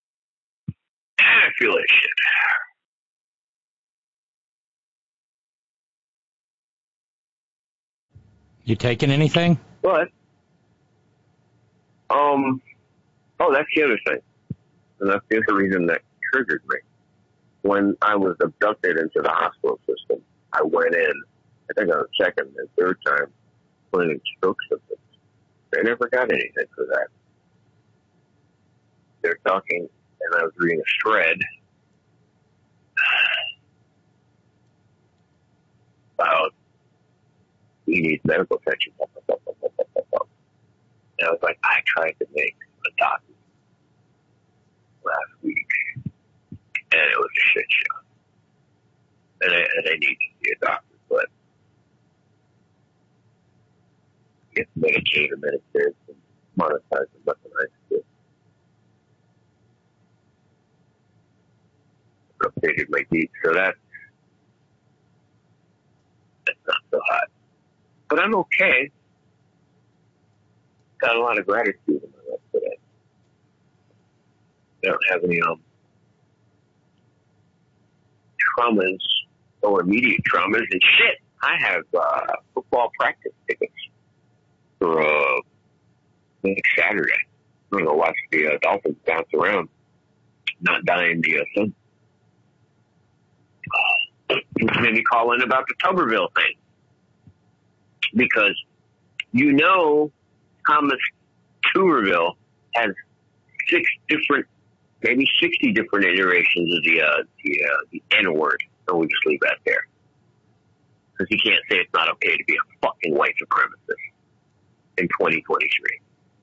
I feel like shit. You taking anything? But, um, oh, that's the other thing. And that's the other reason that triggered me. When I was abducted into the hospital system, I went in, I think on the second and third time, putting stroke symptoms. They never got anything for that. They're talking, and I was reading a thread about he needs medical attention. And I was like, I tried to make a doctor last week, and it was a shit show. And I, and I need to see a doctor, but get Medicaid or Medicare and monetize and nothing I can do. Updated my deeds, so that's, that's not so hot. But I'm okay. Got a lot of gratitude in my life today. I don't have any um traumas or immediate traumas, and shit, I have uh, football practice tickets for uh, next Saturday. I'm going to watch the uh, Dolphins bounce around, not die in the uh, sun. This made me call in about the Tuberville thing. Because you know Thomas Tuberville has six different, maybe sixty different iterations of the, uh, the, uh, the N-word. And we'll just leave that there. Because he can't say it's not okay to be a fucking white supremacist in twenty twenty-three.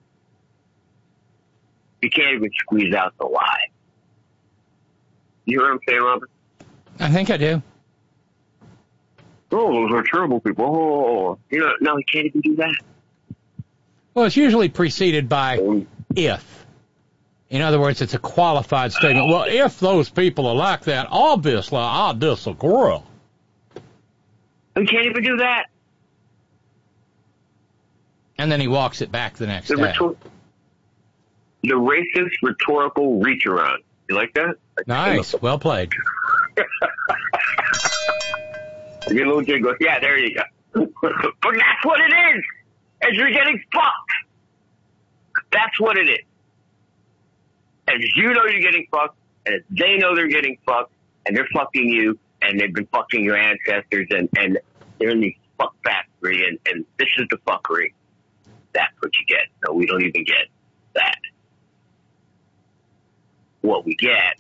You can't even squeeze out the lie. You hear what I'm saying, Robert? I think I do. Oh, those are terrible people. Oh, you know, no, he can't even do that. Well, it's usually preceded by if. In other words, it's a qualified statement. Well, if those people are like that, obviously I disagree. He can't even do that. And then he walks it back the next the day. Rhetor- the racist rhetorical reach-around. You like that? Nice. Well played. Give me a little jiggle. Yeah, there you go. But that's what it is. As you're getting fucked. That's what it is. As you know you're getting fucked, and as they know they're getting fucked, and they're fucking you, and they've been fucking your ancestors, and, and they're in the fuck factory, and, and this is the fuckery. That's what you get. No, we don't even get that. What we get.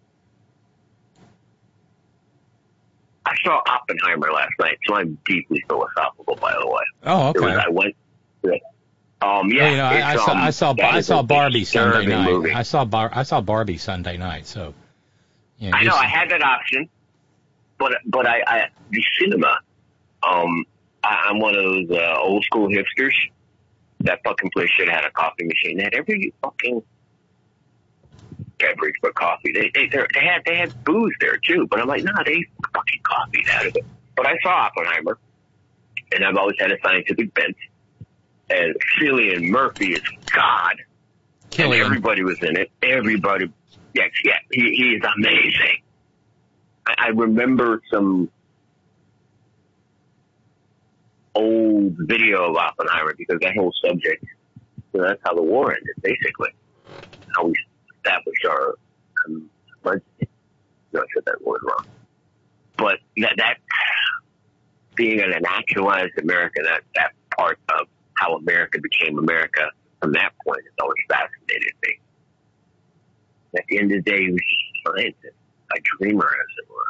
I saw Oppenheimer last night, so I'm deeply philosophical, by the way. Oh, okay. It was, I went. Um, yeah, well, you know, I, I saw um, I saw I saw Barbie Sunday night. Movie. I saw Bar I saw Barbie Sunday night. So, you know, I know I had that option, but but I, I the cinema. Um, I, I'm one of those uh, old school hipsters. That fucking place should have had a coffee machine. They had every fucking beverage but coffee. They they they had they had booze there too. But I'm like, nah, they fucking coffee out of it. But I saw Oppenheimer, and I've always had a scientific bent. And Cillian Murphy is God. Killian. And everybody was in it. Everybody. Yes, yeah. He, he is amazing. I, I remember some old video of Oppenheimer because that whole subject, you know, that's how the war ended, basically. How we established our um, budget. No, I said that word wrong. But that, that being an actualized American, that, that part of how America became America from that point has always fascinated me. At the end of the day, he was just a scientist, a dreamer, as it were.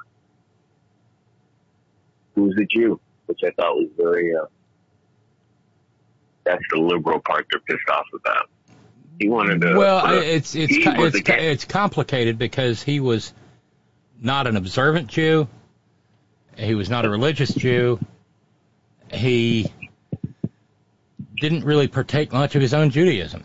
Who was a Jew, which I thought was very, uh, that's the liberal part they're pissed off about. He wanted to. Well, uh, it's it's it's it's complicated because he was not an observant Jew. He was not a religious Jew. He didn't really partake much of his own Judaism.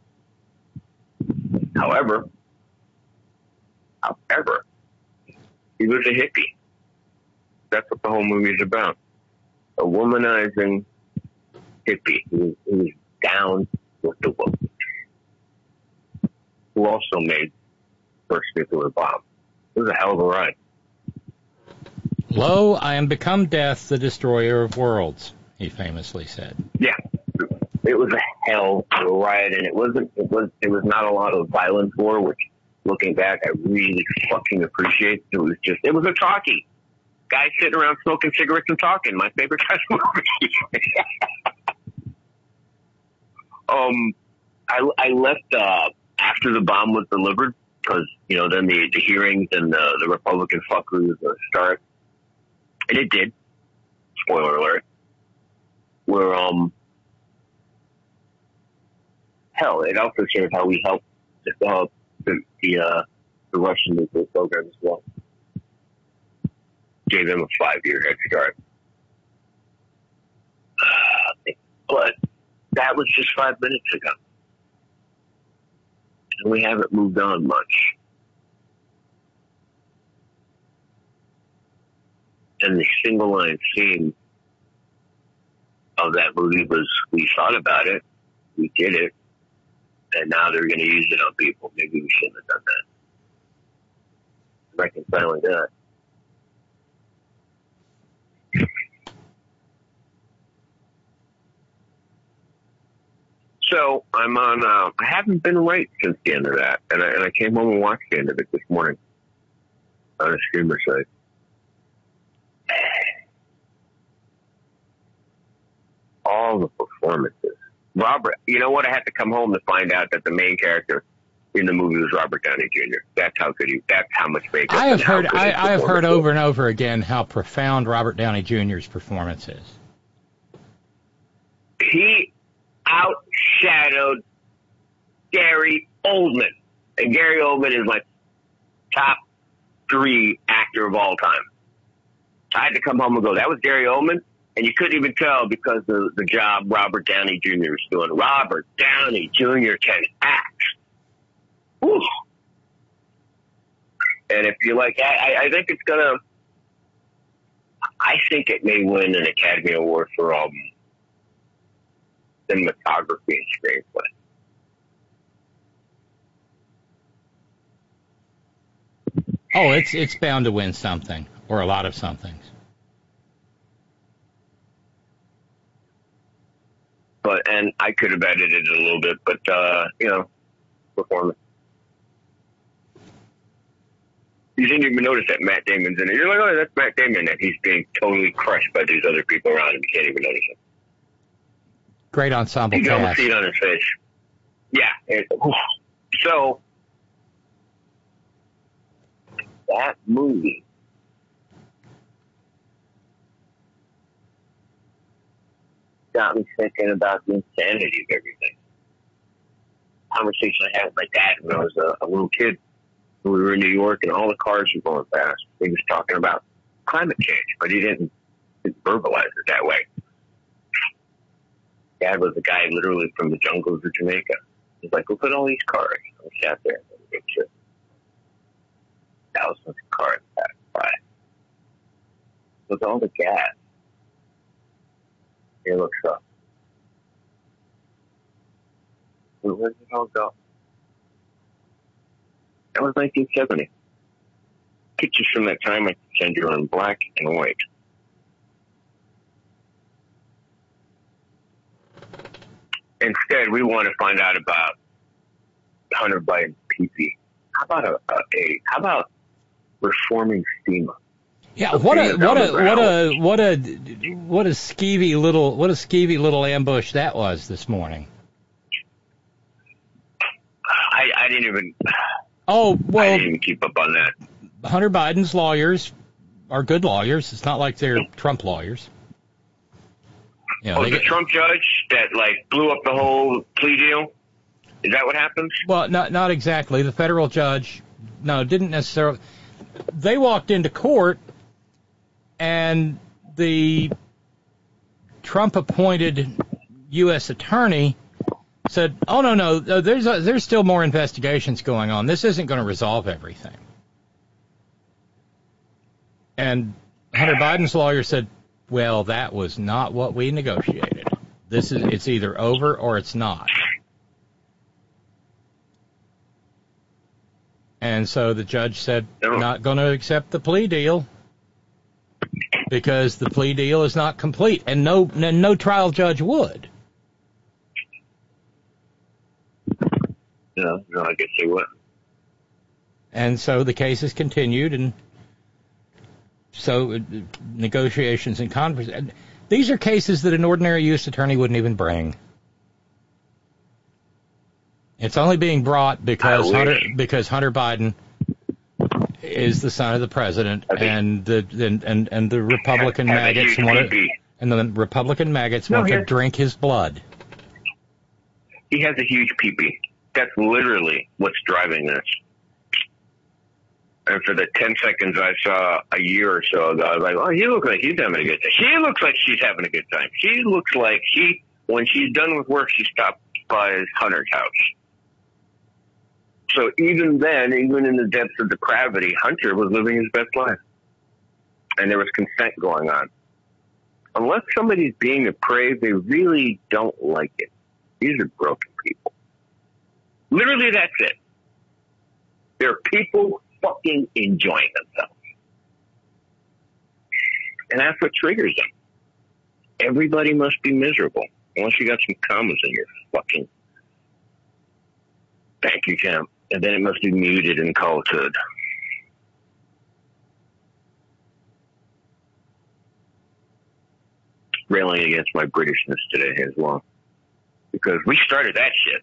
However, however, he was a hippie. That's what the whole movie is about. A womanizing hippie who, who was down with the woke. Who also made first nuclear bomb. It was a hell of a ride. Lo, I am become death, the destroyer of worlds. he famously said. Yeah. It was a hell of a riot, and it wasn't, it was, it was not a lot of violence war, which, looking back, I really fucking appreciate. It was just, it was a talkie. Guys sitting around smoking cigarettes and talking. My favorite kind of movie. um, I, I left, uh, after the bomb was delivered, because, you know, then the, the hearings and the, the Republican fuckery was going to start. And it did. Spoiler alert. Where, um, hell, it also shows how we helped develop the, the, uh, the Russian nuclear program as well. Gave them a five-year head start. But that was just five minutes ago. And we haven't moved on much. And the single line theme of that movie was, we thought about it, we did it, and now they're going to use it on people. Maybe we shouldn't have done that. Reconciling that. So I'm on, uh, I haven't been right since the end of that. And I, and I came home and watched the end of it this morning on a streamer site. All the performances. Robert, you know what? I had to come home to find out that the main character in the movie was Robert Downey Junior That's how good he, that's how much makeup. I have heard, I, I have heard over and over again how profound Robert Downey Junior's performance is. He outshadowed Gary Oldman. And Gary Oldman is my top three actor of all time. I had to come home and go, that was Gary Oldman? And you couldn't even tell because of the job Robert Downey Junior is doing. Robert Downey Junior can act. Whew. And if you like, I, I think it's going to, I think it may win an Academy Award for um, cinematography and screenplay. Oh, it's it's bound to win something, or a lot of somethings. But, and I could have edited it a little bit, but, uh, you know, performance. You didn't even notice that Matt Damon's in it. You're like, oh, that's Matt Damon, and he's being totally crushed by these other people around him. You can't even notice it. Great ensemble You can almost cast. see it on his face. Yeah. It, so, that movie got me thinking about the insanity of everything. Conversation I had with my dad when I was a, a little kid. We were in New York and all the cars were going fast. He was talking about climate change, but he didn't, didn't verbalize it that way. Dad was a guy literally from the jungles of Jamaica. He's like, look at all these cars. I sat there and picture thousands of cars passed by. With all the gas. It looks up. Where did it all go? That was nineteen seventy. Pictures from that time I can send you on black and white. Instead, we want to find out about Hunter Biden's P P. How about a, a, a how about reforming FEMA? Yeah, what a what a what a what a what a skeevy little what a skeevy little ambush that was this morning. I, I didn't even. Oh well, I didn't even keep up on that. Hunter Biden's lawyers are good lawyers. It's not like they're Trump lawyers. You know, oh, they the get, Trump judge that like blew up the whole plea deal. Is that what happened? Well, not not exactly. The federal judge, no, didn't necessarily. They walked into court, and the Trump-appointed U S attorney said, "Oh no, no, there's a, there's still more investigations going on. This isn't going to resolve everything." And Hunter Biden's lawyer said, "Well, that was not what we negotiated. This is it's either over or it's not." And so the judge said, "Not going to accept the plea deal." because the plea deal is not complete, and no, no trial judge would. No, no, I guess they wouldn't. And so the case is continued, and so uh, negotiations and conference. These are cases that an ordinary U S attorney wouldn't even bring. It's only being brought because Hunter, because Hunter Biden is the son of the president, and the and, and, and the Republican Have maggots want to, and the Republican maggots No, want to has- drink his blood. He has a huge pee-pee. That's literally what's driving this. And for the ten seconds I saw a year or so ago, I was like, oh, he looks like he's having a good time. She looks like she's having a good time. She looks like she, when she's done with work, she stopped by Hunter's house. So even then, even in the depths of depravity, Hunter was living his best life. And there was consent going on. Unless somebody's being depraved, they really don't like it. These are broken people. Literally, that's it. There are people fucking enjoying themselves. And that's what triggers them. Everybody must be miserable. Unless you got some commas in your fucking bank account. And then it must be muted in culthood. Railing against my Britishness today as well. Because we started that shit.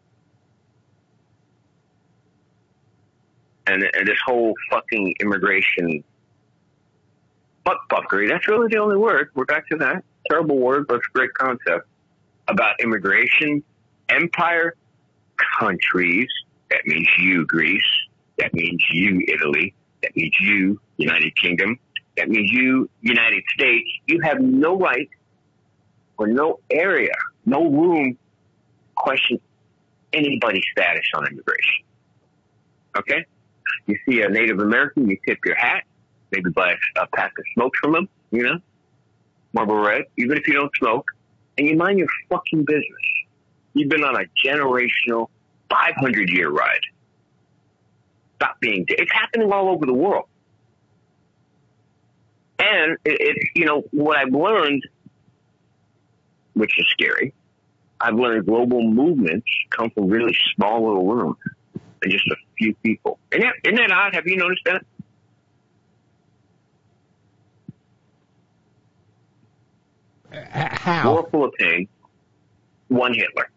And, and this whole fucking immigration buttfuckery, that's really the only word. We're back to that. Terrible word, but it's a great concept. About immigration, empire, countries. That means you, Greece. That means you, Italy. That means you, United Kingdom. That means you, United States. You have no right or no area, no room to question anybody's status on immigration. Okay? You see a Native American, you tip your hat, maybe buy a, a pack of smokes from them, you know, Marlboro Red, even if you don't smoke, and you mind your fucking business. You've been on a generational five hundred year ride. Stop being, it's happening all over the world. And it, it's, you know, what I've learned, which is scary, I've learned global movements come from really small little rooms and just a few people. Isn't that, isn't that odd? Have you noticed that? How? War full of pain. One Hitler.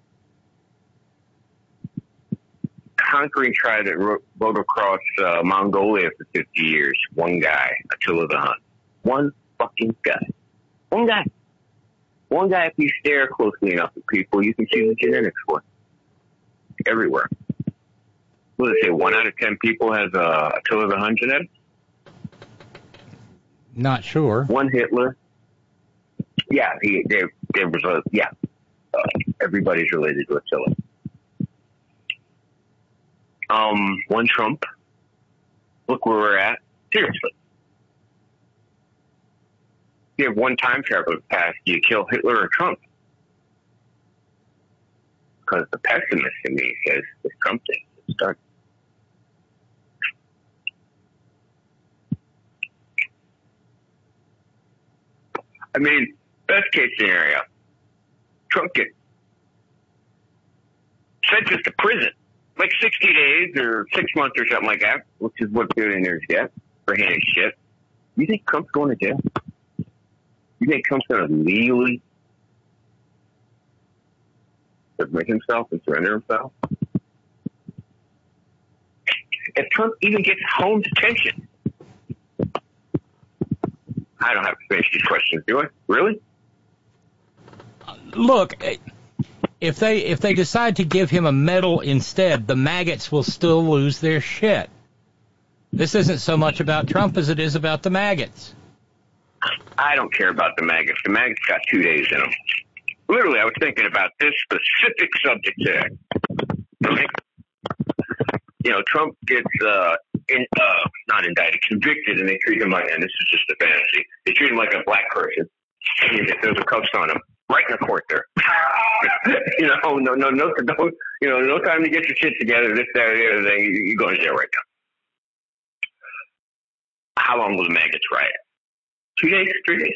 Conquering tried to ro- rode across uh, Mongolia for fifty years. One guy, Attila the Hun. One fucking guy. One guy. One guy, if you stare closely enough at people, you can see the genetics for it. Everywhere. What do they say? One out of ten people has uh, Attila the Hun genetics? Not sure. One Hitler. Yeah, he, there, there was a, yeah. Uh, everybody's related to Attila. Um, one Trump. Look where we're at. Seriously. You have one time traveler past, do you kill Hitler or Trump? Because the pessimist in me says it's Trump thing. It's done. I mean, best case scenario, Trump gets sentenced to prison. Like sixty days or six months or something like that, which is what billionaires get for handing shit. You think Trump's going to jail? You think Trump's going to legally submit himself and surrender himself? If Trump even gets home detention, I don't have to finish these questions, do I? Really? Look, if they if they decide to give him a medal instead, the maggots will still lose their shit. This isn't so much about Trump as it is about the maggots. I don't care about the maggots. The maggots got two days in them. Literally, I was thinking about this specific subject today. Okay? You know, Trump gets uh, in, uh, not indicted, convicted, and they treat him like, and this is just a fantasy, they treat him like a black person. And he gets those cuffs on him, right in the court there. you know, no, no, no, no, you know, no time to get your shit together. This, that, or the other thing. You, you go to jail right now. How long will the maggots riot? Two days, three days.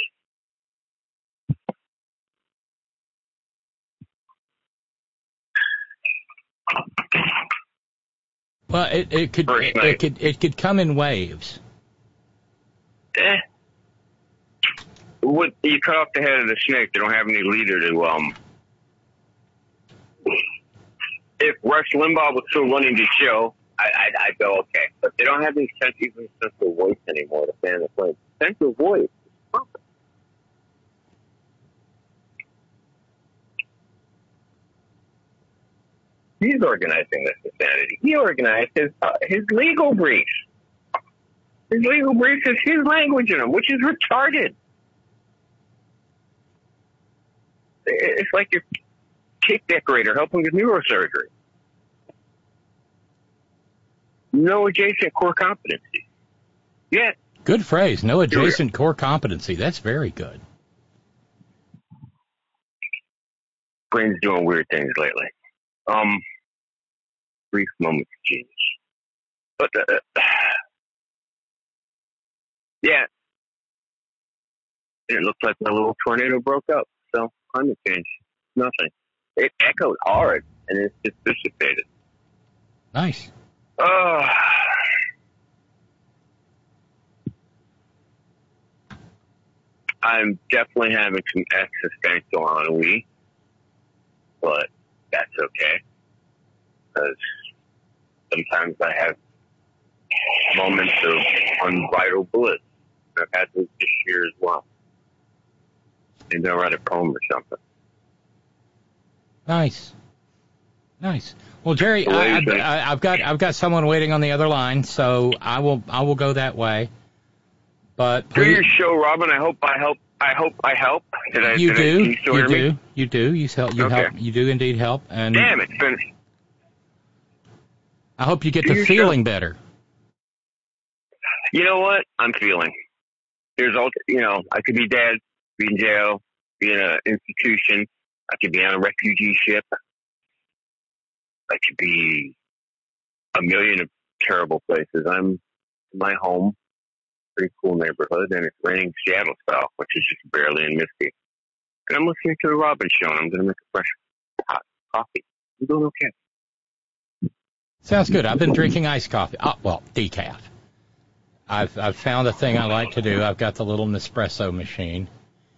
Well, it, it could it, it could it could come in waves. Eh. What, you cut off the head of the snake. They don't have any leader to um. If Rush Limbaugh was still running the show, I, I'd, I'd go okay. But they don't have any sense, even central voice anymore to fan the flame. Central voice. He's organizing this insanity. He organized his uh, his legal briefs. His legal briefs has his language in them, which is retarded. It's like your cake decorator helping with neurosurgery. No adjacent core competency. Yeah. Good phrase. No adjacent core competency. That's very good. Brain's doing weird things lately. Um, brief moment of genius. But, uh, yeah. It looks like my little tornado broke up. So, climate change. Nothing. It echoed hard, and it's just dissipated. Nice. Oh. I'm definitely having some existential ennui, but that's okay. Because sometimes I have moments of unbridled bliss. I've had those this year as well. Maybe I'll write a poem or something. Nice. Nice. Well, Jerry, I, I, I, I've got I've got someone waiting on the other line, so I will I will go that way. But do your show, Robin. I hope I help. I hope I help. Did I? You did do. I, can you still you hear do. Me? You do. You help. You okay. help. You do indeed help. And damn it, Finn. I hope you get do to feeling show. better. You know what? I'm feeling. There's all. You know, I could be dead, be in jail, be in an institution. I could be on a refugee ship. I could be a million of terrible places. I'm in my home, pretty cool neighborhood, and it's raining Seattle style, which is just barely and misty. And I'm listening to the Robin Show, and I'm going to make a fresh hot coffee. I'm doing okay. Sounds good. I've been drinking iced coffee. Oh, well, decaf. I've I've found a thing I like to do. I've got the little Nespresso machine,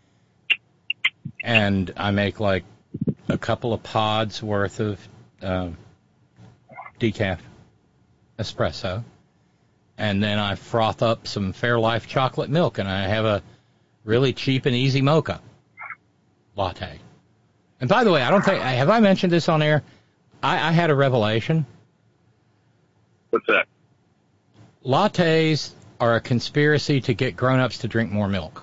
and I make like a couple of pods worth of um, decaf espresso, and then I froth up some Fairlife chocolate milk, and I have a really cheap and easy mocha latte. And by the way, I don't think have I mentioned this on air. I, I had a revelation. What's that? Lattes are a conspiracy to get grown-ups to drink more milk.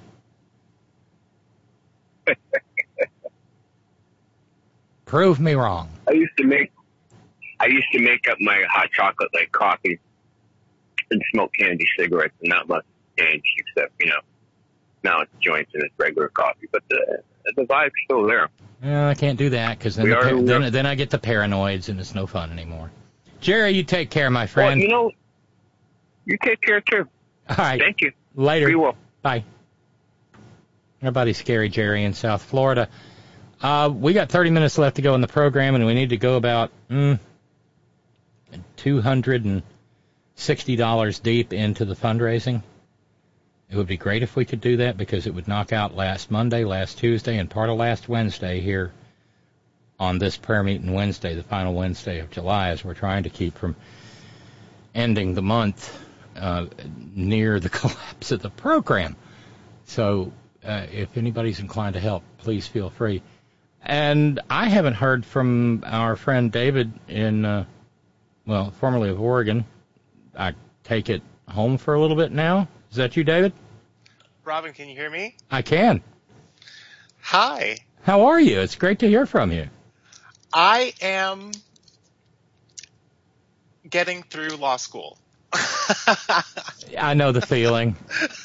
Prove me wrong. I used to make I used to make up my hot chocolate like coffee and smoke candy cigarettes and not much change except, you know, now it's joints and it's regular coffee, but the the vibe's still there. Yeah, I can't do that because then, the par- then then I get the paranoids and it's no fun anymore. Jerry, you take care, my friend. Well, you know, you take care too. All right. Thank you. Later. Be well. Bye. Everybody's scary, Jerry, in South Florida. Uh, we got thirty minutes left to go in the program, and we need to go about mm, two hundred sixty dollars deep into the fundraising. It would be great if we could do that because it would knock out last Monday, last Tuesday, and part of last Wednesday here on this prayer meeting Wednesday, the final Wednesday of July, as we're trying to keep from ending the month uh, near the collapse of the program. So uh, if anybody's inclined to help, please feel free. And I haven't heard from our friend David in, uh, well, formerly of Oregon. I take it home for a little bit now. Is that you, David? Robin, can you hear me? I can. Hi. How are you? It's great to hear from you. I am getting through law school. I know the feeling.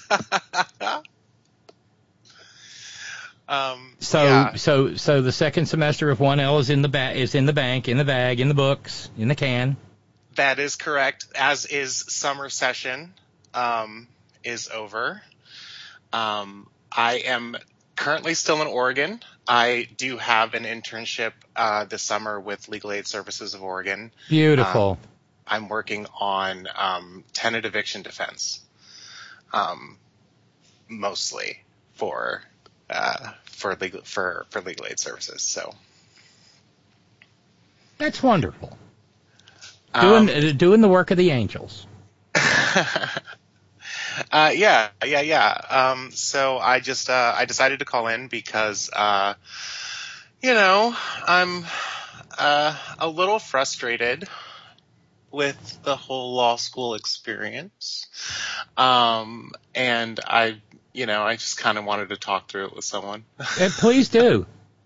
um, so, yeah. so, so the second semester of one L is in the ba- is in the bank, in the bag, in the books, in the can. That is correct. As is summer session um, is over. Um, I am currently still in Oregon. I do have an internship uh, this summer with Legal Aid Services of Oregon. Beautiful. Um, I'm working on um, tenant eviction defense, um, mostly for uh, for legal for, for legal aid services. So that's wonderful. Doing um, uh, doing the work of the angels. Uh, yeah, yeah, yeah. Um, so I just, uh, I decided to call in because, uh, you know, I'm, uh, a little frustrated with the whole law school experience. Um, and I, you know, I just kind of wanted to talk through it with someone. Uh, please do.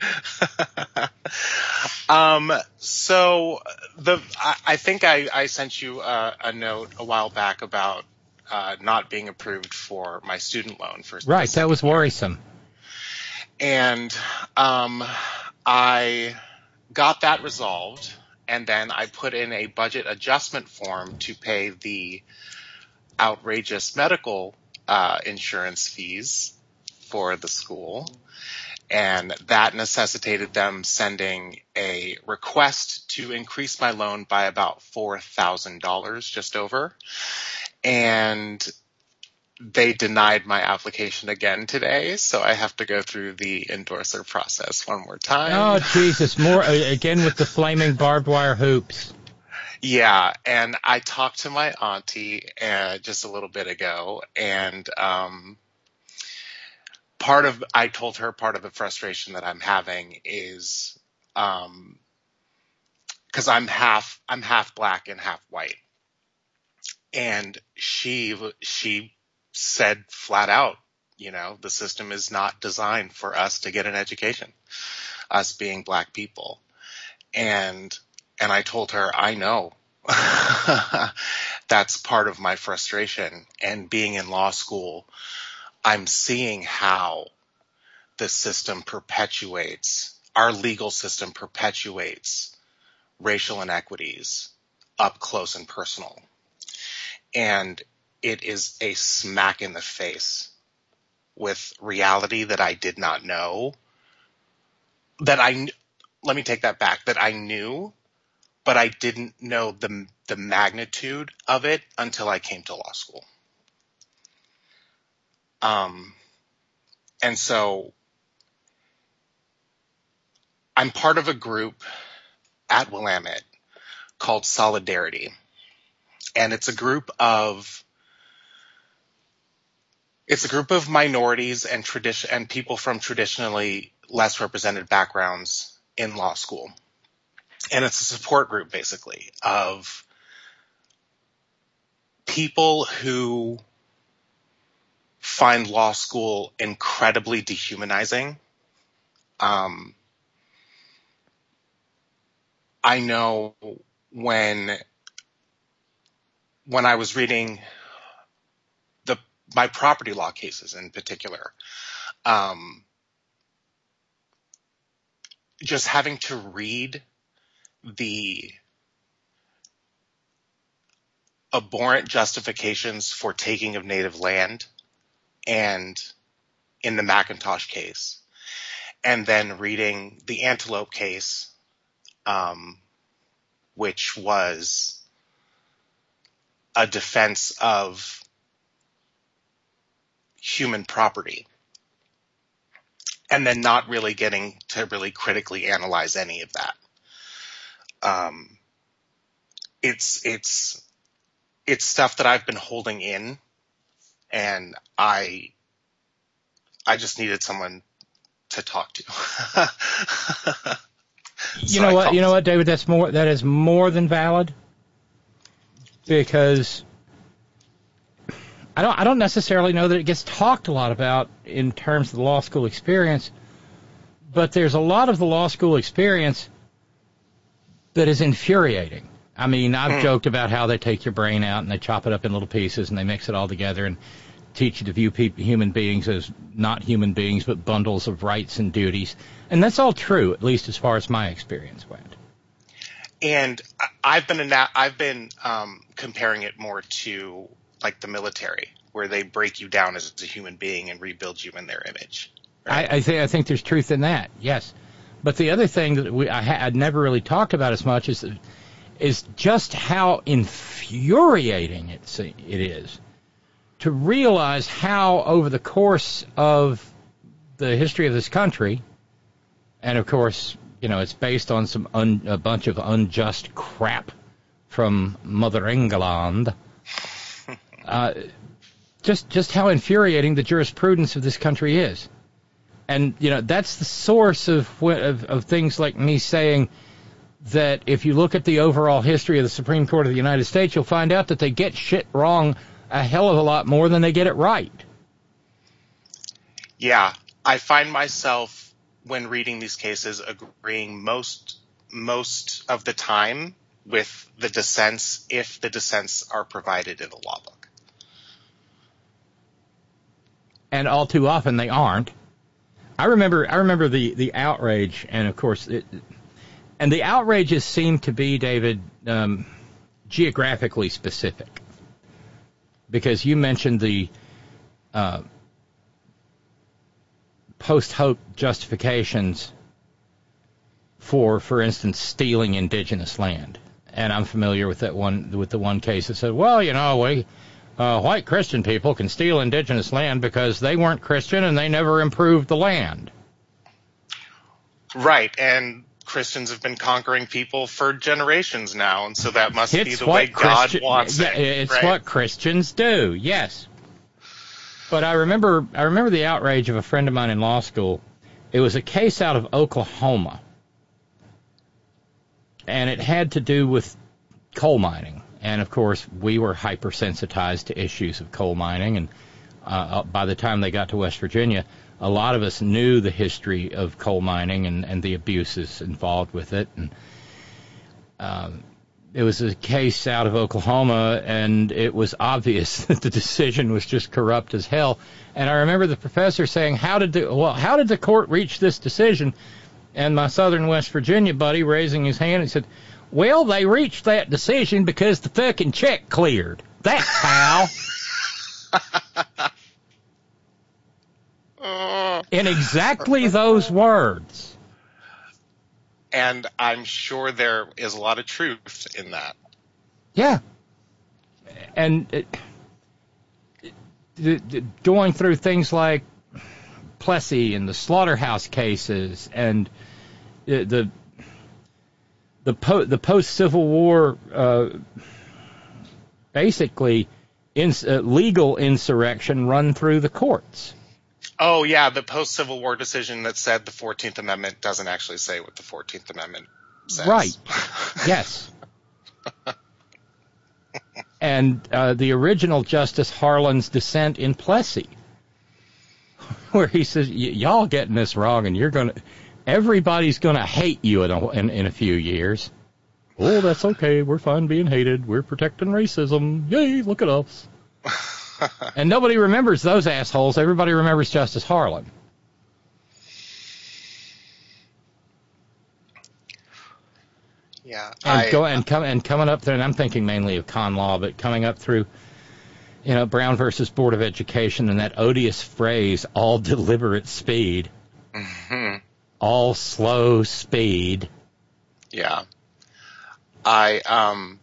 um, so the, I, I think I, I sent you a, a note a while back about, Uh, not being approved for my student loan for right. That was worrisome. And um, I got that resolved, and then I put in a budget adjustment form to pay the outrageous medical uh, insurance fees for the school, and that necessitated them sending a request to increase my loan by about four thousand dollars, just over. And they denied my application again today, so I have to go through the endorser process one more time. Oh, Jesus, more, again with the flaming barbed wire hoops. Yeah, and I talked to my auntie uh, just a little bit ago, and um, part of, I told her part of the frustration that I'm having is, um, cause I'm half, I'm half black and half white. And she, she said flat out, you know, the system is not designed for us to get an education, us being black people. And, and I told her, I know that's part of my frustration. And being in law school, I'm seeing how the system perpetuates, our legal system perpetuates racial inequities up close and personal. And it is a smack in the face with reality that I did not know. That I, let me take that back, that I knew, but I didn't know the the magnitude of it until I came to law school. Um, and so I'm part of a group at Willamette called Solidarity. And it's a group of it's a group of minorities and tradition and people from traditionally less represented backgrounds in law school. And it's a support group basically of people who find law school incredibly dehumanizing. Um, I know when when I was reading the my property law cases in particular, um, just having to read the abhorrent justifications for taking of native land and in the McIntosh case, and then reading the Antelope case, um, which was a defense of human property, and then not really getting to really critically analyze any of that. Um, it's, it's, it's stuff that I've been holding in, and I, I just needed someone to talk to. You So know I what, called. you know what, David, that's more, that is more than valid. Because I don't, I don't necessarily know that it gets talked a lot about in terms of the law school experience, but there's a lot of the law school experience that is infuriating. I mean, I've Hmm. joked about how they take your brain out and they chop it up in little pieces and they mix it all together and teach you to view pe- human beings as not human beings but bundles of rights and duties. And that's all true, at least as far as my experience went. And I- I've been, ana- I've been, um, comparing it more to like the military. where they break you down as a human being and rebuild you in their image. Right? I, I think I think there's truth in that. Yes, but the other thing that we I had never really talked about as much is is just how infuriating it it is to realize how over the course of the history of this country, and of course, you know, it's based on some un, a bunch of unjust crap from Mother England. Uh, just just how infuriating the jurisprudence of this country is. And, you know, that's the source of, of of things like me saying that if you look at the overall history of the Supreme Court of the United States, you'll find out that they get shit wrong a hell of a lot more than they get it right. Yeah, I find myself, when reading these cases, agreeing most most of the time with the dissents if the dissents are provided in the law book. And all too often they aren't. I remember I remember the, the outrage, and of course, it, and the outrages seem to be, David, um, geographically specific. Because you mentioned the uh, post-hoc justifications for, for instance, stealing indigenous land. And I'm familiar with that one, with the one case that said, well, you know, we uh, white Christian people can steal indigenous land because they weren't Christian and they never improved the land. Right, and Christians have been conquering people for generations now, and so that must it's be the way God Christi- wants yeah, it. It's right? what Christians do, yes. But I remember, I remember the outrage of a friend of mine in law school. It was a case out of Oklahoma, and it had to do with coal mining. And, of course, we were hypersensitized to issues of coal mining, and uh, by the time they got to West Virginia, a lot of us knew the history of coal mining and, and the abuses involved with it. And um, it was a case out of Oklahoma, and it was obvious that the decision was just corrupt as hell. And I remember the professor saying, "How did the well, how did the court reach this decision?" And my Southern West Virginia buddy raising his hand and said, "Well, they reached that decision because the fucking check cleared. That's how." In exactly those words. And I'm sure there is a lot of truth in that. Yeah. And it, it, it, going through things like Plessy and the slaughterhouse cases and the the the, po- the post-Civil War uh, basically ins- uh, legal insurrection run through the courts. Oh, yeah, the post-Civil War decision that said the fourteenth Amendment doesn't actually say what the fourteenth Amendment says. Right. Yes. And uh, the original Justice Harlan's dissent in Plessy, where he says, y'all getting this wrong, and you're going to, everybody's going to hate you in a, in, in a few years. Oh, that's okay. We're fine being hated. We're protecting racism. Yay, look at us. And nobody remembers those assholes. Everybody remembers Justice Harlan. Yeah, and I, go and come and coming up through, and I'm thinking mainly of con law, but coming up through, you know, Brown versus Board of Education and that odious phrase, "all deliberate speed," mm-hmm. all slow speed. Yeah, I um,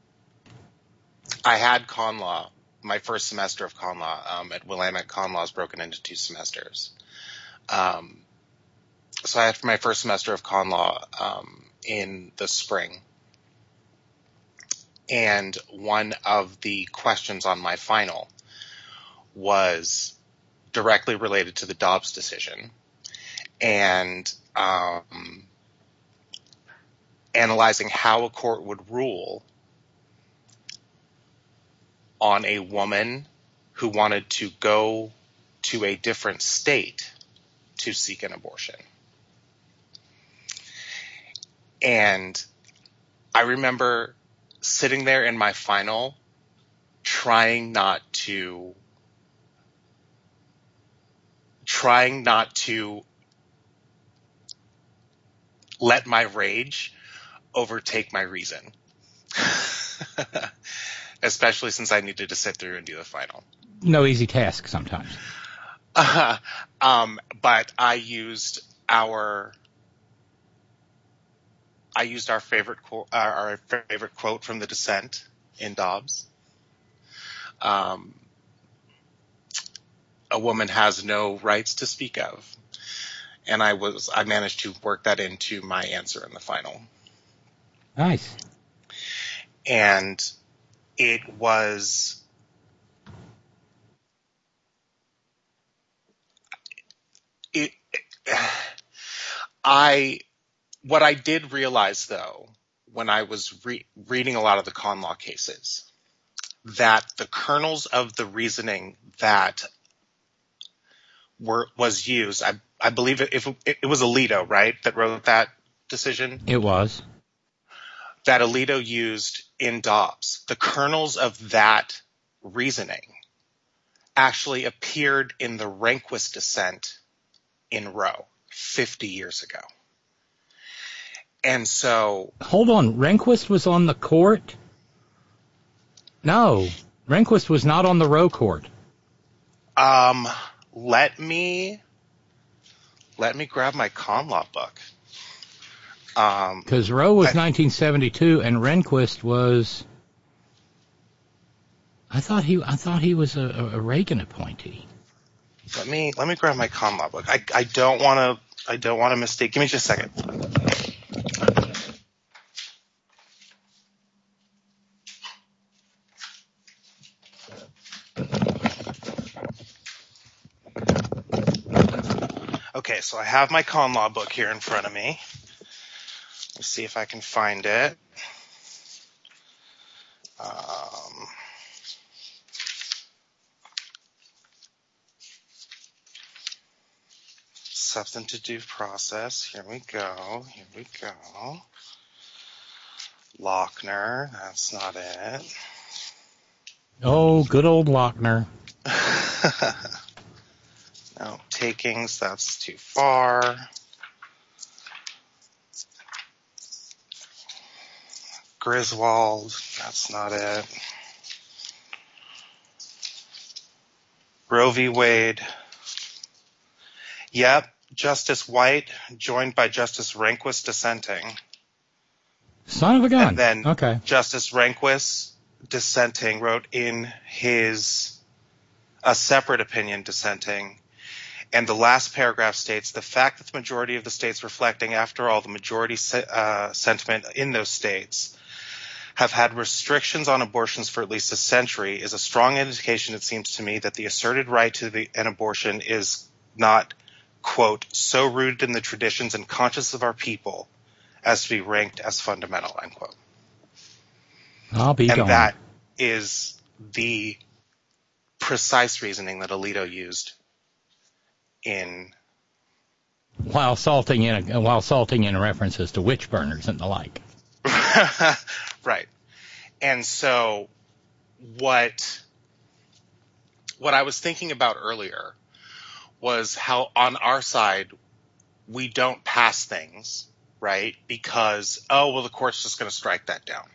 I had con law. My first semester of con law um, at Willamette, con law is broken into two semesters. Um, so I had my first semester of con law um, in the spring. And one of the questions on my final was directly related to the Dobbs decision and um, analyzing how a court would rule on a woman who wanted to go to a different state to seek an abortion. And I remember sitting there in my final trying not to trying not to let my rage overtake my reason. Especially since I needed to sit through and do the final. no easy task sometimes. Uh, um, but I used our I used our favorite quote, uh, our favorite quote from the dissent in Dobbs. Um, a woman has no rights to speak of, and I was I managed to work that into my answer in the final. Nice. And it was it. I what I did realize though when I was re- reading a lot of the con law cases, that the kernels of the reasoning that were was used, I I believe it, if it, it was Alito, right, that wrote that decision. It was. That Alito used in Dobbs, the kernels of that reasoning actually appeared in the Rehnquist dissent in Roe fifty years ago. And so... Hold on, Rehnquist was on the court? No, Rehnquist was not on the Roe court. Um, let me... Let me grab my con law book. Because um, Roe was I, nineteen seventy-two, and Rehnquist was. I thought he. I thought he was a, a Reagan appointee. Let me let me grab my con law book. I I don't want to. I don't want to mistake. Give me just a second. Okay, so I have my con law book here in front of me. Let's see if I can find it. Um, substantive due process. Here we go. Here we go. Lochner. That's not it. Oh, good old Lochner. No, takings. That's too far. Griswold, that's not it. Roe v. Wade. Yep, Justice White, joined by Justice Rehnquist dissenting. Son of a gun. And then okay. Justice Rehnquist dissenting wrote in his a separate opinion dissenting. And the last paragraph states, the fact that the majority of the states reflecting, after all, the majority se- uh, sentiment in those states have had restrictions on abortions for at least a century is a strong indication, it seems to me, that the asserted right to the, an abortion is not, quote, so rooted in the traditions and conscience of our people as to be ranked as fundamental, end quote. I'll be and gone. That is the precise reasoning that Alito used in while salting in a, while salting in references to witch burners and the like. Right. And so what what I was thinking about earlier was how on our side we don't pass things, right? Because, oh, well, the court's just going to strike that down.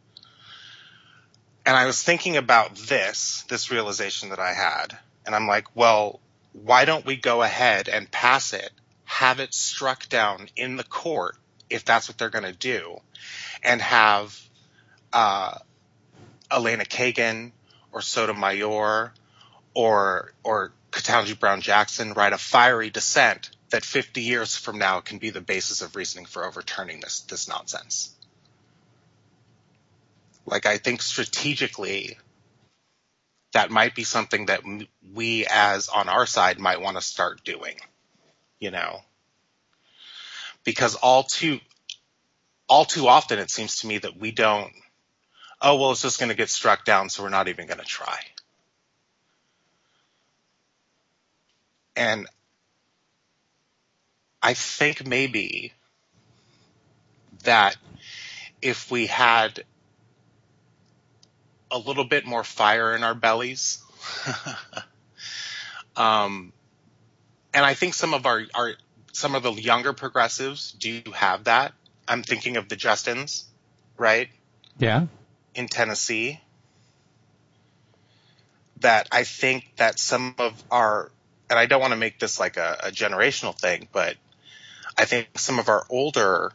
And I was thinking about this, this realization that I had, and I'm like, well, why don't we go ahead and pass it, have it struck down in the court, if that's what they're going to do, and have uh, Elena Kagan or Sotomayor or or Ketanji Brown Jackson write a fiery dissent that fifty years from now can be the basis of reasoning for overturning this this nonsense. Like, I think strategically that might be something that we as on our side might want to start doing, you know, because all too all too often it seems to me that we don't, oh, well, it's just going to get struck down, so we're not even going to try. And I think maybe that if we had a little bit more fire in our bellies, um, and I think some of our, our some of the younger progressives do have that. I'm thinking of the Justins, right? Yeah. In Tennessee, that I think that some of our, and I don't want to make this like a, a generational thing, but I think some of our older,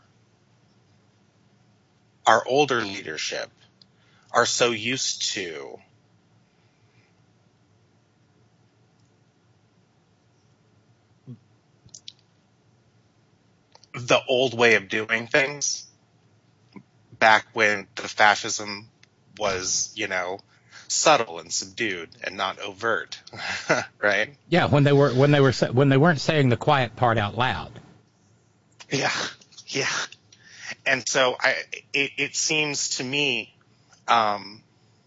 our older leadership are so used to the old way of doing things back when the fascism was, you know, subtle and subdued and not overt, right? Yeah, when they were when they were when they weren't saying the quiet part out loud. Yeah, yeah. And so I, it, it seems to me um,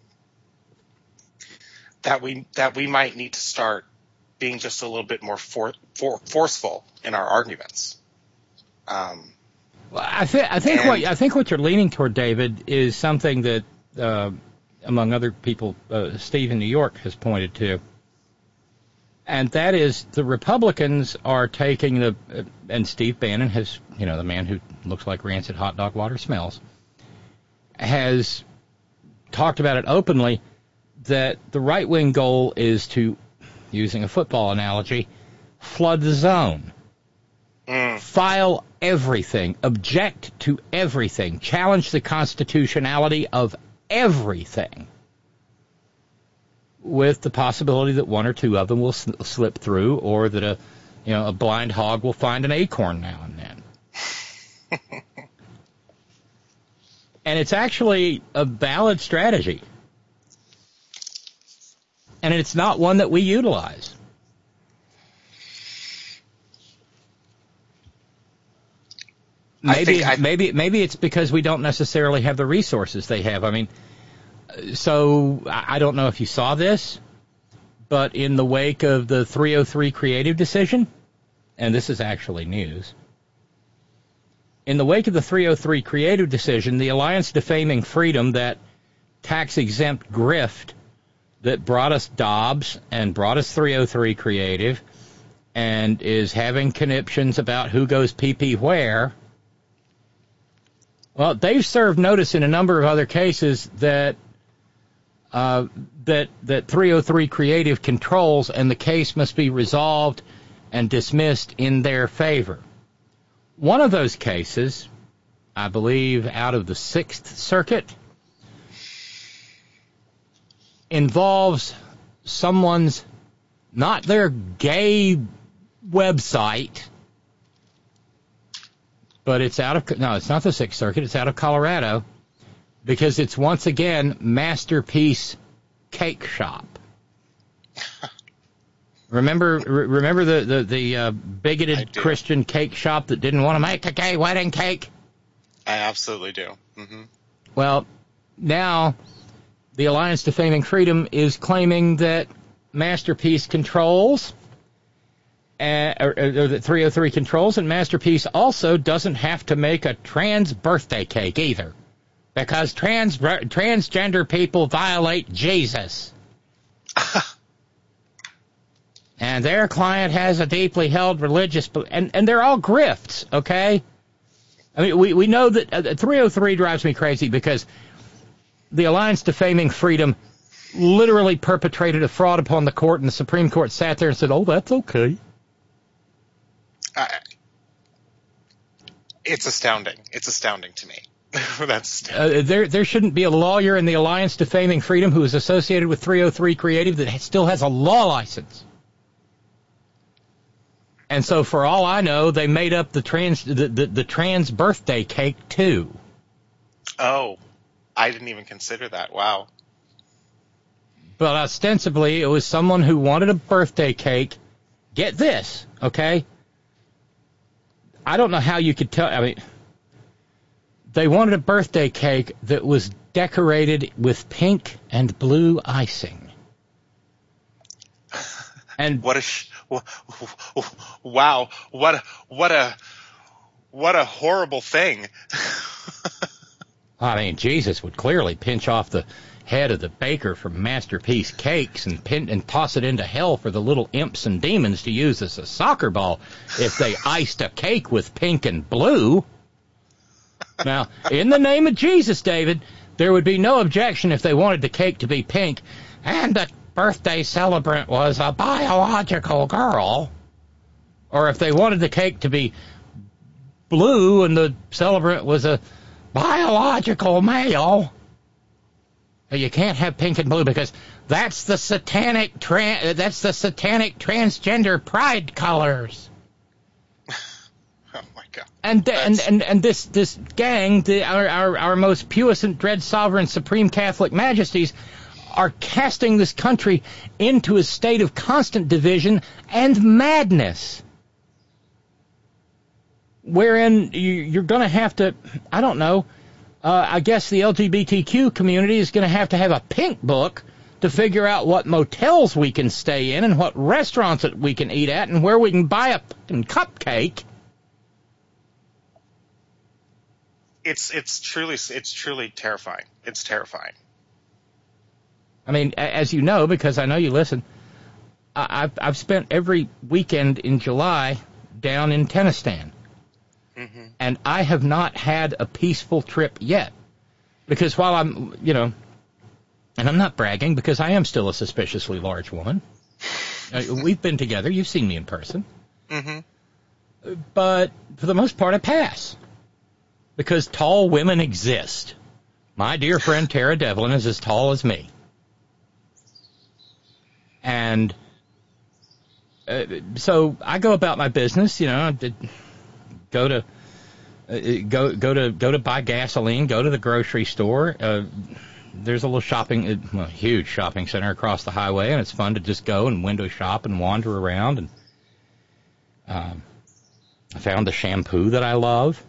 that we that we might need to start being just a little bit more for, for, forceful in our arguments. Um, well, I think I think what I think what you're leaning toward, David, is something that, uh, among other people, uh, Steve in New York has pointed to, and that is the Republicans are taking the uh, and Steve Bannon has, you know, the man who looks like rancid hot dog water smells, has talked about it openly that the right wing goal is to, using a football analogy, flood the zone. Mm. File everything, object to everything, challenge the constitutionality of everything, with the possibility that one or two of them will sl- slip through, or that a, you know, a blind hog will find an acorn now and then. And it's actually a valid strategy, and it's not one that we utilize. Maybe, I I, maybe, maybe it's because we don't necessarily have the resources they have. I mean, so I don't know if you saw this, but in the wake of the three oh three creative decision, and this is actually news, in the wake of the three oh three creative decision, the Alliance Defaming Freedom, that tax-exempt grift that brought us Dobbs and brought us three oh three creative and is having conniptions about who goes pee-pee where, well, they've served notice in a number of other cases that uh, that that three oh three creative controls, and the case must be resolved and dismissed in their favor. One of those cases, I believe out of the Sixth Circuit, involves someone's, not their gay website, but it's out of, no, it's not the Sixth Circuit, it's out of Colorado, because it's once again Masterpiece Cake Shop. Remember, re- remember the the, the uh, bigoted Christian cake shop that didn't want to make a gay wedding cake? I absolutely do. Mm-hmm. Well, now the Alliance Defaming Freedom is claiming that Masterpiece controls, uh, or, or that three oh three controls, and Masterpiece also doesn't have to make a trans birthday cake either, because trans transgender people violate Jesus. And their client has a deeply held religious, and, and they're all grifts, okay? I mean, we, we know that uh, three oh three drives me crazy because the Alliance Defaming Freedom literally perpetrated a fraud upon the court, and the Supreme Court sat there and said, oh, that's okay. Uh, it's astounding. It's astounding to me. That's uh, there. There shouldn't be a lawyer in the Alliance Defaming Freedom who is associated with three oh three Creative that still has a law license. And so, for all I know, they made up the trans the, the, the trans birthday cake too. Oh, I didn't even consider that. Wow. But ostensibly, it was someone who wanted a birthday cake. Get this, okay? I don't know how you could tell. I mean, they wanted a birthday cake that was decorated with pink and blue icing. And what a sh- wow! What a, what a what a horrible thing. I mean, Jesus would clearly pinch off the head of the baker from Masterpiece Cakes and pin, and toss it into hell for the little imps and demons to use as a soccer ball if they iced a cake with pink and blue. Now, in the name of Jesus, David, there would be no objection if they wanted the cake to be pink and the birthday celebrant was a biological girl, or if they wanted the cake to be blue and the celebrant was a biological male, you can't have pink and blue because that's the satanic tran- that's the satanic transgender pride colors. Oh my God! And and, and and this this gang, the, our, our our most puissant, dread, sovereign, supreme Catholic majesties, are casting this country into a state of constant division and madness, wherein you, you're going to have to, I don't know, uh, I guess the L G B T Q community is going to have to have a pink book to figure out what motels we can stay in and what restaurants that we can eat at and where we can buy a fucking cupcake. It's it's truly it's truly terrifying. It's terrifying. I mean, as you know, because I know you listen, I've I've spent every weekend in July down in Tennistan. Mm-hmm. And I have not had a peaceful trip yet. Because while I'm, you know, and I'm not bragging because I am still a suspiciously large woman. uh, we've been together. You've seen me in person. Mm-hmm. But for the most part, I pass. Because tall women exist. My dear friend Tara Devlin is as tall as me. And uh, so I go about my business, you know, I did go to uh, go go to go to buy gasoline, go to the grocery store. Uh, there's a little shopping, a huge shopping center across the highway, and it's fun to just go and window shop and wander around. And um, I found the shampoo that I love,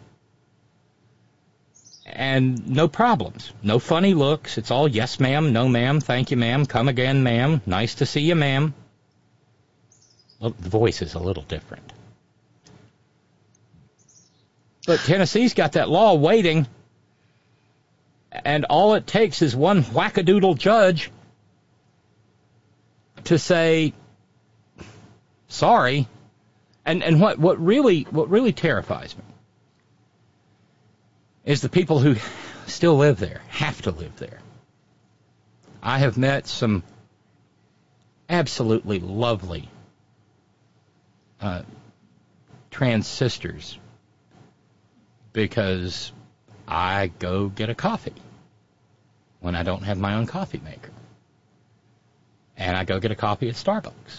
and no problems, no funny looks. It's all yes, ma'am, no, ma'am, thank you, ma'am, come again, ma'am, nice to see you, ma'am. Well, the voice is a little different. But Tennessee's got that law waiting, and all it takes is one wackadoodle judge to say sorry. And and what, what really what really terrifies me is the people who still live there, have to live there. I have met some absolutely lovely uh, trans sisters because I go get a coffee when I don't have my own coffee maker. And I go get a coffee at Starbucks.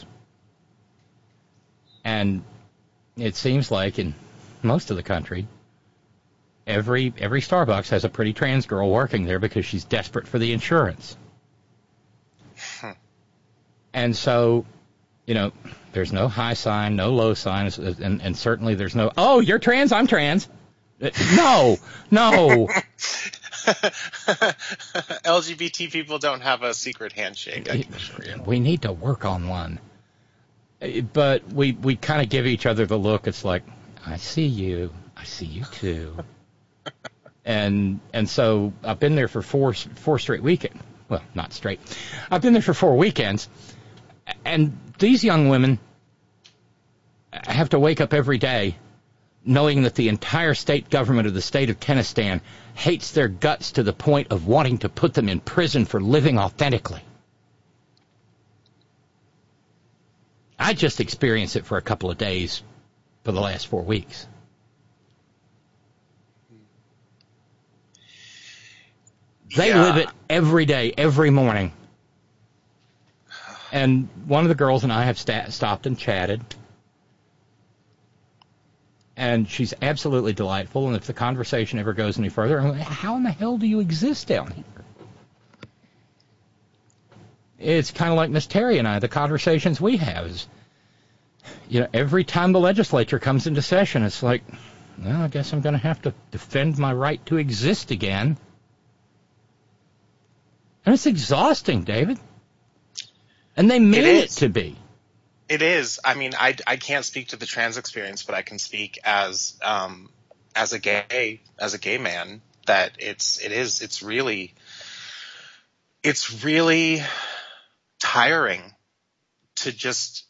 And it seems like in most of the country, every every Starbucks has a pretty trans girl working there because she's desperate for the insurance. Huh. And so, you know, there's no high sign, no low sign, and, and certainly there's no, oh, you're trans, I'm trans. No, no. L G B T people don't have a secret handshake, I can assure you. We need to work on one. But we, we kind of give each other the look. It's like, I see you. I see you too. and and so I've been there for four four straight weekends. Well, not straight. I've been there for four weekends. And these young women have to wake up every day knowing that the entire state government of the state of Tennistan hates their guts to the point of wanting to put them in prison for living authentically. I just experienced it for a couple of days for the last four weeks. They yeah. live it every day, every morning. And one of the girls and I have sta- stopped and chatted. And she's absolutely delightful. And if the conversation ever goes any further, I'm like, how in the hell do you exist down here? It's kind of like Miss Terry and I, the conversations we have is, you know, every time the legislature comes into session, it's like, well, I guess I'm going to have to defend my right to exist again. And it's exhausting, David. And they mean it, it to be. It is. I mean, I, I can't speak to the trans experience, but I can speak as um, as a gay as a gay man that it's it is it's really it's really tiring to just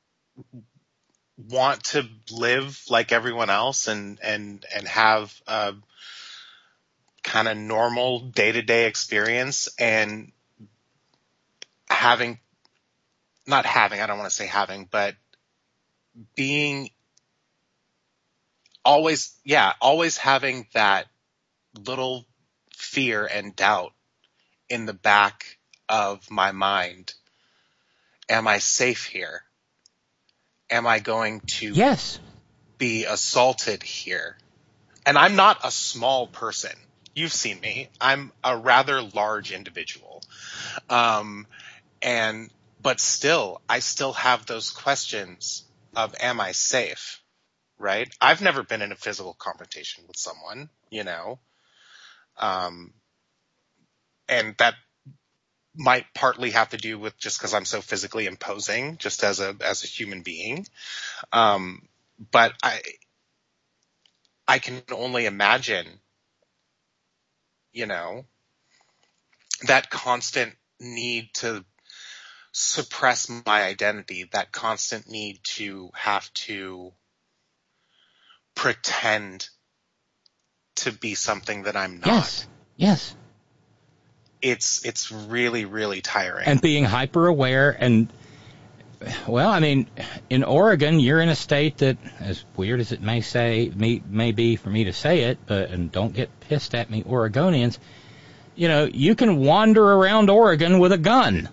want to live like everyone else and and and have a kind of normal day-to-day experience, and having not having, I don't want to say having, but being always, yeah, always having that little fear and doubt in the back of my mind. Am I safe here? Am I going to yes. be assaulted here? And I'm not a small person. You've seen me. I'm a rather large individual. Um, and, but still, I still have those questions of, am I safe? Right? I've never been in a physical confrontation with someone, you know, um, and that might partly have to do with just because I'm so physically imposing, just as a as a human being. Um, but I I can only imagine, you know, that constant need to suppress my identity, that constant need to have to pretend to be something that I'm not. Yes. Yes. It's it's really, really tiring. And being hyper aware and, well, I mean, in Oregon, you're in a state that, as weird as it may say, may, may be for me to say it, but, and don't get pissed at me, Oregonians, you know, you can wander around Oregon with a gun.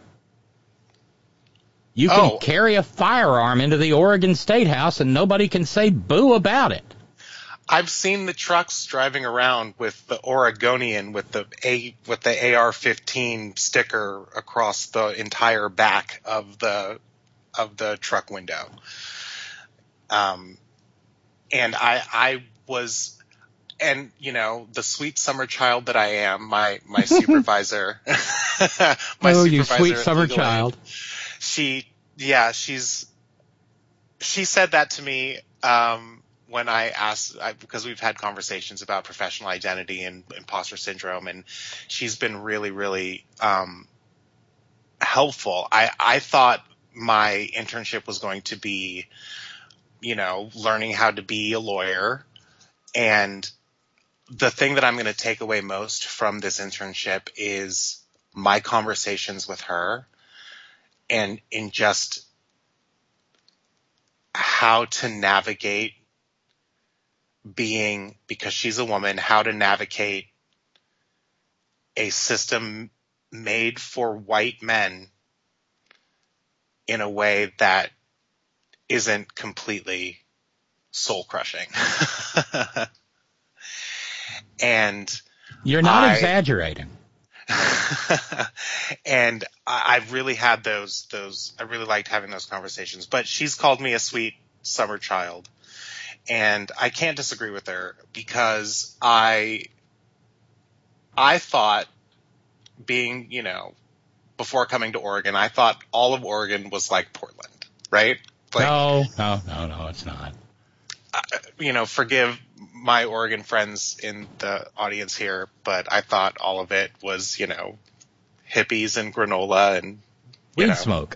You can oh. carry a firearm into the Oregon State House and nobody can say boo about it. I've seen the trucks driving around with the Oregonian with the A with the A R fifteen sticker across the entire back of the of the truck window. Um, and I I was, and you know, the sweet summer child that I am, my my supervisor, my oh, supervisor you sweet summer legally, child. She yeah she's she said that to me. Um, when I asked, I, because we've had conversations about professional identity and imposter syndrome, and she's been really, really um, helpful. I, I thought my internship was going to be, you know, learning how to be a lawyer. And the thing that I'm going to take away most from this internship is my conversations with her and in just how to navigate being, because she's a woman, how to navigate a system made for white men in a way that isn't completely soul crushing. And you're not I, exaggerating. And I, I really had those, those, I really liked having those conversations, but she's called me a sweet summer child. And I can't disagree with her because I, I thought being, you know, before coming to Oregon, I thought all of Oregon was like Portland, right? Like, no, no, no, no, it's not. Uh, you know, forgive my Oregon friends in the audience here, but I thought all of it was, you know, hippies and granola and weed know. smoke.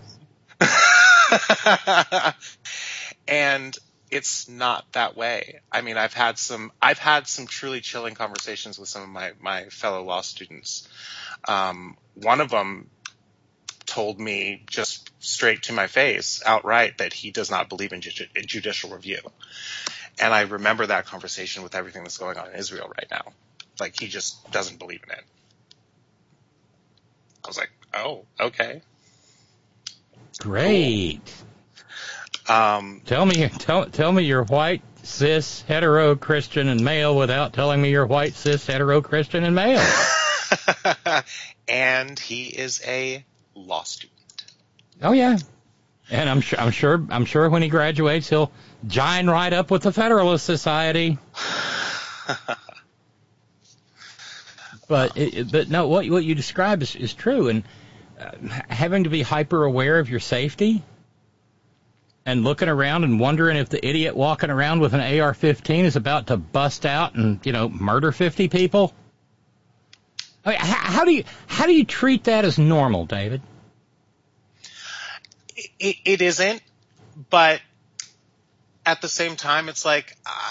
And it's not that way. I mean, I've had some, I've had some truly chilling conversations with some of my, my fellow law students. Um, one of them told me just straight to my face outright that he does not believe in, ju- in judicial review. And I remember that conversation with everything that's going on in Israel right now. Like, he just doesn't believe in it. I was like, oh, okay. Great. Cool. Um, tell me, tell, tell me you're white, cis, hetero, Christian, and male without telling me you're white, cis, hetero, Christian, and male. And he is a law student. Oh yeah, and I'm sure, I'm sure, I'm sure when he graduates, he'll join right up with the Federalist Society. But, it, but no, what what you describe is, is true, and uh, having to be hyper aware of your safety. And looking around and wondering if the idiot walking around with an A R fifteen is about to bust out and, you know, murder fifty people. I mean, how, how do you how do you treat that as normal, David? It, it isn't, but at the same time, it's like uh,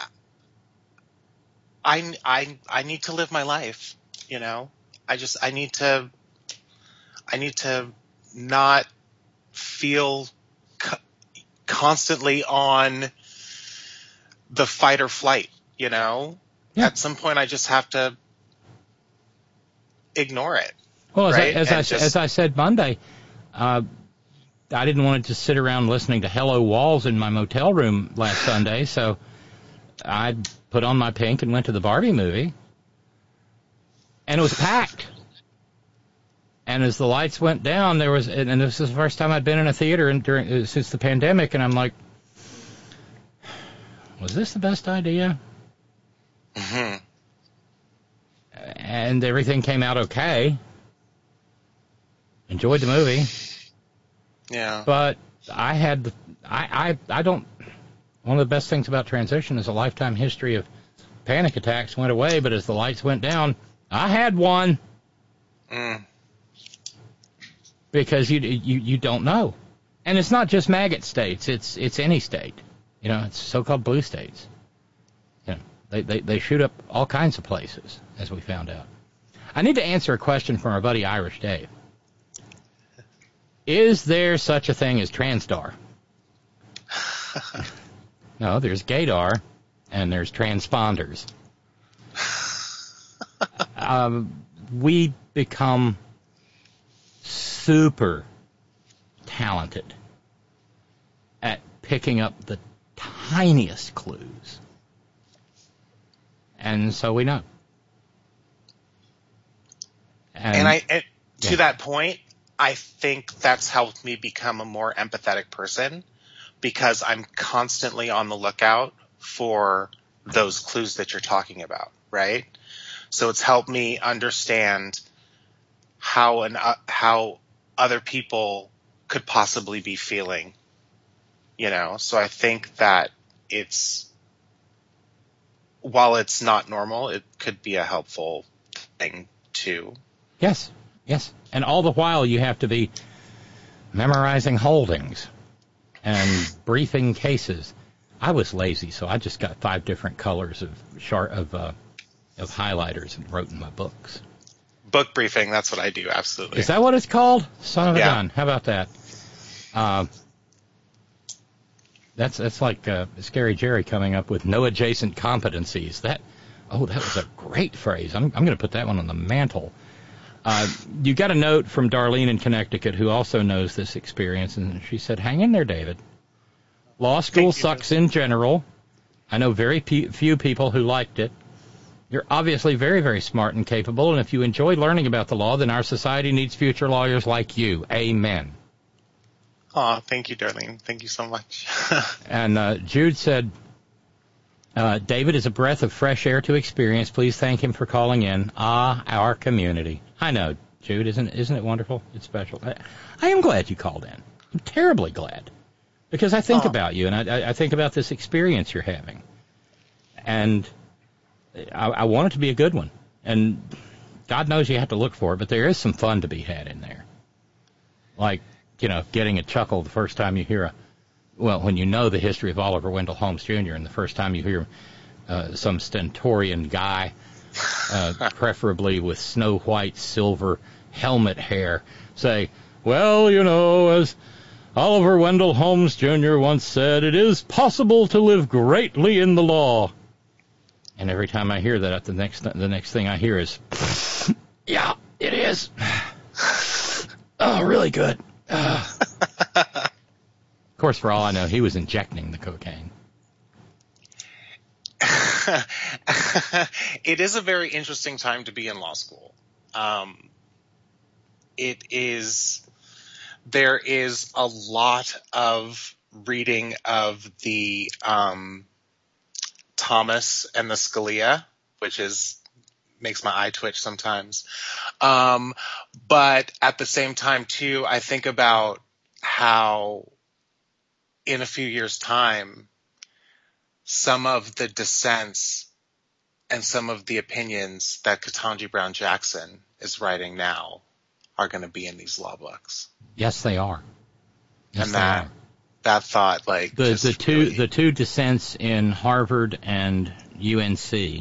I I I need to live my life. You know, I just I need to I need to not feel co- constantly on the fight or flight, you know? Yeah. At some point, I just have to ignore it. Well, as, right? I, as, I, just, as I said Monday, uh, I didn't want to just sit around listening to Hello Walls in my motel room last Sunday, so I put on my pink and went to the Barbie movie, and it was packed. And as the lights went down, there was, and this is the first time I'd been in a theater in, during since the pandemic, and I'm like, was this the best idea? Mm-hmm. And everything came out okay. Enjoyed the movie. Yeah. But I had, the, I, I, I don't, one of the best things about transition is a lifetime history of panic attacks went away, but as the lights went down, I had one. Mm. Because you, you, you don't know. And it's not just maggot states, it's, it's any state. You know, it's so-called blue states. You know, they, they, they shoot up all kinds of places, as we found out. I need to answer a question from our buddy Irish Dave. Is there such a thing as Transdar? No, there's gaydar, and there's transponders. um, we become super talented at picking up the tiniest clues. And so we know. And, and I, and to yeah. that point, I think that's helped me become a more empathetic person because I'm constantly on the lookout for those clues that you're talking about, right? So it's helped me understand how and uh, how other people could possibly be feeling, you know? So I think that it's, while it's not normal, it could be a helpful thing too. Yes, yes. And all the while you have to be memorizing holdings and briefing cases. I was lazy, so I just got five different colors of chart of uh, of highlighters and wrote in my books. Book briefing, that's what I do, absolutely. Is that what it's called? Son of a yeah. gun. How about that? Uh, that's that's like uh, Scary Jerry coming up with no adjacent competencies. That oh, that was a great phrase. I'm I'm going to put that one on the mantle. Uh, you got a note from Darlene in Connecticut who also knows this experience, and she said, hang in there, David. Law school sucks in general. I know very pe- few people who liked it. You're obviously very, very smart and capable, and if you enjoy learning about the law, then our society needs future lawyers like you. Amen. Aw, thank you, Darlene. Thank you so much. And uh, Jude said, uh, David is a breath of fresh air to experience. Please thank him for calling in. Ah, our community. I know, Jude. Isn't isn't it wonderful? It's special. I, I am glad you called in. I'm terribly glad. Because I think oh. about you, and I, I think about this experience you're having. And I, I want it to be a good one. And God knows you have to look for it, but there is some fun to be had in there. Like, you know, getting a chuckle the first time you hear a, well, when you know the history of Oliver Wendell Holmes Junior, and the first time you hear uh, some stentorian guy, uh, preferably with snow white silver helmet hair, say, well, you know, as Oliver Wendell Holmes Junior once said, it is possible to live greatly in the law. And every time I hear that, the next the next thing I hear is, yeah, it is. Oh, really good. Uh. Of course, for all I know, he was injecting the cocaine. It is a very interesting time to be in law school. Um, it is, there is a lot of reading of the um, Thomas and the Scalia, which is makes my eye twitch sometimes. Um, but at the same time, too, I think about how in a few years' time, some of the dissents and some of the opinions that Ketanji Brown Jackson is writing now are going to be in these law books. Yes, they are. Yes, and they that are. that thought, like the the two really... the two dissents in Harvard and U N C,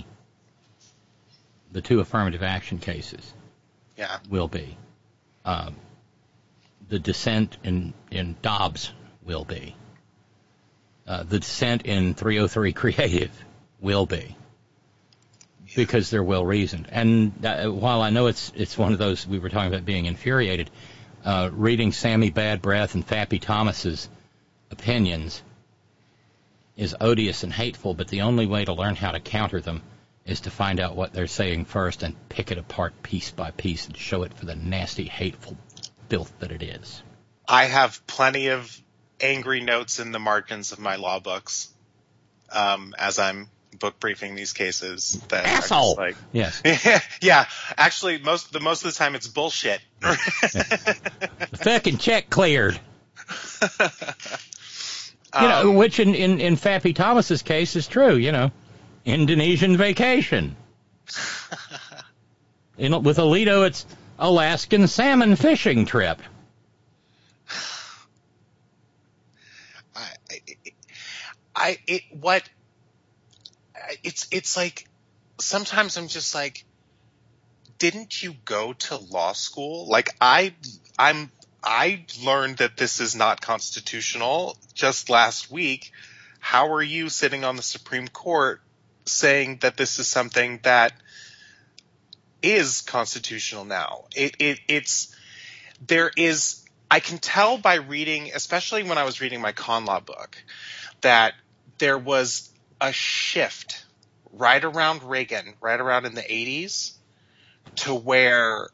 the two affirmative action cases, yeah, will be. Um, the dissent in, in Dobbs will be. Uh, the dissent in three oh three Creative will be. Because they're well reasoned. And uh, while I know it's it's one of those, we were talking about being infuriated, uh, reading Sammy Bad Breath and Fappy Thomas's opinions is odious and hateful, but the only way to learn how to counter them is to find out what they're saying first and pick it apart piece by piece and show it for the nasty, hateful filth that it is. I have plenty of angry notes in the margins of my law books um, as I'm book briefing these cases. That Asshole! Are just like, yes. Yeah, actually, most the most of the time it's bullshit. The fucking check cleared. um, you know, which in, in, in Fappy Thomas's case is true, you know. Indonesian vacation. in, with Alito, it's Alaskan salmon fishing trip. I, I, it, what, it's, it's like, sometimes I'm just like, didn't you go to law school? Like, I, I'm, I learned that this is not constitutional just last week. How are you sitting on the Supreme Court saying that this is something that is constitutional now? It, it, it's, there is, I can tell by reading, especially when I was reading my con law book, that there was a shift right around Reagan, right around in the eighties, to where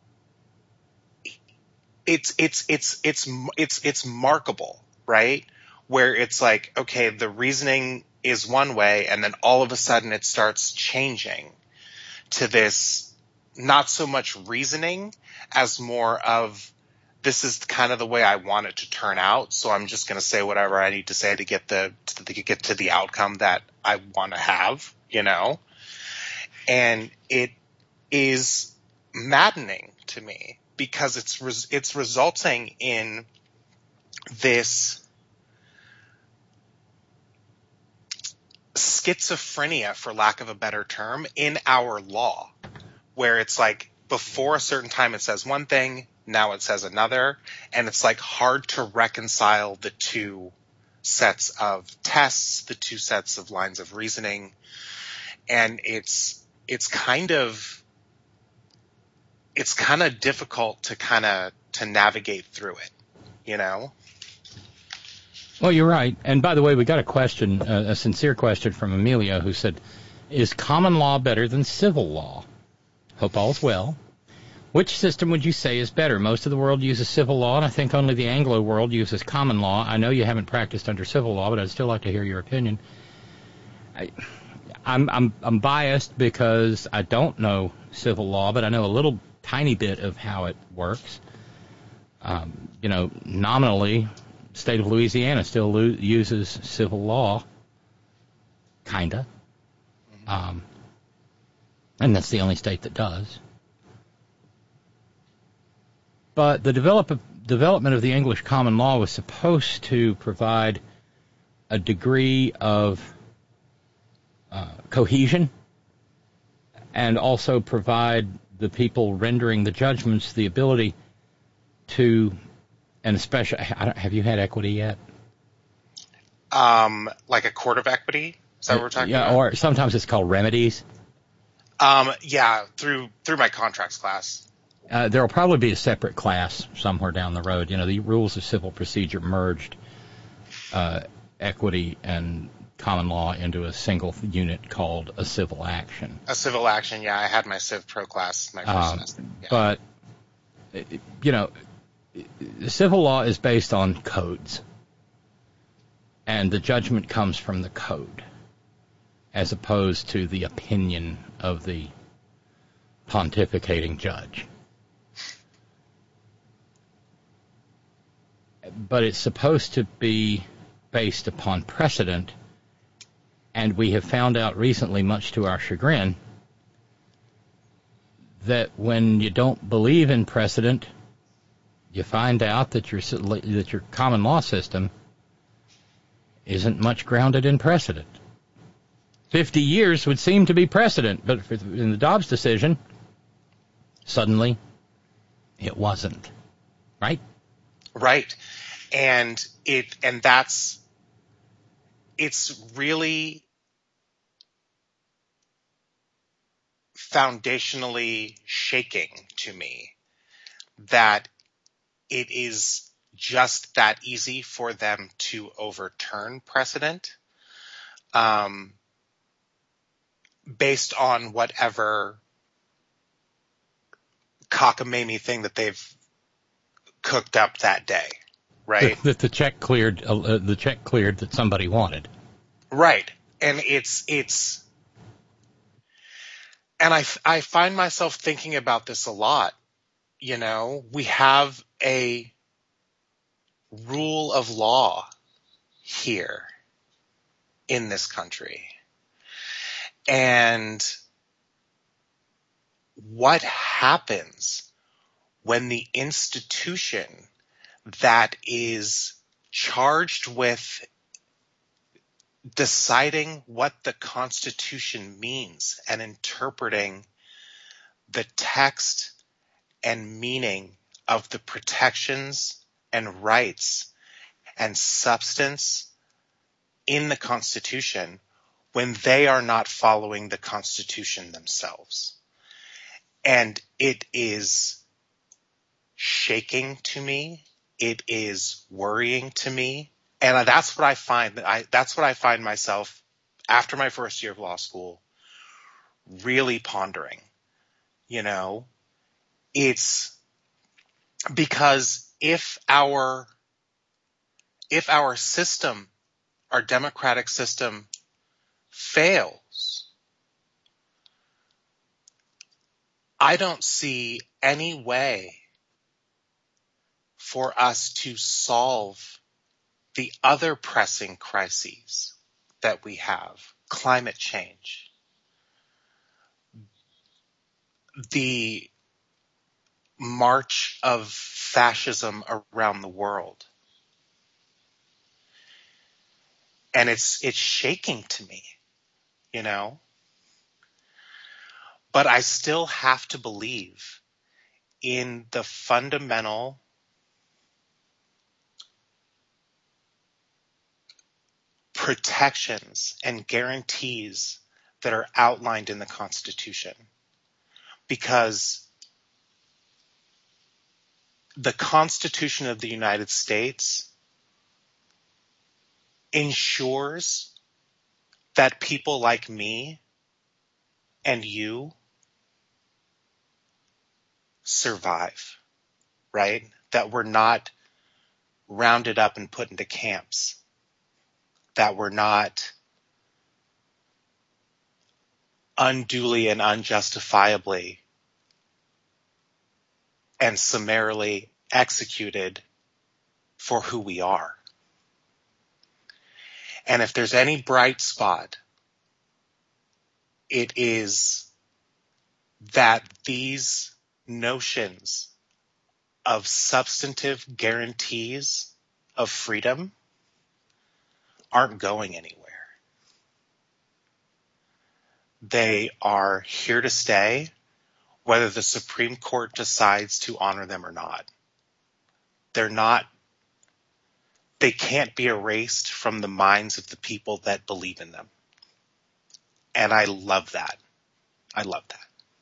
it's, it's, it's, it's, it's, it's markable, right? Where it's like, okay, the reasoning is one way, and then all of a sudden it starts changing to this, not so much reasoning as more of, this is kind of the way I want it to turn out, so I'm just going to say whatever I need to say to get the to get to the outcome that I want to have, you know? And it is maddening to me because it's res- it's resulting in this schizophrenia, for lack of a better term, in our law, where it's like before a certain time it says one thing, now it says another, and it's like hard to reconcile the two sets of tests, the two sets of lines of reasoning, and it's it's kind of it's kind of difficult to kind of to navigate through it, you know? Well, you're right. And by the way, we got a question, uh, a sincere question from Amelia, who said, "Is common law better than civil law? Hope all's well. Which system would you say is better? Most of the world uses civil law, and I think only the Anglo world uses common law. I know you haven't practiced under civil law, but I'd still like to hear your opinion." I, I'm, I'm, I'm biased because I don't know civil law, but I know a little tiny bit of how it works. Um, you know, nominally, the state of Louisiana still lo- uses civil law, kinda. Um, and that's the only state that does. But the develop, development of the English common law was supposed to provide a degree of uh, cohesion and also provide the people rendering the judgments the ability to, and especially, have you had equity yet? Um, like a court of equity? Is that what we're talking yeah, about? Or sometimes it's called remedies. Um, yeah, through through my contracts class. Uh, there will probably be a separate class somewhere down the road. You know, the rules of civil procedure merged uh, equity and common law into a single unit called a civil action. A civil action, yeah. I had my Civ Pro class my first Um, semester. Yeah. But, you know, civil law is based on codes. And the judgment comes from the code, as opposed to the opinion of the pontificating judge. But it's supposed to be based upon precedent, and we have found out recently, much to our chagrin, that when you don't believe in precedent, you find out that your that your common law system isn't much grounded in precedent. Fifty years would seem to be precedent, but in the Dobbs decision, suddenly it wasn't. Right? Right. And it, and that's, it's really foundationally shaking to me that it is just that easy for them to overturn precedent, um, based on whatever cockamamie thing that they've cooked up that day, right? That the check cleared, uh, the check cleared that somebody wanted. Right. And it's, it's, and I, I find myself thinking about this a lot. You know, we have a rule of law here in this country. And what happens when the institution that is charged with deciding what the Constitution means and interpreting the text and meaning of the protections and rights and substance in the Constitution when they are not following the Constitution themselves? And it is shaking to me. It is worrying to me. And that's what I find that I, that's what I find myself after my first year of law school really pondering. You know, it's because if our, if our system, our democratic system fails, I don't see any way for us to solve the other pressing crises that we have. Climate change, the march of fascism around the world. And it's, it's shaking to me, you know, but I still have to believe in the fundamental protections and guarantees that are outlined in the Constitution, because the Constitution of the United States ensures that people like me and you survive, right? That we're not rounded up and put into camps, that we're not unduly and unjustifiably and summarily executed for who we are. And if there's any bright spot, it is that these notions of substantive guarantees of freedom aren't going anywhere. They are here to stay, whether the Supreme Court decides to honor them or not. They're not, they can't be erased from the minds of the people that believe in them. And I love that. I love that.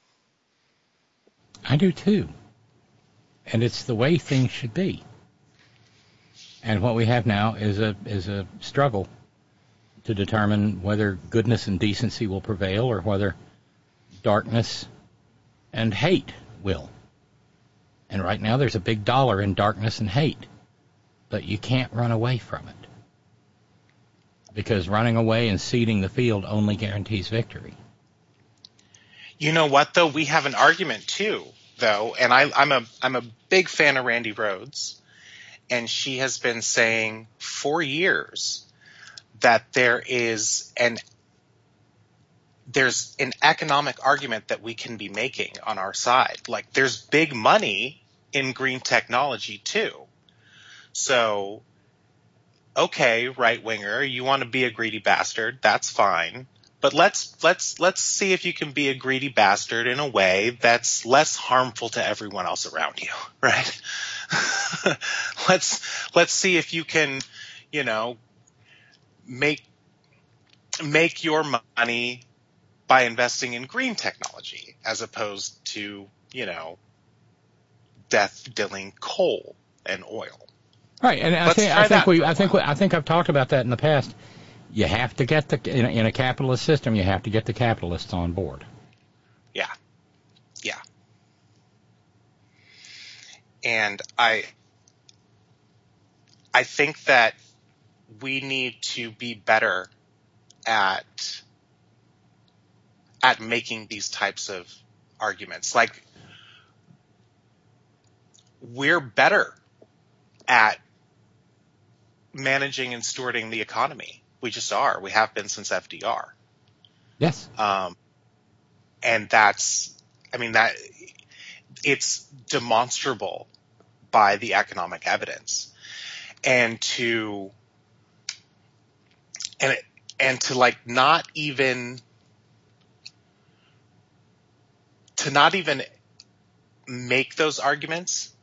I do too. And it's the way things should be. And what we have now is a is a struggle to determine whether goodness and decency will prevail or whether darkness and hate will. And right now there's a big dollar in darkness and hate. But you can't run away from it. Because running away and ceding the field only guarantees victory. You know what, though? We have an argument, too, though. And I, I'm a I'm a big fan of Randi Rhodes. And she has been saying for years that there is an there's an economic argument that we can be making on our side. Like, there's big money in green technology, too. So, okay, right-winger, you want to be a greedy bastard, that's fine. But let's let's let's see if you can be a greedy bastard in a way that's less harmful to everyone else around you, right? let's let's see if you can, you know, make make your money by investing in green technology as opposed to, you know, death-dealing coal and oil. Right, and I Let's think try I think that we for a I think we, I think I've talked about that in the past. You have to get the in a, in a capitalist system. You have to get the capitalists on board. Yeah, yeah. And I I think that we need to be better at at making these types of arguments. Like, we're better at managing and stewarding the economy. We just are. We have been since F D R. Yes. Um, and that's, I mean, that it's demonstrable by the economic evidence. And to, and it, and to like not even, to not even make those arguments,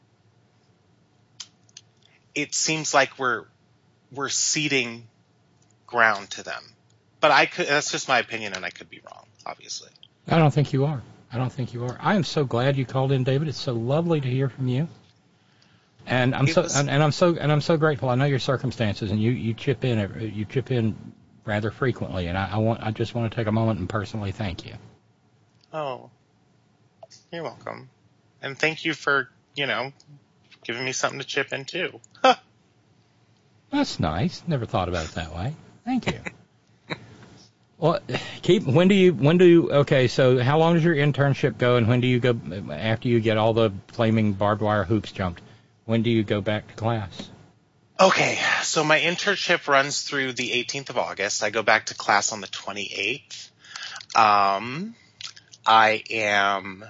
it seems like we're, we're ceding ground to them. But I could, that's just my opinion, and I could be wrong, obviously. I don't think you are. I don't think you are. I am so glad you called in, David. It's so lovely to hear from you. And I'm It so was- and, and I'm so and I'm so grateful. I know your circumstances, and you, you chip in you chip in rather frequently, and I, I want I just want to take a moment and personally thank you. Oh, you're welcome. And thank you for, you know, giving me something to chip in too. That's nice. Never thought about it that way. Thank you. Well, keep. When do you? When do you? Okay, so how long does your internship go, and when do you go after you get all the flaming barbed wire hoops jumped? When do you go back to class? Okay, so my internship runs through the eighteenth of August. I go back to class on the twenty-eighth. Um, I am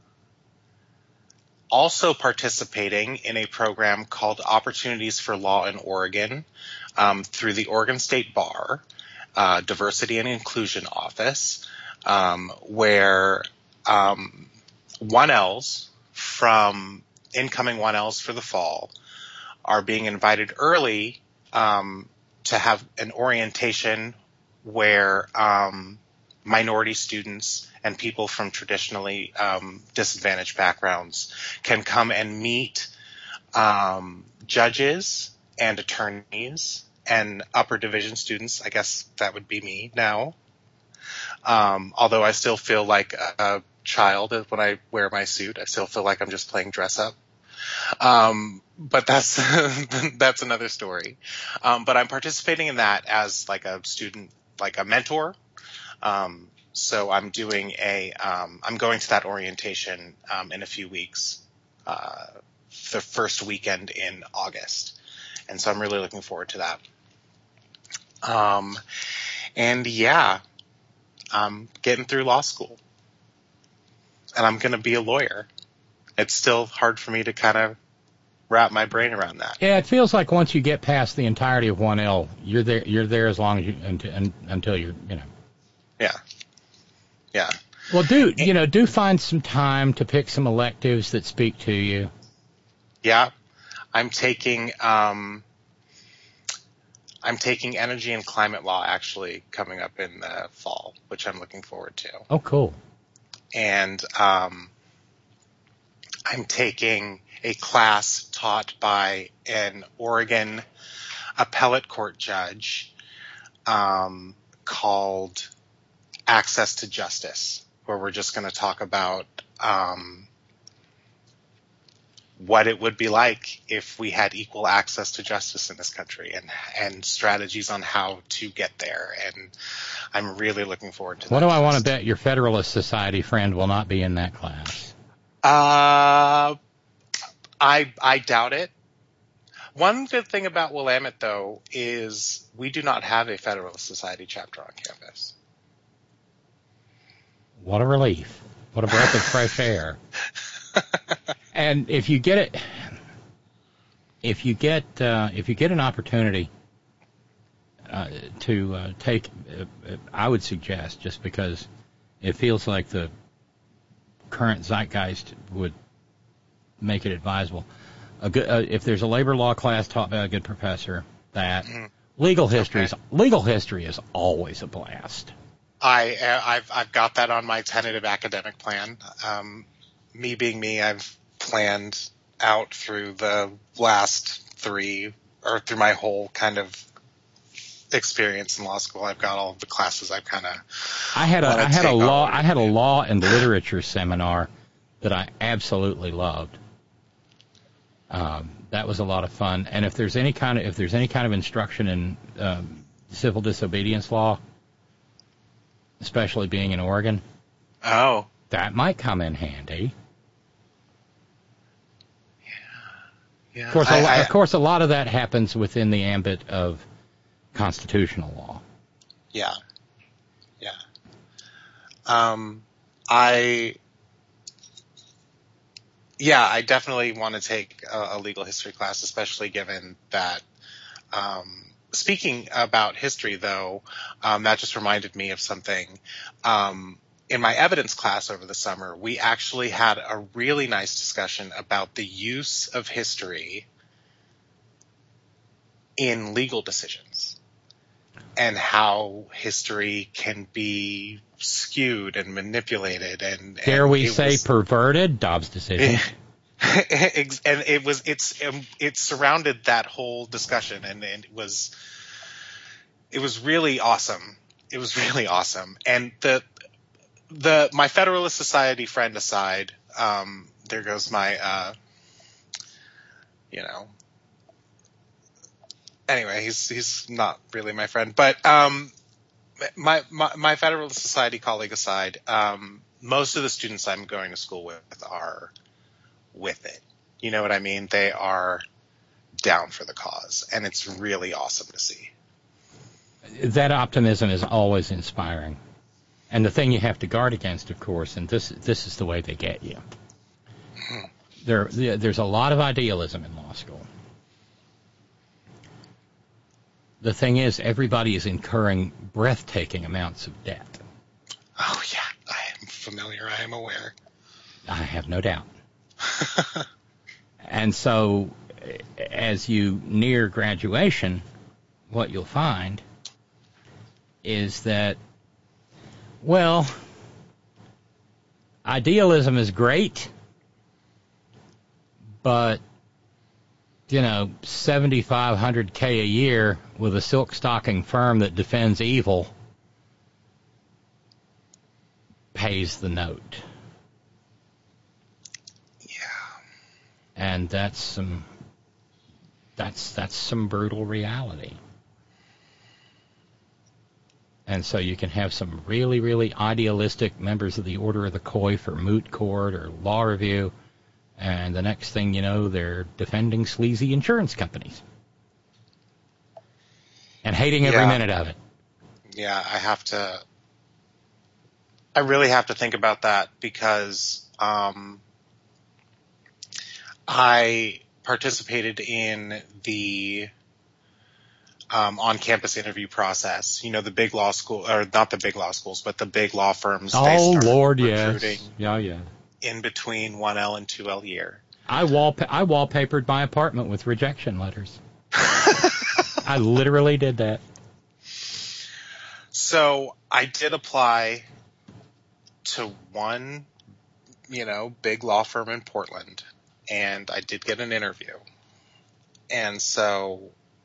also participating in a program called Opportunities for Law in Oregon um, through the Oregon State Bar, uh, Diversity and Inclusion Office, um, where um, one L's from incoming one L's for the fall are being invited early um, to have an orientation where um, minority students and people from traditionally um, disadvantaged backgrounds can come and meet um, judges and attorneys and upper division students. I guess that would be me now. Um, although I still feel like a, a child when I wear my suit. I still feel like I'm just playing dress up. Um, but that's, that's another story. Um, but I'm participating in that as like a student, like a mentor. Um, so I'm doing a, um, I'm going to that orientation, um, in a few weeks, uh, the first weekend in August. And so I'm really looking forward to that. Um, and yeah, I'm getting through law school and I'm going to be a lawyer. It's still hard for me to kind of wrap my brain around that. Yeah, it feels like once you get past the entirety of one L, you're there. You're there as long as you until, until you're, you know. Yeah. Yeah. Well, do you know? Do find some time to pick some electives that speak to you. Yeah, I'm taking um, I'm taking energy and climate law actually coming up in the fall, which I'm looking forward to. Oh, cool. And um, I'm taking a class taught by an Oregon appellate court judge um, called Access to Justice, where we're just going to talk about um, what it would be like if we had equal access to justice in this country and and strategies on how to get there. And I'm really looking forward to that. What do I want to bet your Federalist Society friend will not be in that class? Uh, I I doubt it. One good thing about Willamette, though, is we do not have a Federalist Society chapter on campus. What a relief. What a breath of fresh air. And if you get it, if you get, uh, if you get an opportunity uh, to uh, take, uh, I would suggest, just because it feels like the current zeitgeist would make it advisable, a good, uh, if there's a labor law class taught by a good professor, that Mm-hmm. legal history is Okay. legal history is always a blast. I uh, I've I've got that on my tentative academic plan. Um, me being me, I've planned out through the last three or through my whole kind of experience in law school. I've got all of the classes I've kind of. I had a wanna I had a take law on. I had a law and literature seminar that I absolutely loved. Um, that was a lot of fun. And if there's any kind of if there's any kind of instruction in um, civil disobedience law, especially being in Oregon, Oh. that might come in handy. Yeah. Of course, a I- lo- I- of course, a lot of that happens within the ambit of constitutional law. Yeah. Yeah. Um, I, yeah, I definitely want to take a, a legal history class, especially given that, um, speaking about history though, um, that just reminded me of something. Um, in my evidence class over the summer, we actually had a really nice discussion about the use of history in legal decisions and how history can be skewed and manipulated. And, Dare and we it say was- perverted? Dobbs' decision. Ex- and it was it's um, it surrounded that whole discussion, and, and it was it was really awesome. It was really awesome. And the the my Federalist Society friend aside, um, there goes my uh, you know. Anyway, he's he's not really my friend, but um, my, my my Federalist Society colleague aside, um, most of the students I'm going to school with are with it. You know what I mean? They are down for the cause, and it's really awesome to see. That optimism is always inspiring. And the thing you have to guard against, of course, and this this is the way they get you. There, there's a lot of idealism in law school. The thing is, everybody is incurring breathtaking amounts of debt. Oh, yeah, I am familiar. I am aware. I have no doubt. And so, as you near graduation, what you'll find is that, well, idealism is great, but, you know, seventy-five hundred K a year with a silk stocking firm that defends evil pays the note. And that's some that's that's some brutal reality. And so you can have some really, really idealistic members of the Order of the Koi for moot court or law review, and the next thing you know, they're defending sleazy insurance companies and hating every Yeah. minute of it. Yeah, I have to. I really have to think about that because um, I participated in the um, on-campus interview process. You know, the big law school, or not the big law schools, but the big law firms. they Oh, start Lord, recruiting yes. Yeah, yeah. in between one L and two L year. I wall I wallpapered my apartment with rejection letters. I literally did that. So I did apply to one, you know, big law firm in Portland, and I did get an interview. And so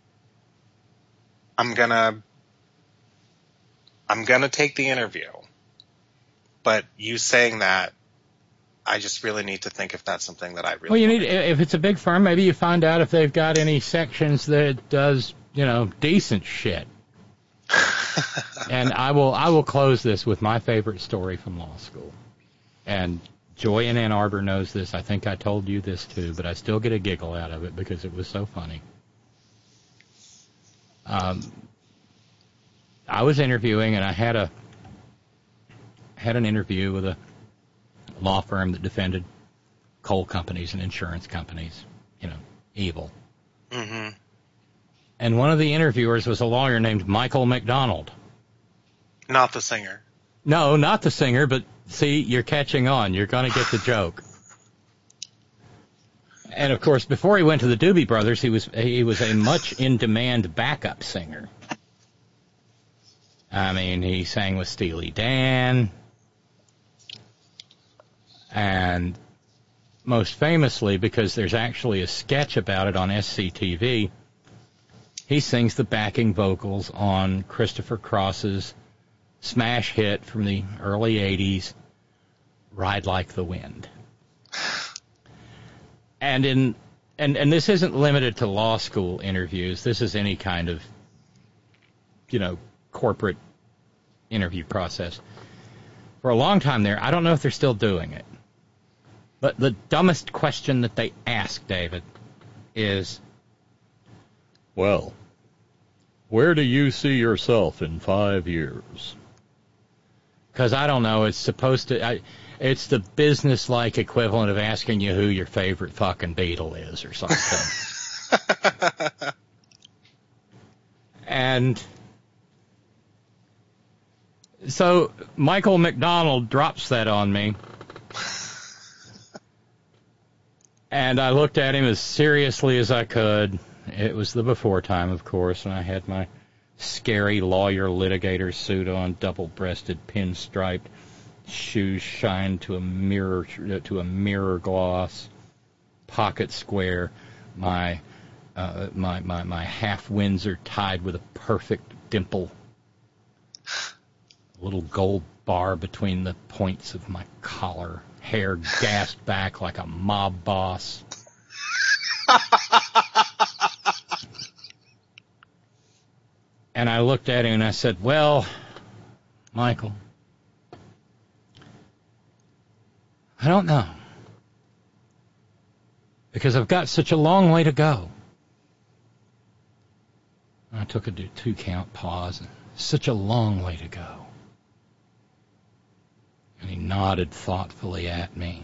I'm gonna, I'm gonna take the interview. But you saying that, I just really need to think if that's something that I really. Well, you need if it's a big firm, maybe you find out if they've got any sections that does, you know, decent shit. And I will I will close this with my favorite story from law school. And Joy in Ann Arbor knows this. I think I told you this too, but I still get a giggle out of it because it was so funny. Um, I was interviewing, and I had a had an interview with a law firm that defended coal companies and insurance companies, you know, evil. Mm-hmm. And one of the interviewers was a lawyer named Michael McDonald. Not the singer. No, not the singer, but see, you're catching on. You're going to get the joke. And of course, before he went to the Doobie Brothers, he was he was a much in demand backup singer. I mean, he sang with Steely Dan, and most famously, because there's actually a sketch about it on S C T V, he sings the backing vocals on Christopher Cross's smash hit from the early eighties, Ride Like the Wind. And in and, and this isn't limited to law school interviews. This is any kind of, you know, corporate interview process. For a long time there, I don't know if they're still doing it, but the dumbest question that they ask, David, is, well, where do you see yourself in five years? Because I don't know, it's supposed to... I, It's the business-like equivalent of asking you who your favorite fucking Beatle is or something. And so Michael McDonald drops that on me. And I looked at him as seriously as I could. It was the before time, of course, and I had my scary lawyer litigator suit on, double-breasted, pinstriped, shoes shined to a mirror to a mirror gloss, pocket square, my uh, my my my half Windsor tied with a perfect dimple, a little gold bar between the points of my collar, hair gassed back like a mob boss. And I looked at him and I said, "Well, Michael, I don't know, because I've got such a long way to go." I took a two-count pause. Such a long way to go. And he nodded thoughtfully at me.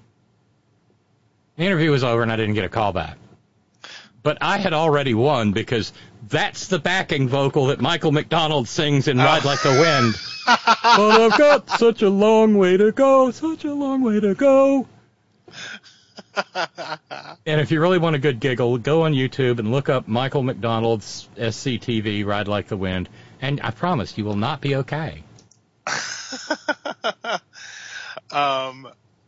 The interview was over and I didn't get a call back. But I had already won, because that's the backing vocal that Michael McDonald sings in Ride Like the Wind. But I've got such a long way to go, such a long way to go. And if you really want a good giggle, go on YouTube and look up Michael McDonald's S C T V, Ride Like the Wind, and I promise you will not be okay. um,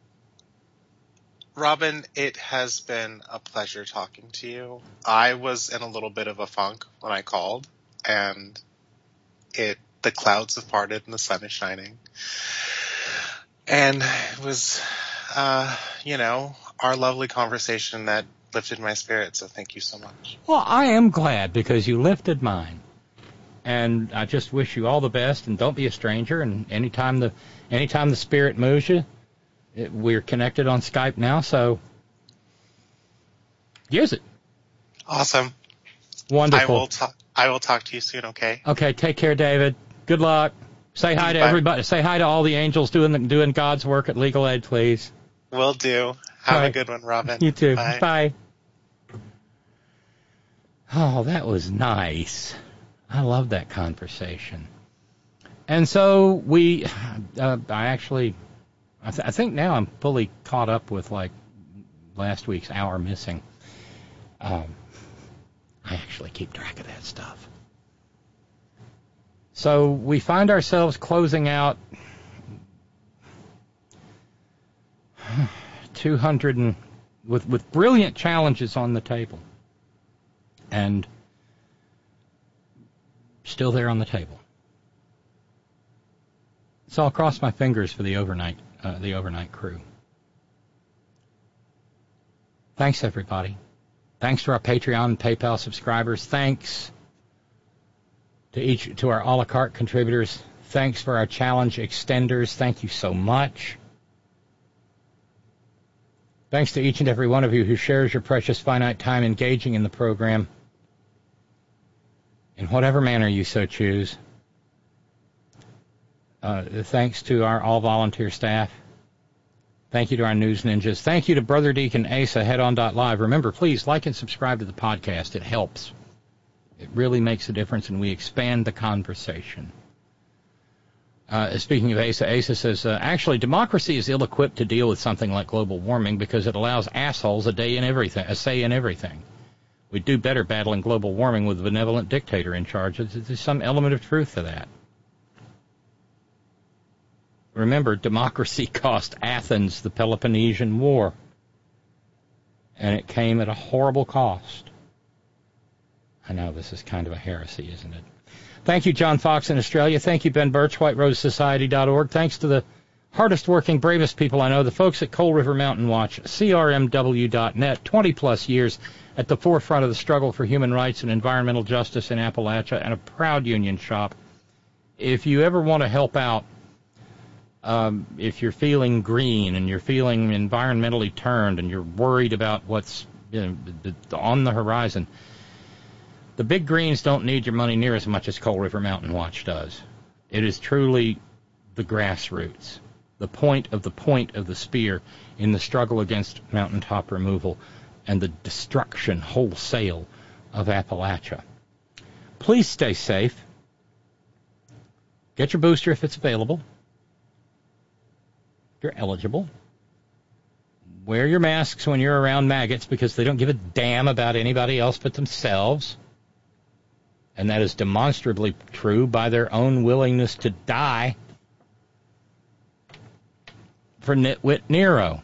Robin, it has been a pleasure talking to you. I was in a little bit of a funk when I called, and it the clouds have parted and the sun is shining. And it was, uh, you know, our lovely conversation that lifted my spirits, so thank you so much. Well, I am glad, because you lifted mine. And I just wish you all the best, and don't be a stranger, and anytime the anytime the spirit moves you, it, we're connected on Skype now, so use it. Awesome. Wonderful. I will talk I will talk to you soon, okay? Okay, take care, David. Good luck. Say hi to Bye. everybody. Say hi to all the angels doing doing God's work at Legal Aid, please. Will do. Have Bye. a good one, Robin. You too. Bye. Bye. Oh, that was nice. I love that conversation. And so we, uh, I actually, I, th- I think now I'm fully caught up with, like, last week's hour missing. Um, I actually keep track of that stuff. So we find ourselves closing out two hundred and, with, with brilliant challenges on the table. And still there on the table. So I'll cross my fingers for the overnight, uh, the overnight crew. Thanks, everybody. Thanks to our Patreon and PayPal subscribers. Thanks to each to our a la carte contributors. Thanks for our challenge extenders. Thank you so much. Thanks to each and every one of you who shares your precious finite time engaging in the program, in whatever manner you so choose. Uh, thanks to our all-volunteer staff. Thank you to our news ninjas. Thank you to Brother Deacon Asa, headon.live. Remember, please like and subscribe to the podcast. It helps. It really makes a difference, and we expand the conversation. Uh, speaking of Asa, Asa says, uh, actually, democracy is ill-equipped to deal with something like global warming because it allows assholes a day in everything, a say in everything. We'd do better battling global warming with a benevolent dictator in charge. There's some element of truth to that. Remember, democracy cost Athens the Peloponnesian War, and it came at a horrible cost. I know this is kind of a heresy, isn't it? Thank you, John Fox in Australia. Thank you, Ben Birch, white rose society dot org. Thanks to the hardest-working, bravest people I know, the folks at Coal River Mountain Watch, C R M W dot net, twenty-plus years at the forefront of the struggle for human rights and environmental justice in Appalachia, and a proud union shop. If you ever want to help out, um, if you're feeling green and you're feeling environmentally turned and you're worried about what's you know, on the horizon, the big greens don't need your money near as much as Coal River Mountain Watch does. It is truly the grassroots, the point of the point of the spear in the struggle against mountaintop removal and the destruction wholesale of Appalachia. Please stay safe. Get your booster if it's available. If you're eligible. Wear your masks when you're around maggots because they don't give a damn about anybody else but themselves. And that is demonstrably true by their own willingness to die for nitwit Nero.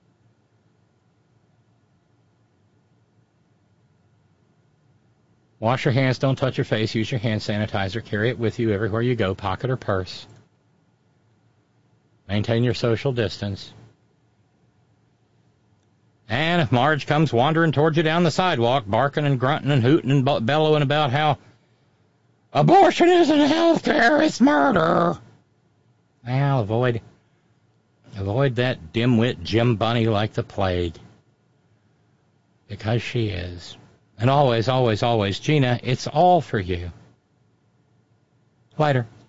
Wash your hands, don't touch your face, use your hand sanitizer, carry it with you everywhere you go, pocket or purse. Maintain your social distance. And if Marge comes wandering towards you down the sidewalk, barking and grunting and hooting and bellowing about how abortion isn't health care, it's murder, well, avoid, avoid that dimwit Jim Bunny like the plague. Because she is. And always, always, always, Gina, it's all for you. Later.